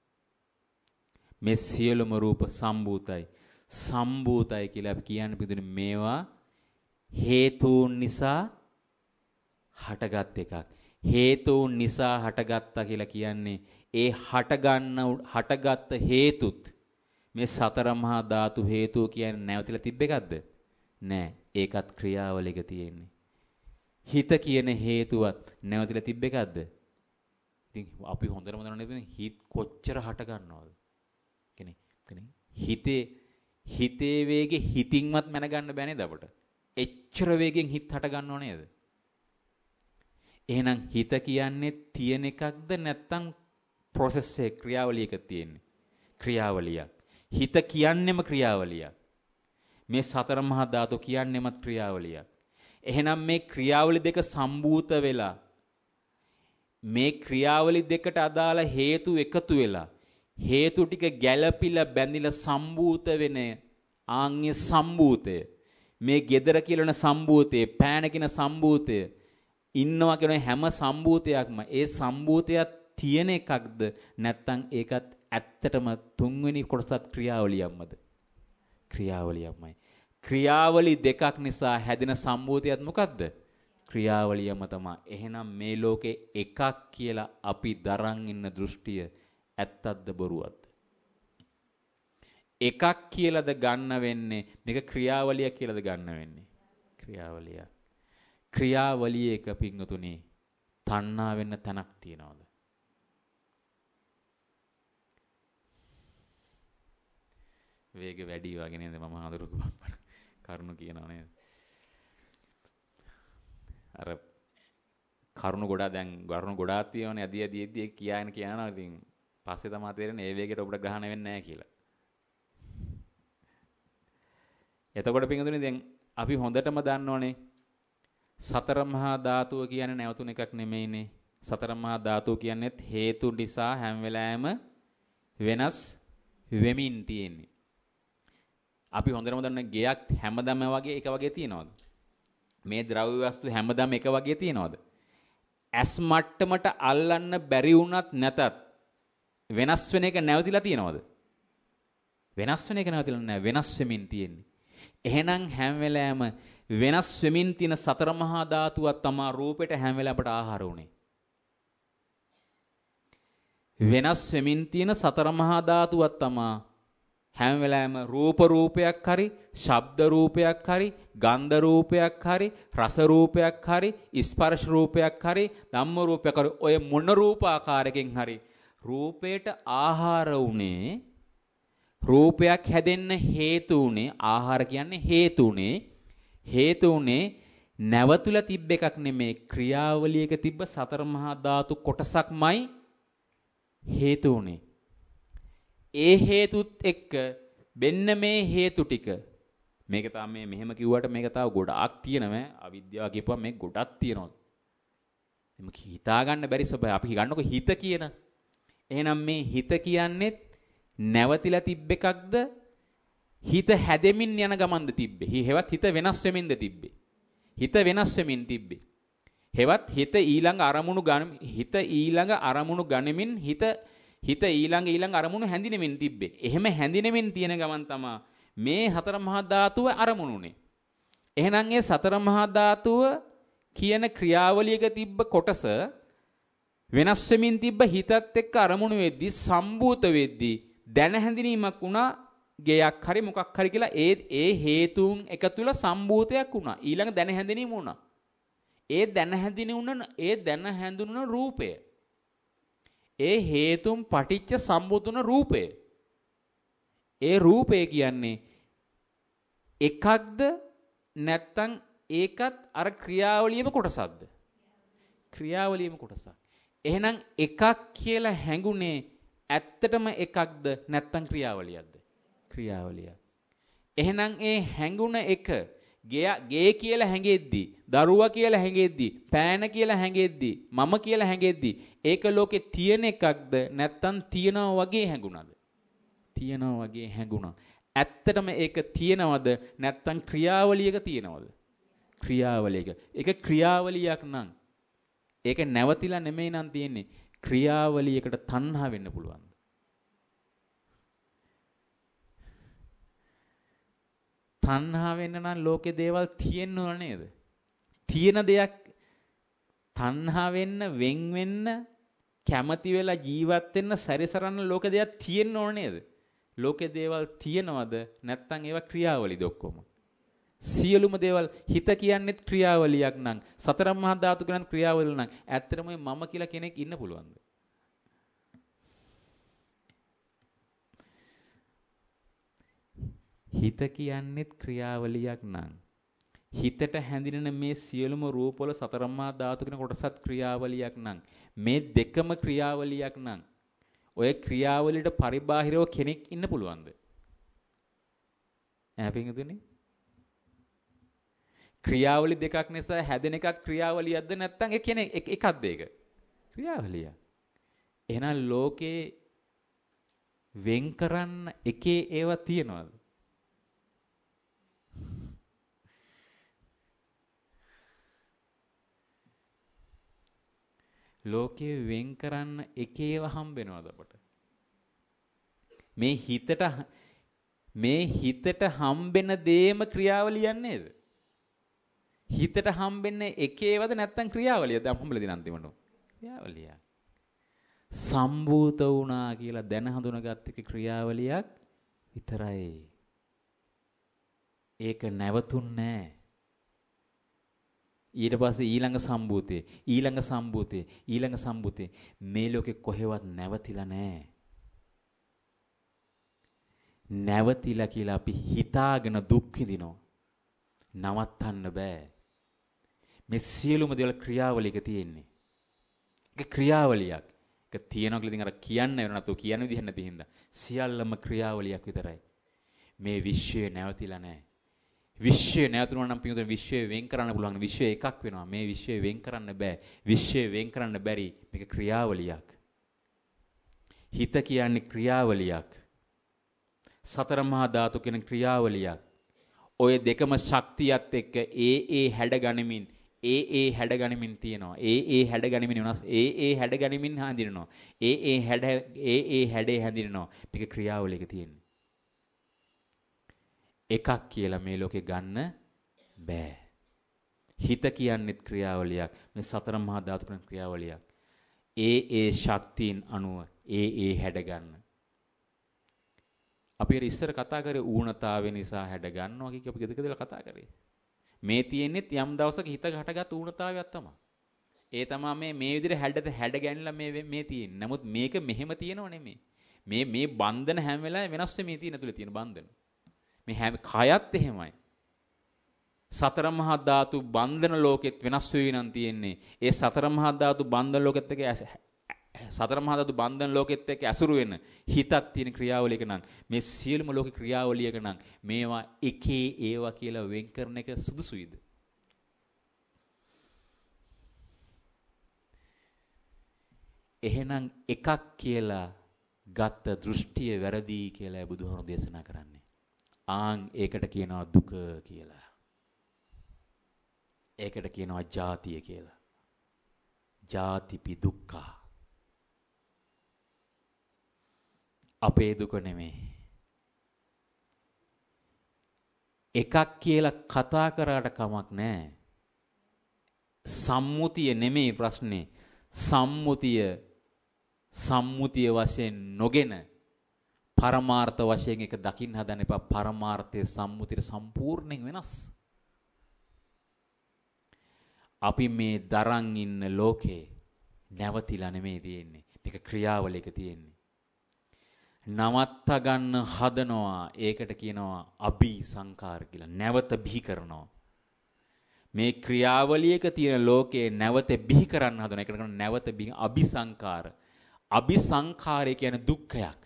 මේ සියලුම රූප සම්භූතයි. සම්භූතයි කියලා අපි කියන්නේ පිටුනේ මේවා හේතුන් නිසා හටගත් එකක්. හේතුන් නිසා හටගත්තා කියලා කියන්නේ ඒ හටගන්න හටගත් හේතුත් මේ සතර මහා ධාතු හේතුව කියන්නේ නැවතිලා තිබ්බ එකක්ද? නෑ. ඒකත් ක්‍රියාවලියක තියෙන්නේ. හිත කියන හේතුවත් නැවතිලා තිබ්බ එකක්ද? ඉතින් අපි හොඳටම දන්නවනේ හිත කොච්චර හට ගන්නවද? කෙනේ කෙනේ හිතේ හිතේ වේගෙ හිතින්වත් මැන ගන්න බෑ නේද අපට? එච්චර වේගෙන් හිත හට ගන්නව නේද? එහෙනම් හිත කියන්නේ තියෙන එකක්ද නැත්නම් process එක ක්‍රියාවලියක තියෙන්නේ? ක්‍රියාවලියක්. හිත කියන්නේම ක්‍රියාවලියක්. මේ සතර මහා ධාතු කියන්නේමත් ක්‍රියාවලියක්. එහෙනම් මේ ක්‍රියාවලි දෙක සම්භූත වෙලා මේ ක්‍රියාවලි දෙකට අදාළ හේතු එකතු වෙලා හේතු ටික ගැළපිලා බැඳිලා සම්භූත වෙන ආන්‍ය සම්භූතය මේ gedara කියලාන සම්භූතය පෑන කියන සම්භූතය ඉන්නවා කියන හැම සම්භූතයක්ම ඒ සම්භූතයක් තියෙන එකක්ද නැත්නම් ඒකත් ඇත්තටම තුන්වෙනි කොටසත් ක්‍රියාවලියක්මද? ක්‍රියාවලියක්මයි. ක්‍රියාවලි දෙකක් නිසා හැදෙන සම්භූතයත් මොකද්ද? ක්‍රියාවලියම තමයි. එහෙනම් මේ ලෝකේ එකක් කියලා අපි දරන් ඉන්න දෘෂ්ටිය ඇත්තක්ද බොරුවක්ද? එකක් කියලාද ගන්න වෙන්නේ මේක ක්‍රියාවලිය කියලාද ගන්න වෙන්නේ? ක්‍රියාවලිය. ක්‍රියාවලියක පිංගුතුනි තණ්හා වෙන්න තැනක් තියනවද? වේග වැඩි වගේ නේද මම හඳුරුක කරුණු කියනවා නේද? අර කරුණු ගොඩාක් දැන් කරුණු ගොඩාක් තියෙනවනේ අදී අදී අදී කියාගෙන කියනවා ඉතින් පස්සේ තමයි තේරෙන්නේ මේ වේගයට ඔබට ග්‍රහණය වෙන්නේ නැහැ කියලා. එතකොට පින්වතුනි දැන් අපි හොඳටම දන්නවනේ සතර මහා ධාතුව කියන්නේ නැවතුන එකක් නෙමෙයිනේ. සතර මහා ධාතුව කියන්නේත් හේතු නිසා හැම වෙලාවෙම වෙනස් වෙමින් තියෙන්නේ. අපි හොඳටම දන්න ගෙයක් හැමදාම වගේ එක වගේ තියනවද? මේ ද්‍රව්‍ය වස්තු හැමදාම එක වගේ තියනවද? ඇස් මට්ටමට අල්ලන්න බැරි වුණත් නැතත් වෙනස් වෙන එක නැවතිලා තියනවද? වෙනස් වෙන එක නැවතිලා නැහැ. වෙනස් වෙමින් තියෙන්නේ. එහෙනම් හැම වෙලාවෙම වෙනස් වෙමින් තියෙන සතර මහා ධාතුවක් තමයි රූපෙට හැම වෙලාවට ආහාර උනේ. වෙනස් වෙමින් තියෙන සතර මහා ධාතුවක් තමයි හැම වෙලාවෙම රූප රූපයක් හරි, ශබ්ද රූපයක් හරි, ගන්ධ රූපයක් හරි, රස රූපයක් හරි, ස්පර්ශ රූපයක් හරි, ධම්ම රූපයක් හරි ඔය මොන රූප ආකාරයකින් හරි රූපයට ආහාර උනේ රූපයක් හැදෙන්න හේතු උනේ ආහාර කියන්නේ හේතු උනේ හේතු උනේ නැවතුලා තිබ්බ එකක් නෙමේ ක්‍රියාවලියක තිබ්බ සතර මහා ධාතු කොටසක්මයි හේතු උනේ. ඒ හේතුත් එක්ක වෙන්න මේ හේතු ටික මේක තමයි මෙහෙම කිව්වට මේක තව ගොඩාක් තියෙනවා අවිද්‍යාව කියපුවා මේ ගොඩක් තියෙනවා. එමෙ හිතා ගන්න බැරි සබය අපි ගන්නකො හිත කියන එහෙනම් මේ හිත කියන්නේ නැවතිලා තිබ්බ එකක්ද? හිත හැදෙමින් යන ගමන්ද තිබ්බේ? හේවත් හිත වෙනස් වෙමින්ද තිබ්බේ? හිත වෙනස් වෙමින් තිබ්බේ. හේවත් හිත ඊළඟ අරමුණු ගන්න හිත ඊළඟ අරමුණු ගනිමින් හිත හිත ඊළඟ ඊළඟ අරමුණු හැඳිනෙමින් තිබ්බේ. එහෙම හැඳිනෙමින් තියෙන ගමන් තමයි මේ හතර මහා ධාතුව අරමුණුනේ. එහෙනම් ඒ සතර මහා ධාතුව කියන ක්‍රියාවලියක තිබ්බ කොටස වෙනස් වෙමින් තිබ්බ හිතත් එක්ක අරමුණු වෙද්දී සම්භූත වෙද්දී දැන හැඳිනීමක් වුණා. ගයක් හරි මොකක් හරි කියලා ඒ ඒ හේතුන් එකතු වෙලා සම්භූතයක් වුණා. ඊළඟ දැන හැඳිනීම වුණා. ඒ දැන හැඳිනුන ඒ දැන හැඳුනුන රූපය. ඒ හේතුන් පටිච්ච සම්භූතුන රූපය. ඒ රූපය කියන්නේ එකක්ද නැත්නම් ඒකත් අර ක්‍රියාවලියේම කොටසක්ද? ක්‍රියාවලියේම කොටසක්. එහෙනම් එකක් කියලා හැඟුනේ ඇත්තටම එකක්ද නැත්නම් ක්‍රියාවලියක්ද? ක්‍රියාවලියක්. එහෙනම් ඒ හැඟුණ එක ගේ කියලා හැඟෙද්දි, දරුවා කියලා හැඟෙද්දි, පෑන කියලා හැඟෙද්දි, මම කියලා හැඟෙද්දි ඒක ලෝකේ තියෙන එකක්ද නැත්නම් තියනවා වගේ හැඟුණාද? තියනවා වගේ හැඟුණා. ඇත්තටම ඒක තියනවද නැත්නම් ක්‍රියාවලියක තියනවද? ක්‍රියාවලියක. ඒක ක්‍රියාවලියක් නම් ඒක නැවතිලා නෙමෙයි නම් තියෙන්නේ. ක්‍රියාවලියකට තණ්හා වෙන්න පුළුවන්. තණ්හා වෙන්න නම් ලෝකේ දේවල් තියෙන්න ඕන නේද? තියෙන දෙයක් තණ්හා වෙන්න, වෙන් වෙන්න, කැමති වෙලා ජීවත් වෙන්න, සැරිසරන්න ලෝකේ දෙයක් තියෙන්න ඕන නේද? ලෝකේ දේවල් තියෙනවද නැත්නම් ඒවා ක්‍රියාවලිද ඔක්කොම? සියලුම දේවල් හිත කියන්නේත් ක්‍රියාවලියක් නම්, සතර මහා ධාතු කියන්නේ ක්‍රියාවලිය නම් ඇත්තටම මම කියලා කෙනෙක් ඉන්න පුළුවන්ද? හිත කියන්නේත් ක්‍රියාවලියක් නම් හිතට හැඳිනෙන මේ සියලුම රූපවල සතර මහා ධාතු කියන කොටසත් ක්‍රියාවලියක් නම් මේ දෙකම ක්‍රියාවලියක් නම් ඔය ක්‍රියාවලියට පරිබාහිරව කෙනෙක් ඉන්න පුළුවන්ද? ඈ පින්දුනේ ක්‍රියාවලි දෙකක් නිසා හැදෙන එකත් ක්‍රියාවලියක්ද නැත්නම් ඒ කෙනෙක් එකක්ද ඒක? ක්‍රියාවලිය. එහෙනම් ලෝකේ වෙන් කරන්න එකේ ඒවා තියනවාද? ලෝකේ වෙන් කරන්න එකේව හම්බ වෙනවද අපට? මේ හිතට මේ හිතට හම්බෙන දේම ක්‍රියාවලියක් නේද? හිතට හම්බෙන්නේ එකේවද නැත්නම් ක්‍රියාවලියද? හම්බෙලා දින අන්තිමට ක්‍රියාවලිය. සම්භූත වුණා කියලා දැන හඳුනාගත් එක ක්‍රියාවලියක් විතරයි. ඒක නැවතුන්නේ නැහැ. ඊට පස්සේ ඊළඟ සම්භූතේ ඊළඟ සම්භූතේ ඊළඟ සම්භූතේ මේ ලෝකේ කොහෙවත් නැවතිලා නැහැ. නැවතිලා කියලා අපි හිතාගෙන දුක් විඳිනවා. නවත්තන්න බෑ. මේ සියලුම දේවල් ක්‍රියාවලියක තියෙන්නේ. ඒක ක්‍රියාවලියක්. ඒක තියනවා කියලා ඉතින් අර කියන්න වෙන නැතුව කියන විදිහ නැති හින්දා සියල්ලම ක්‍රියාවලියක් විතරයි. මේ විශ්වය නැවතිලා නැහැ. විශ්වය නැවතුණා නම් පිටුතර විශ්වය වෙන් කරන්න පුළුවන්. විශ්වය එකක් වෙනවා. මේ විශ්වය වෙන් කරන්න බෑ. විශ්වය වෙන් කරන්න බැරි. මේක ක්‍රියාවලියක්. හිත කියන්නේ ක්‍රියාවලියක්. සතර මහා ධාතු කියන ක්‍රියාවලියක්. ඔය දෙකම ශක්තියත් එක්ක ඒ ඒ හැඩ ගනිමින් ඒ ඒ හැඩ ගනිමින් තියෙනවා. ඒ ඒ හැඩ ගනිමින් වෙනස් ඒ ඒ හැඩ ගනිමින් හඳිනනවා. ඒ ඒ හැඩ ඒ ඒ හැඩේ හඳිනනවා. මේක ක්‍රියාවලියක තියෙන්නේ. එකක් කියලා මේ ලෝකේ ගන්න බෑ. හිත කියන්නේත් ක්‍රියාවලියක්. මේ සතර මහා ධාතු කියන ක්‍රියාවලියක්. ඒ ඒ ශක්තියින් අනුව ඒ ඒ හැඩ ගන්න. අපි ඉස්සර කතා කරේ ඌනතාවය නිසා හැඩ ගන්නවා කිය අපි දෙක දෙලා කතා කරේ. මේ තියෙන්නේත් යම් දවසක හිත හටගත් ඌනතාවයක් තමයි. ඒ තමයි මේ මේ විදිහට හැඩද හැඩ ගැනලා මේ මේ තියෙන්නේ. නමුත් මේක මෙහෙම තියෙනව නෙමෙයි. මේ මේ බන්ධන හැම වෙලාවෙම වෙනස් වෙමී තියෙන තුල තියෙන බන්ධන. මේ හැම කයත් එහෙමයි. සතර මහා ධාතු බන්ධන ලෝකෙත් වෙනස් වෙවි නම් තියෙන්නේ. ඒ සතර මහා ධාතු බන්ධන ලෝකෙත් එක්ක සතර මහා ධාතු බන්ධන ලෝකෙත් එක්ක ඇසුරු වෙන හිතක් තියෙන ක්‍රියාවලියක නම් මේ සියලුම ලෝක ක්‍රියාවලියක නම් මේවා එකේ ඒවා කියලා වෙන් කරන එක සුදුසුයිද? එහෙනම් එකක් කියලා ගත්ත දෘෂ්ටිය වැරදි කියලා බුදුහාමුදුරුවෝ දේශනා කරන්නේ. ආන් ඒකට කියනවා දුක කියලා. ඒකට කියනවා ජාතිය කියලා. ජාතිපි දුක්ඛ. අපේ දුක නෙමෙයි. එකක් කියලා කතා කරාට කමක් නැහැ. සම්මුතිය නෙමෙයි ප්‍රශ්නේ. සම්මුතිය සම්මුතිය වශයෙන් නොගෙන පරමාර්ථ වශයෙන් එක දකින්න හදන්න එපා. පරමාර්ථයේ සම්මුතියට සම්පූර්ණයෙන් වෙනස්. අපි මේ දරන් ඉන්න ලෝකේ නැවතිලා නෙමෙයි තියෙන්නේ. මේක ක්‍රියාවලියක තියෙන්නේ. නවත්ත ගන්න හදනවා. ඒකට කියනවා අභි සංකාර කියලා. නැවත බිහි කරනවා. මේ ක්‍රියාවලියක තියෙන ලෝකේ නැවත බිහි කරන්න හදන එකට කියනවා නැවත බිහි අභි සංකාර. අභි සංකාරය කියන්නේ දුක්ඛයක්.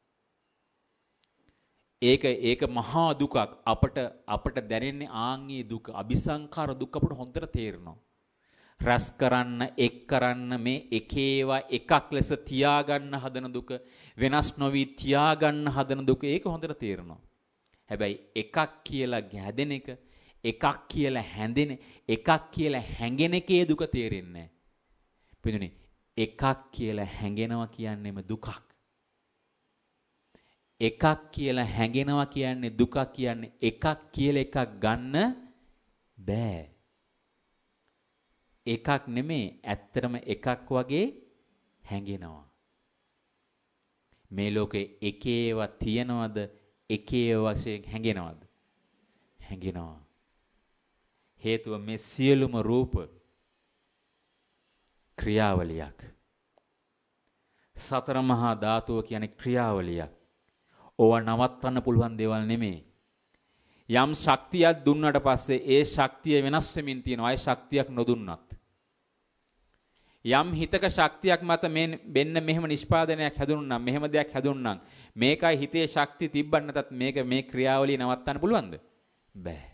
ඒක ඒක මහා දුකක්. අපට අපට දැනෙන්නේ ආන්ගේ දුක. අභි සංකාර දුක අපට හොඳට තේරෙනවා. රස කරන්න, එක් කරන්න මේ එක ඒවා එකක් ලෙස තියාගන්න හදන දුක, වෙනස් නොවි තියාගන්න හදන දුක ඒක හොඳට තේරෙනවා. හැබැයි එකක් කියලා හැදෙන එක, එකක් කියලා හැඳෙන, එකක් කියලා හැඟෙන එකේ දුක තේරෙන්නේ නැහැ. පිටුනේ එකක් කියලා හැඟෙනවා කියන්නේම දුකක්. එකක් කියලා හැඟෙනවා කියන්නේ දුකක් කියන්නේ එකක් කියලා එකක් ගන්න බෑ. එකක් නෙමේ ඇත්තටම එකක් වගේ හැඟෙනවා. මේ ලෝකේ එක ඒවා තියනවද එක ඒවා වශයෙන් හැඟෙනවද? හැඟෙනවා. හේතුව මේ සියලුම රූප ක්‍රියාවලියක්. සතර මහා ධාතුව කියන්නේ ක්‍රියාවලියක්. ඕවා නවත්තන්න පුළුවන් දේවල් නෙමෙයි. යම් ශක්තියක් දුන්නට පස්සේ ඒ ශක්තිය වෙනස් වෙමින් තියෙනවා. ඒ ශක්තියක් නොදුන්නත්. යම් හිතක ශක්තියක් මත මේ වෙන්න මෙහෙම නිෂ්පාදනයක් හැදුණා නම් මෙහෙම දෙයක් හැදුණා නම් මේකයි හිතේ ශක්තිය තිබ්බත් නැතත් මේක මේ ක්‍රියාවලිය නවත්තන්න පුළුවන්ද? බෑ.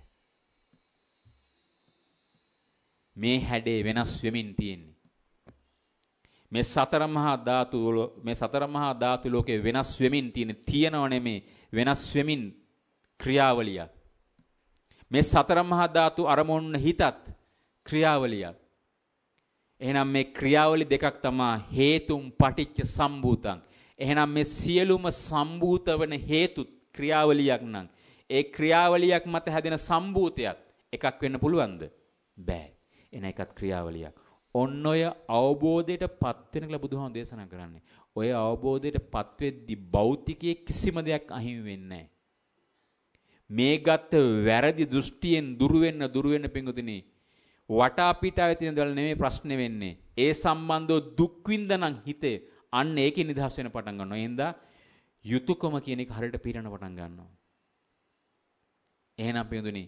මේ හැඩේ වෙනස් වෙමින් තියෙන්නේ. මේ සතර මහා ධාතු මේ සතර මහා ධාතු ලෝකේ වෙනස් වෙමින් තියෙන තියනව නෙමේ වෙනස් වෙමින් ක්‍රියාවලියක්. මේ සතර මහා ධාතු අරමුණ හිතත් ක්‍රියාවලියක්. එහෙනම් මේ ක්‍රියාවලි දෙකක් තමයි හේතුම් පටිච්ච සම්භූතං. එහෙනම් මේ සියලුම සම්භූත වන හේතු ක්‍රියාවලියක් නම් ඒ ක්‍රියාවලියක් මත හැදෙන සම්භූතයක් එකක් වෙන්න පුළුවන්ද? බෑ. එන එකත් ක්‍රියාවලියක්. ඔන්න ඔය අවබෝධයට පත් වෙන කියලා බුදුහාම දේශනා කරන්නේ. ඔය අවබෝධයට පත් වෙද්දි භෞතිකයේ කිසිම දෙයක් අහිමි වෙන්නේ නැහැ. මේ ගත්ත වැරදි දෘෂ්ටියෙන් දුර වෙන්න දුර වෙන්න පිඟුතුනි වටා පිටාවේ තියෙන දේවල් නෙමෙයි ප්‍රශ්නේ වෙන්නේ. ඒ සම්බන්ධව දුක් විඳනනම් හිතේ අන්න ඒකේ නිදහස් වෙන පටන් ගන්නවා. එහෙනම් යුතුයකම කියන එක හරියට පිරෙන පටන් ගන්නවා. එහෙනම් පිඟුතුනි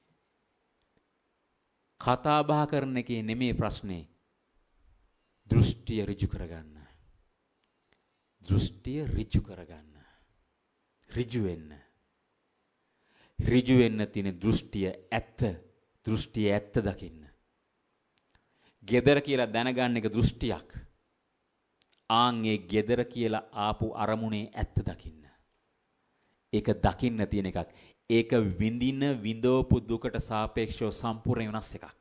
කතා බහ කරන එකේ නෙමෙයි ප්‍රශ්නේ. දෘෂ්ටිය ඍජු කරගන්න. දෘෂ්ටිය ඍජු කරගන්න. ඍජු වෙන්න. ඍජු වෙන්න තියෙන දෘෂ්ටිය ඇත්ත. දෘෂ්ටිය ඇත්ත දකින්න. gedara කියලා දැනගන්න එක දෘෂ්ටියක්. ආන් ඒ gedara කියලා ආපු අරමුණේ ඇත්ත දකින්න. ඒක දකින්න තියෙන එකක්. ඒක විඳින විඳෝපු දුකට සාපේක්ෂව සම්පූර්ණ වෙනස් එකක්.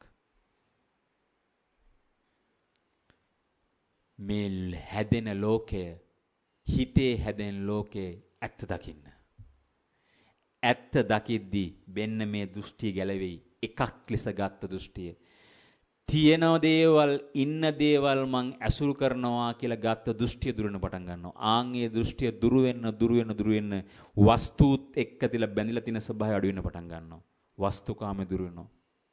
මේ හැදෙන ලෝකය හිතේ හැදෙන ලෝකේ ඇත්ත දකින්න. ඇත්ත දකිද්දී වෙන්න මේ දෘෂ්ටිය ගැලවෙයි. එකක් ලෙස ගත්ත දෘෂ්ටිය. තියෙන දේවල් ඉන්න දේවල් මං ඇසුරු කරනවා කියලා ගත්ත දෘෂ්ටිය දුරන පටන් ගන්නවා. ආන් ඒ දෘෂ්ටිය දුර වෙන්න දුර වෙන්න දුර වෙන්න වස්තුත් එක්ක තියලා බැඳිලා තියෙන ස්වභාවය අඩු වෙන්න පටන් ගන්නවා. වස්තුකාමේ දුර වෙනවා.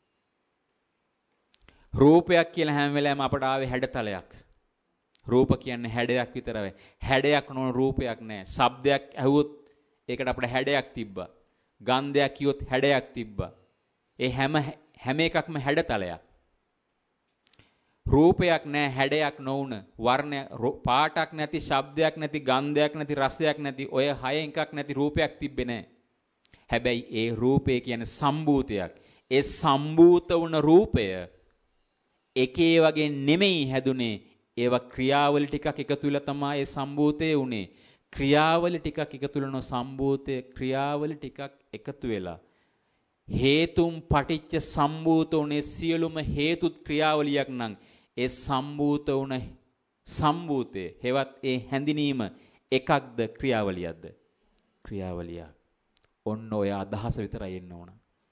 රූපයක් කියලා හැම වෙලාවෙම අපට ආවේ හැඩතලයක්. රූප කියන්නේ හැඩයක් විතරයි. හැඩයක් නොවන රූපයක් නැහැ. ශබ්දයක් ඇහුවොත් ඒකට අපිට හැඩයක් තිබ්බා. ගන්ධයක් කිව්වොත් හැඩයක් තිබ්බා. ඒ හැම හැම එකක්ම හැඩතලයක්. රූපයක් නැහැ හැඩයක් නොවුන වර්ණ පාටක් නැති ශබ්දයක් නැති ගන්ධයක් නැති රසයක් නැති ඔය හය එකක් නැති රූපයක් තිබ්බේ නැහැ. හැබැයි ඒ රූපය කියන්නේ සම්භූතයක්. ඒ සම්භූත වුණ රූපය එකේ වගේ නෙමෙයි හැදුනේ. ඒවා ක්‍රියාවලි ටිකක් එකතු වෙලා තමයි ඒ සම්භූතේ උනේ. ක්‍රියාවලි ටිකක් එකතු වෙන සම්භූතේ ක්‍රියාවලි ටිකක් එකතු වෙලා හේතුම් පටිච්ච සම්භූත උනේ සියලුම හේතුත් ක්‍රියාවලියක් නම් ඒ සම්භූත උන සම්භූතේ හෙවත් ඒ හැඳිනීම එකක්ද ක්‍රියාවලියක්ද? ක්‍රියාවලියක්. ඔන්න ඔය අදහස විතරයි එන්න ඕන.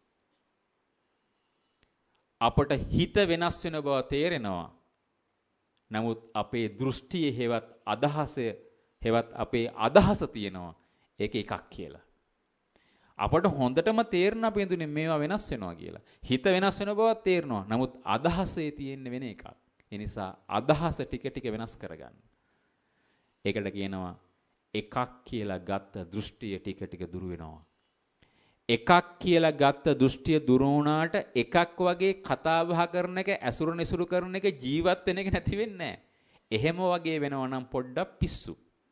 අපට හිත වෙනස් වෙන බව තේරෙනවා. නමුත් අපේ දෘෂ්ටියේ හෙවත් අදහසේ හෙවත් අපේ අදහස තියෙනවා ඒක එකක් කියලා. අපට හොඳටම තේරෙන අපේඳුනේ මේවා වෙනස් වෙනවා කියලා. හිත වෙනස් වෙන බව තේරෙනවා. නමුත් අදහසේ තියෙන වෙන එකක්. ඒ නිසා අදහස ටික ටික වෙනස් කරගන්න. ඒකට කියනවා එකක් කියලා ගත්ත දෘෂ්ටිය ටික ටික දුරු වෙනවා. එකක් කියලා ගත්ත දෘෂ්ටිය දුරු වුණාට එකක් වගේ කතා බහ කරන එක, ඇසුරු නිසුරු කරන එක, ජීවත් වෙන එක නැති වෙන්නේ නැහැ. එහෙම වගේ වෙනවා නම් පොඩ්ඩක් පිස්සු.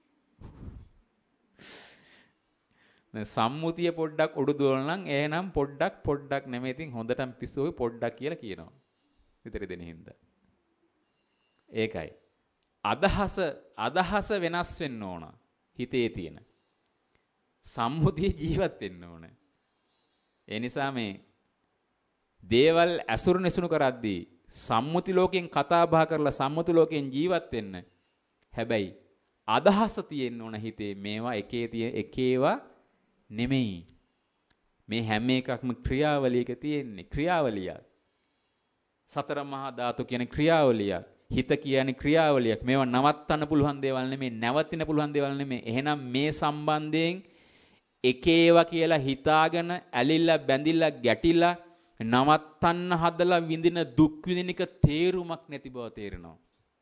දැන් සම්මුතිය පොඩ්ඩක් උඩු දුවන නම් එහෙනම් පොඩ්ඩක් පොඩ්ඩක් නෙමෙයි. ඉතින් හොඳටම පිස්සු වෙයි පොඩ්ඩක් කියලා කියනවා. විතර දෙන හින්දා. ඒකයි. අදහස අදහස වෙනස් වෙන්න ඕන. හිතේ තියෙන. සම්මුතිය ජීවත් වෙන්න ඕන. ඒ නිසා මේ දේවල් ඇසුරු නිසුණු කරද්දී සම්මුති ලෝකයෙන් කතා බහ කරලා සම්මුති ලෝකයෙන් ජීවත් වෙන්න. හැබැයි අදහස තියෙන්න ඕන හිතේ මේවා එකේ තියෙ එකේවා නෙමෙයි. මේ හැම එකක්ම ක්‍රියාවලියක තියෙන්නේ ක්‍රියාවලියක්. සතර මහා ධාතු කියන ක්‍රියාවලියක්. හිත කියන්නේ ක්‍රියාවලියක්. මේවා නවත්තන්න පුළුවන් දේවල් නෙමෙයි, නැවතින්න පුළුවන් දේවල් නෙමෙයි. එහෙනම් මේ සම්බන්ධයෙන් එක ඒවා කියලා හිතාගෙන ඇලිලා බැඳිලා ගැටිලා නවත්තන්න හදලා විඳින දුක් විඳින එක තේරුමක් නැති බව තේරෙනවා.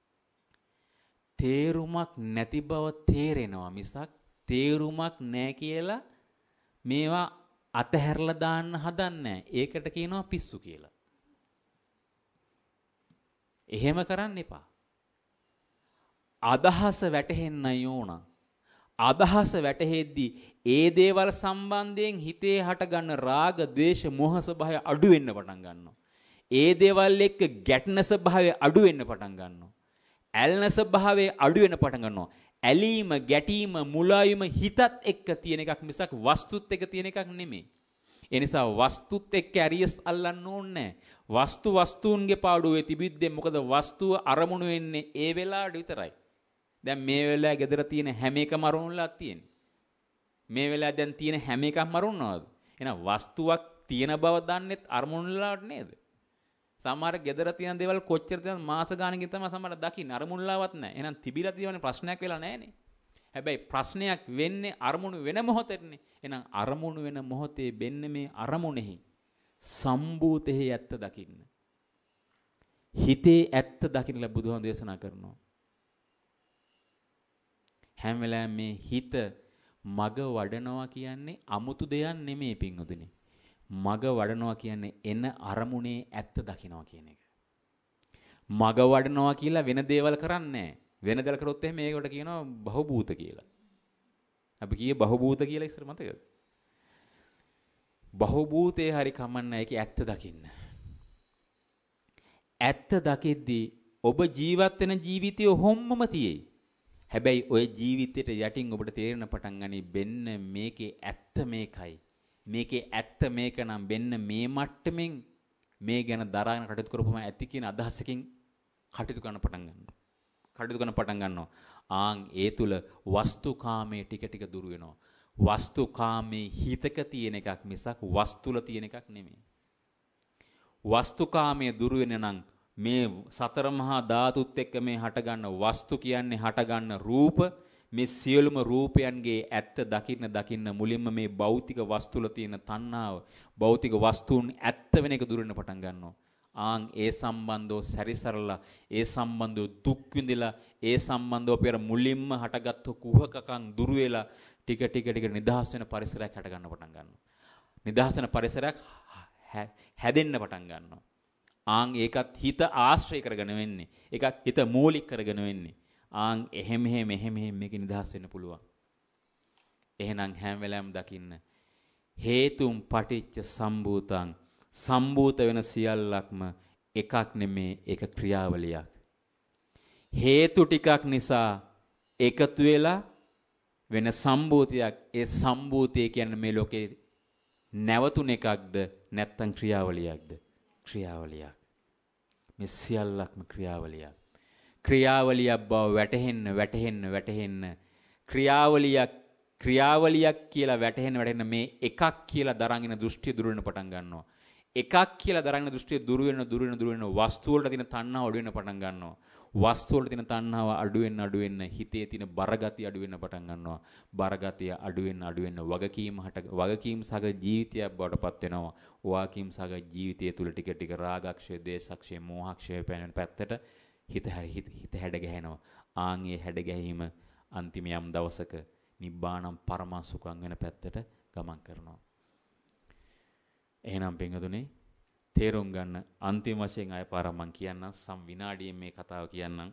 තේරුමක් නැති බව තේරෙනවා මිසක් තේරුමක් නැහැ කියලා මේවා අතහැරලා දාන්න හදන්නේ. ඒකට කියනවා පිස්සු කියලා. එහෙම කරන්න එපා. අදහස වැටහෙන්නයි ඕන. අදහස වැටහෙද්දී ඒ දේවල් සම්බන්ධයෙන් හිතේ හටගන්න රාග, ద్వේෂ, මෝහ ස්වභාවය අඩු වෙන්න පටන් ගන්නවා. ඒ දේවල් එක්ක ගැටෙන ස්වභාවය අඩු වෙන්න පටන් ගන්නවා. ඇලෙන ස්වභාවය අඩු වෙන්න පටන් ගන්නවා. ඇලීම, ගැටීම, මුලාවීම හිතත් එක්ක තියෙන එකක් මිසක් වස්තුත් එක්ක තියෙන එකක් නෙමෙයි. ඒ නිසා වස්තුත් එක්ක ඇරියස් අල්ලන්න ඕනේ නැහැ. වස්තු වස්තුන්ගේ පාඩුවේ තිබිද්දී මොකද වස්තුව අරමුණු වෙන්නේ ඒ වෙලාවට විතරයි. දැන් මේ වෙලාවේ ගෙදර තියෙන හැම එකම අරමුණුලා තියෙන්නේ. මේ වෙලාවේ දැන් තියෙන හැම එකක්ම අරමුණනවද? එහෙනම් වස්තුවක් තියෙන බව දන්නෙත් අරමුණුලාට නේද? සමහර ගෙදර තියෙන දේවල් කොච්චර තියෙනවද මාස ගානකින් තමයි සමහර දකින්නේ අරමුණුලාවත් නැහැ. එහෙනම් තිබිලා තියෙන ප්‍රශ්නයක් වෙලා නැහනේ. හැබැයි ප්‍රශ්නයක් වෙන්නේ අරමුණු වෙන මොහොතේනේ. එහෙනම් අරමුණු වෙන මොහොතේ වෙන්නේ මේ අරමුණෙහි සම්භූතෙහි ඇත්ත දකින්න. හිතේ ඇත්ත දකින්න බුදුහාමුදුරුවෝ දේශනා කරනවා. හැම වෙලාවෙම මේ හිත මග වඩනවා කියන්නේ 아무තු දෙයක් නෙමෙයි පින්වතුනි. මග වඩනවා කියන්නේ එන අරමුණේ ඇත්ත දකින්නවා කියන එක. මග වඩනවා කියලා වෙන දේවල් කරන්නේ නැහැ. වෙන දේවල් කරොත් එහෙම මේකට කියනවා බහූබූත කියලා. අපි කියේ බහූබූත කියලා ඉස්සර මතකද? බහූබූතේ හරි කමන්න ඒකේ ඇත්ත දකින්න. ඇත්ත දකිද්දී ඔබ ජීවත් වෙන ජීවිතය හොම්මම තියෙයි. හැබැයි ওই ජීවිතේට යටින් ඔබට තේරෙන පටන් ගනි බෙන්න මේකේ ඇත්ත මේකයි. මේකේ ඇත්ත මේක නම් බෙන්න මේ මට්ටමින් මේ ගැන දරාගෙන කටයුතු කරපුවම ඇති කියන අදහසකින් කටයුතු කරන්න පටන් ගන්නවා. කටයුතු කරන පටන් ගන්නවා. ආන් ඒ තුල වස්තුකාමයේ ටික ටික දුර වෙනවා. වස්තුකාමයේ හිතක තියෙන එකක් මිසක් වස්තුල තියෙන එකක් නෙමෙයි. වස්තුකාමයේ දුර වෙන නම් මේ සතර මහා ධාතුත් එක්ක මේ හටගන්න වස්තු කියන්නේ හටගන්න රූප මේ සියලුම රූපයන්ගේ ඇත්ත දකින්න දකින්න මුලින්ම මේ භෞතික වස්තුල තියෙන තණ්හාව භෞතික වස්තුන් ඇත්ත වෙන එක දුර වෙන පටන් ගන්නවා. ආන් ඒ සම්බන්ධව සැරිසරලා ඒ සම්බන්ධව දුක් විඳලා ඒ සම්බන්ධව අපි අර මුලින්ම හටගත්තු කුහකකම් දුර වෙලා ටික ටික ටික නිදහස් වෙන පරිසරයක් හට ගන්න පටන් ගන්නවා. නිදහස් වෙන පරිසරයක් හැදෙන්න පටන් ගන්නවා. ආන් ඒකත් හිත ආශ්‍රය කරගෙන වෙන්නේ. ඒකත් හිත මූලික කරගෙන වෙන්නේ. ආන් එහෙම එහෙම එහෙම එහෙම මේක නිදහස් වෙන්න පුළුවන්. එහෙනම් හැම වෙලාවෙම දකින්න හේතුම් පටිච්ච සම්භූතං සම්භූත වෙන සියල්ලක්ම එකක් නෙමේ ඒක ක්‍රියාවලියක්. හේතු ටිකක් නිසා එකතු වෙලා වෙන සම්භූතයක්. ඒ සම්භූතය කියන්නේ මේ ලෝකේ නැවතුන එකක්ද නැත්නම් ක්‍රියාවලියක්ද? ක්‍රියාවලියක්. මේ සියල්ලක්ම ක්‍රියාවලියක්. ක්‍රියාවලියක් බව වැටහෙන්න වැටහෙන්න වැටහෙන්න ක්‍රියාවලියක් ක්‍රියාවලියක් කියලා වැටහෙන්න වැටහෙන්න මේ එකක් කියලා දරාගෙන දෘෂ්ටිය දුර වෙන පටන් ගන්නවා. එකක් කියලා දරාගෙන දෘෂ්ටිය දුර වෙන දුර වෙන දුර වෙන වස්තු වලට තියෙන තණ්හාව අඩු වෙන පටන් ගන්නවා. වස්තු වල තියෙන තණ්හාව අඩු වෙන්න අඩු වෙන්න හිතේ තියෙන බරගතිය අඩු වෙන්න පටන් ගන්නවා. බරගතිය අඩු වෙන්න අඩු වෙන්න වගකීම් හට වගකීම් සහගත ජීවිතයක් බවට පත් වෙනවා. වාකීම් සහගත ජීවිතය තුල ටික ටික රාගක්ෂය, දේශක්ෂය, මෝහක්ෂය පැනෙන පැත්තට හිත හිත හිත හැඩ ගැහෙනවා. ආන්ගේ හැඩ ගැහිම අන්තිම යම් දවසක නිබ්බානම් පරම සුඛං වෙන පැත්තට ගමන් කරනවා. එහෙනම් පින්වතුනි තේරුම් ගන්න අන්තිම වශයෙන් ආය පාරක් මම කියන්නම් සම් විනාඩියෙන් මේ කතාව කියන්නම්.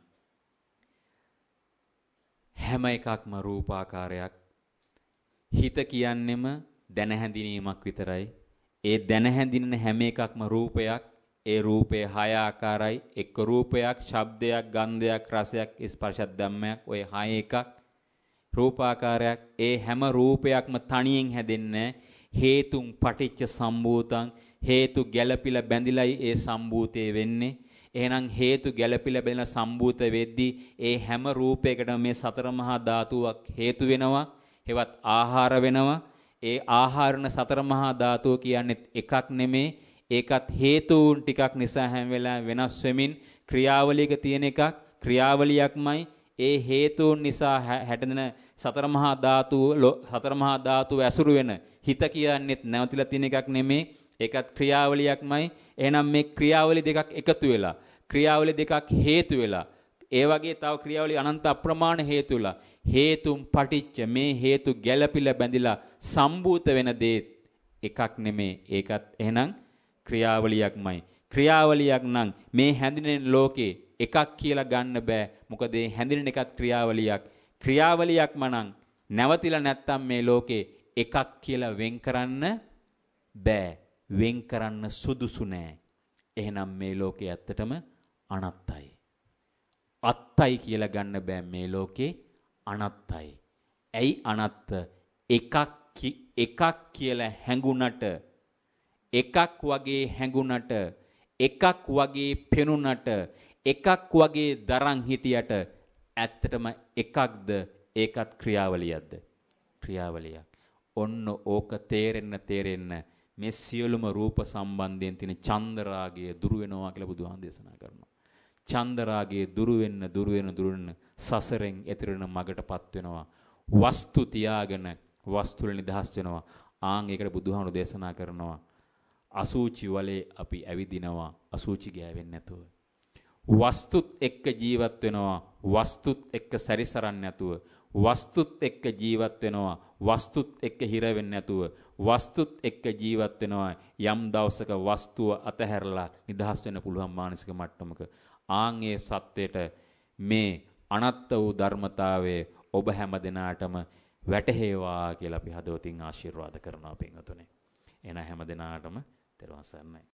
හැම එකක්ම රූපාකාරයක්. හිත කියන්නෙම දැන හැඳිනීමක් විතරයි. ඒ දැන හැඳින්න හැම එකක්ම රූපයක්. ඒ රූපේ හය ආකාරයි. එක්ක රූපයක්, ශබ්දයක්, ගන්ධයක්, රසයක්, ස්පර්ශයක්, ධම්මයක් ඔය හය එකක් රූපාකාරයක්. ඒ හැම රූපයක්ම තනියෙන් හැදෙන්නේ හේතුන් පටිච්ච සම්භූතං හේතු ගැළපිලා බැඳිලායි ඒ සම්භූතේ වෙන්නේ. එහෙනම් හේතු ගැළපිලා බැඳිලා සම්භූත වෙද්දී ඒ හැම රූපයකටම මේ සතර මහා ධාතුවක් හේතු වෙනවා. හෙවත් ආහාර වෙනවා. ඒ ආහාරන සතර මහා ධාතුව කියන්නේ එකක් නෙමේ. ඒකත් හේතුන් ටිකක් නිසා හැම වෙලාවෙම වෙනස් වෙමින් ක්‍රියාවලියක තියෙන එකක්. ක්‍රියාවලියක්මයි ඒ හේතුන් නිසා හැදෙන සතර මහා ධාතුව සතර මහා ධාතුව ඇසුරු වෙන හිත කියන්නේත් නැවතිලා තියෙන එකක් නෙමේ. ඒකත් ක්‍රියාවලියක්මයි. එහෙනම් මේ ක්‍රියාවලි දෙකක් එකතු වෙලා ක්‍රියාවලි දෙකක් හේතු වෙලා ඒ වගේ තව ක්‍රියාවලි අනන්ත අප්‍රමාණ හේතු වෙලා හේතුන් පටිච්ච මේ හේතු ගැළපිලා බැඳිලා සම්භූත වෙන දේ එකක් නෙමේ. ඒකත් එහෙනම් ක්‍රියාවලියක්මයි. ක්‍රියාවලියක් නම් මේ හැඳිනෙන ලෝකේ එකක් කියලා ගන්න බෑ. මොකද මේ හැඳිනෙන එකත් ක්‍රියාවලියක්. ක්‍රියාවලියක්ම නම් නැවතිලා නැත්තම් මේ ලෝකේ එකක් කියලා වෙන් කරන්න බෑ. වෙන් කරන්න සුදුසු නෑ. එහෙනම් මේ ලෝකේ ඇත්තටම අනත්තයි. අත්තයි කියලා ගන්න බෑ මේ ලෝකේ අනත්තයි. ඇයි අනත්ත? එකක් එකක් කියලා හැඟුණට එකක් වගේ හැඟුණට එකක් වගේ පෙනුනට එකක් වගේ දරන් හිටියට ඇත්තටම එකක්ද? ඒකත් ක්‍රියාවලියක්ද? ක්‍රියාවලියක්. ඔන්න ඕක තේරෙන්න තේරෙන්න මේ සියලුම රූප සම්බන්ධයෙන් තියෙන චන්දරාගය දුරු වෙනවා කියලා බුදුහාම දේශනා කරනවා. චන්දරාගය දුරු වෙන්න දුරු වෙන දුරු වෙන සසරෙන් එතරම් මගටපත් වෙනවා. වස්තු තියාගෙන වස්තු වල නිදහස් වෙනවා. ආන් ඒකට බුදුහාම දේශනා කරනවා අසූචි වලේ අපි ඇවිදිනවා අසූචි ගෑවෙන්නේ නැතුව. වස්තුත් එක්ක ජීවත් වෙනවා වස්තුත් එක්ක සැරිසරන්නේ නැතුව. වස්තුත් එක්ක ජීවත් වෙනවා වස්තුත් එක්ක හිර වෙන්නේ නැතුව. වස්තුත් එක්ක ජීවත් වෙනවා යම් දවසක වස්තුව අතහැරලා නිදහස් වෙන්න පුළුවන් මානසික මට්ටමක. ආන් ඒ සත්‍යයට මේ අනත්ත වූ ධර්මතාවයේ ඔබ හැම දිනාටම වැටහෙවා කියලා අපි හදවතින් ආශිර්වාද කරනවා පින්වතුනි. එන හැම දිනාටම තෙරුවන් සරණයි.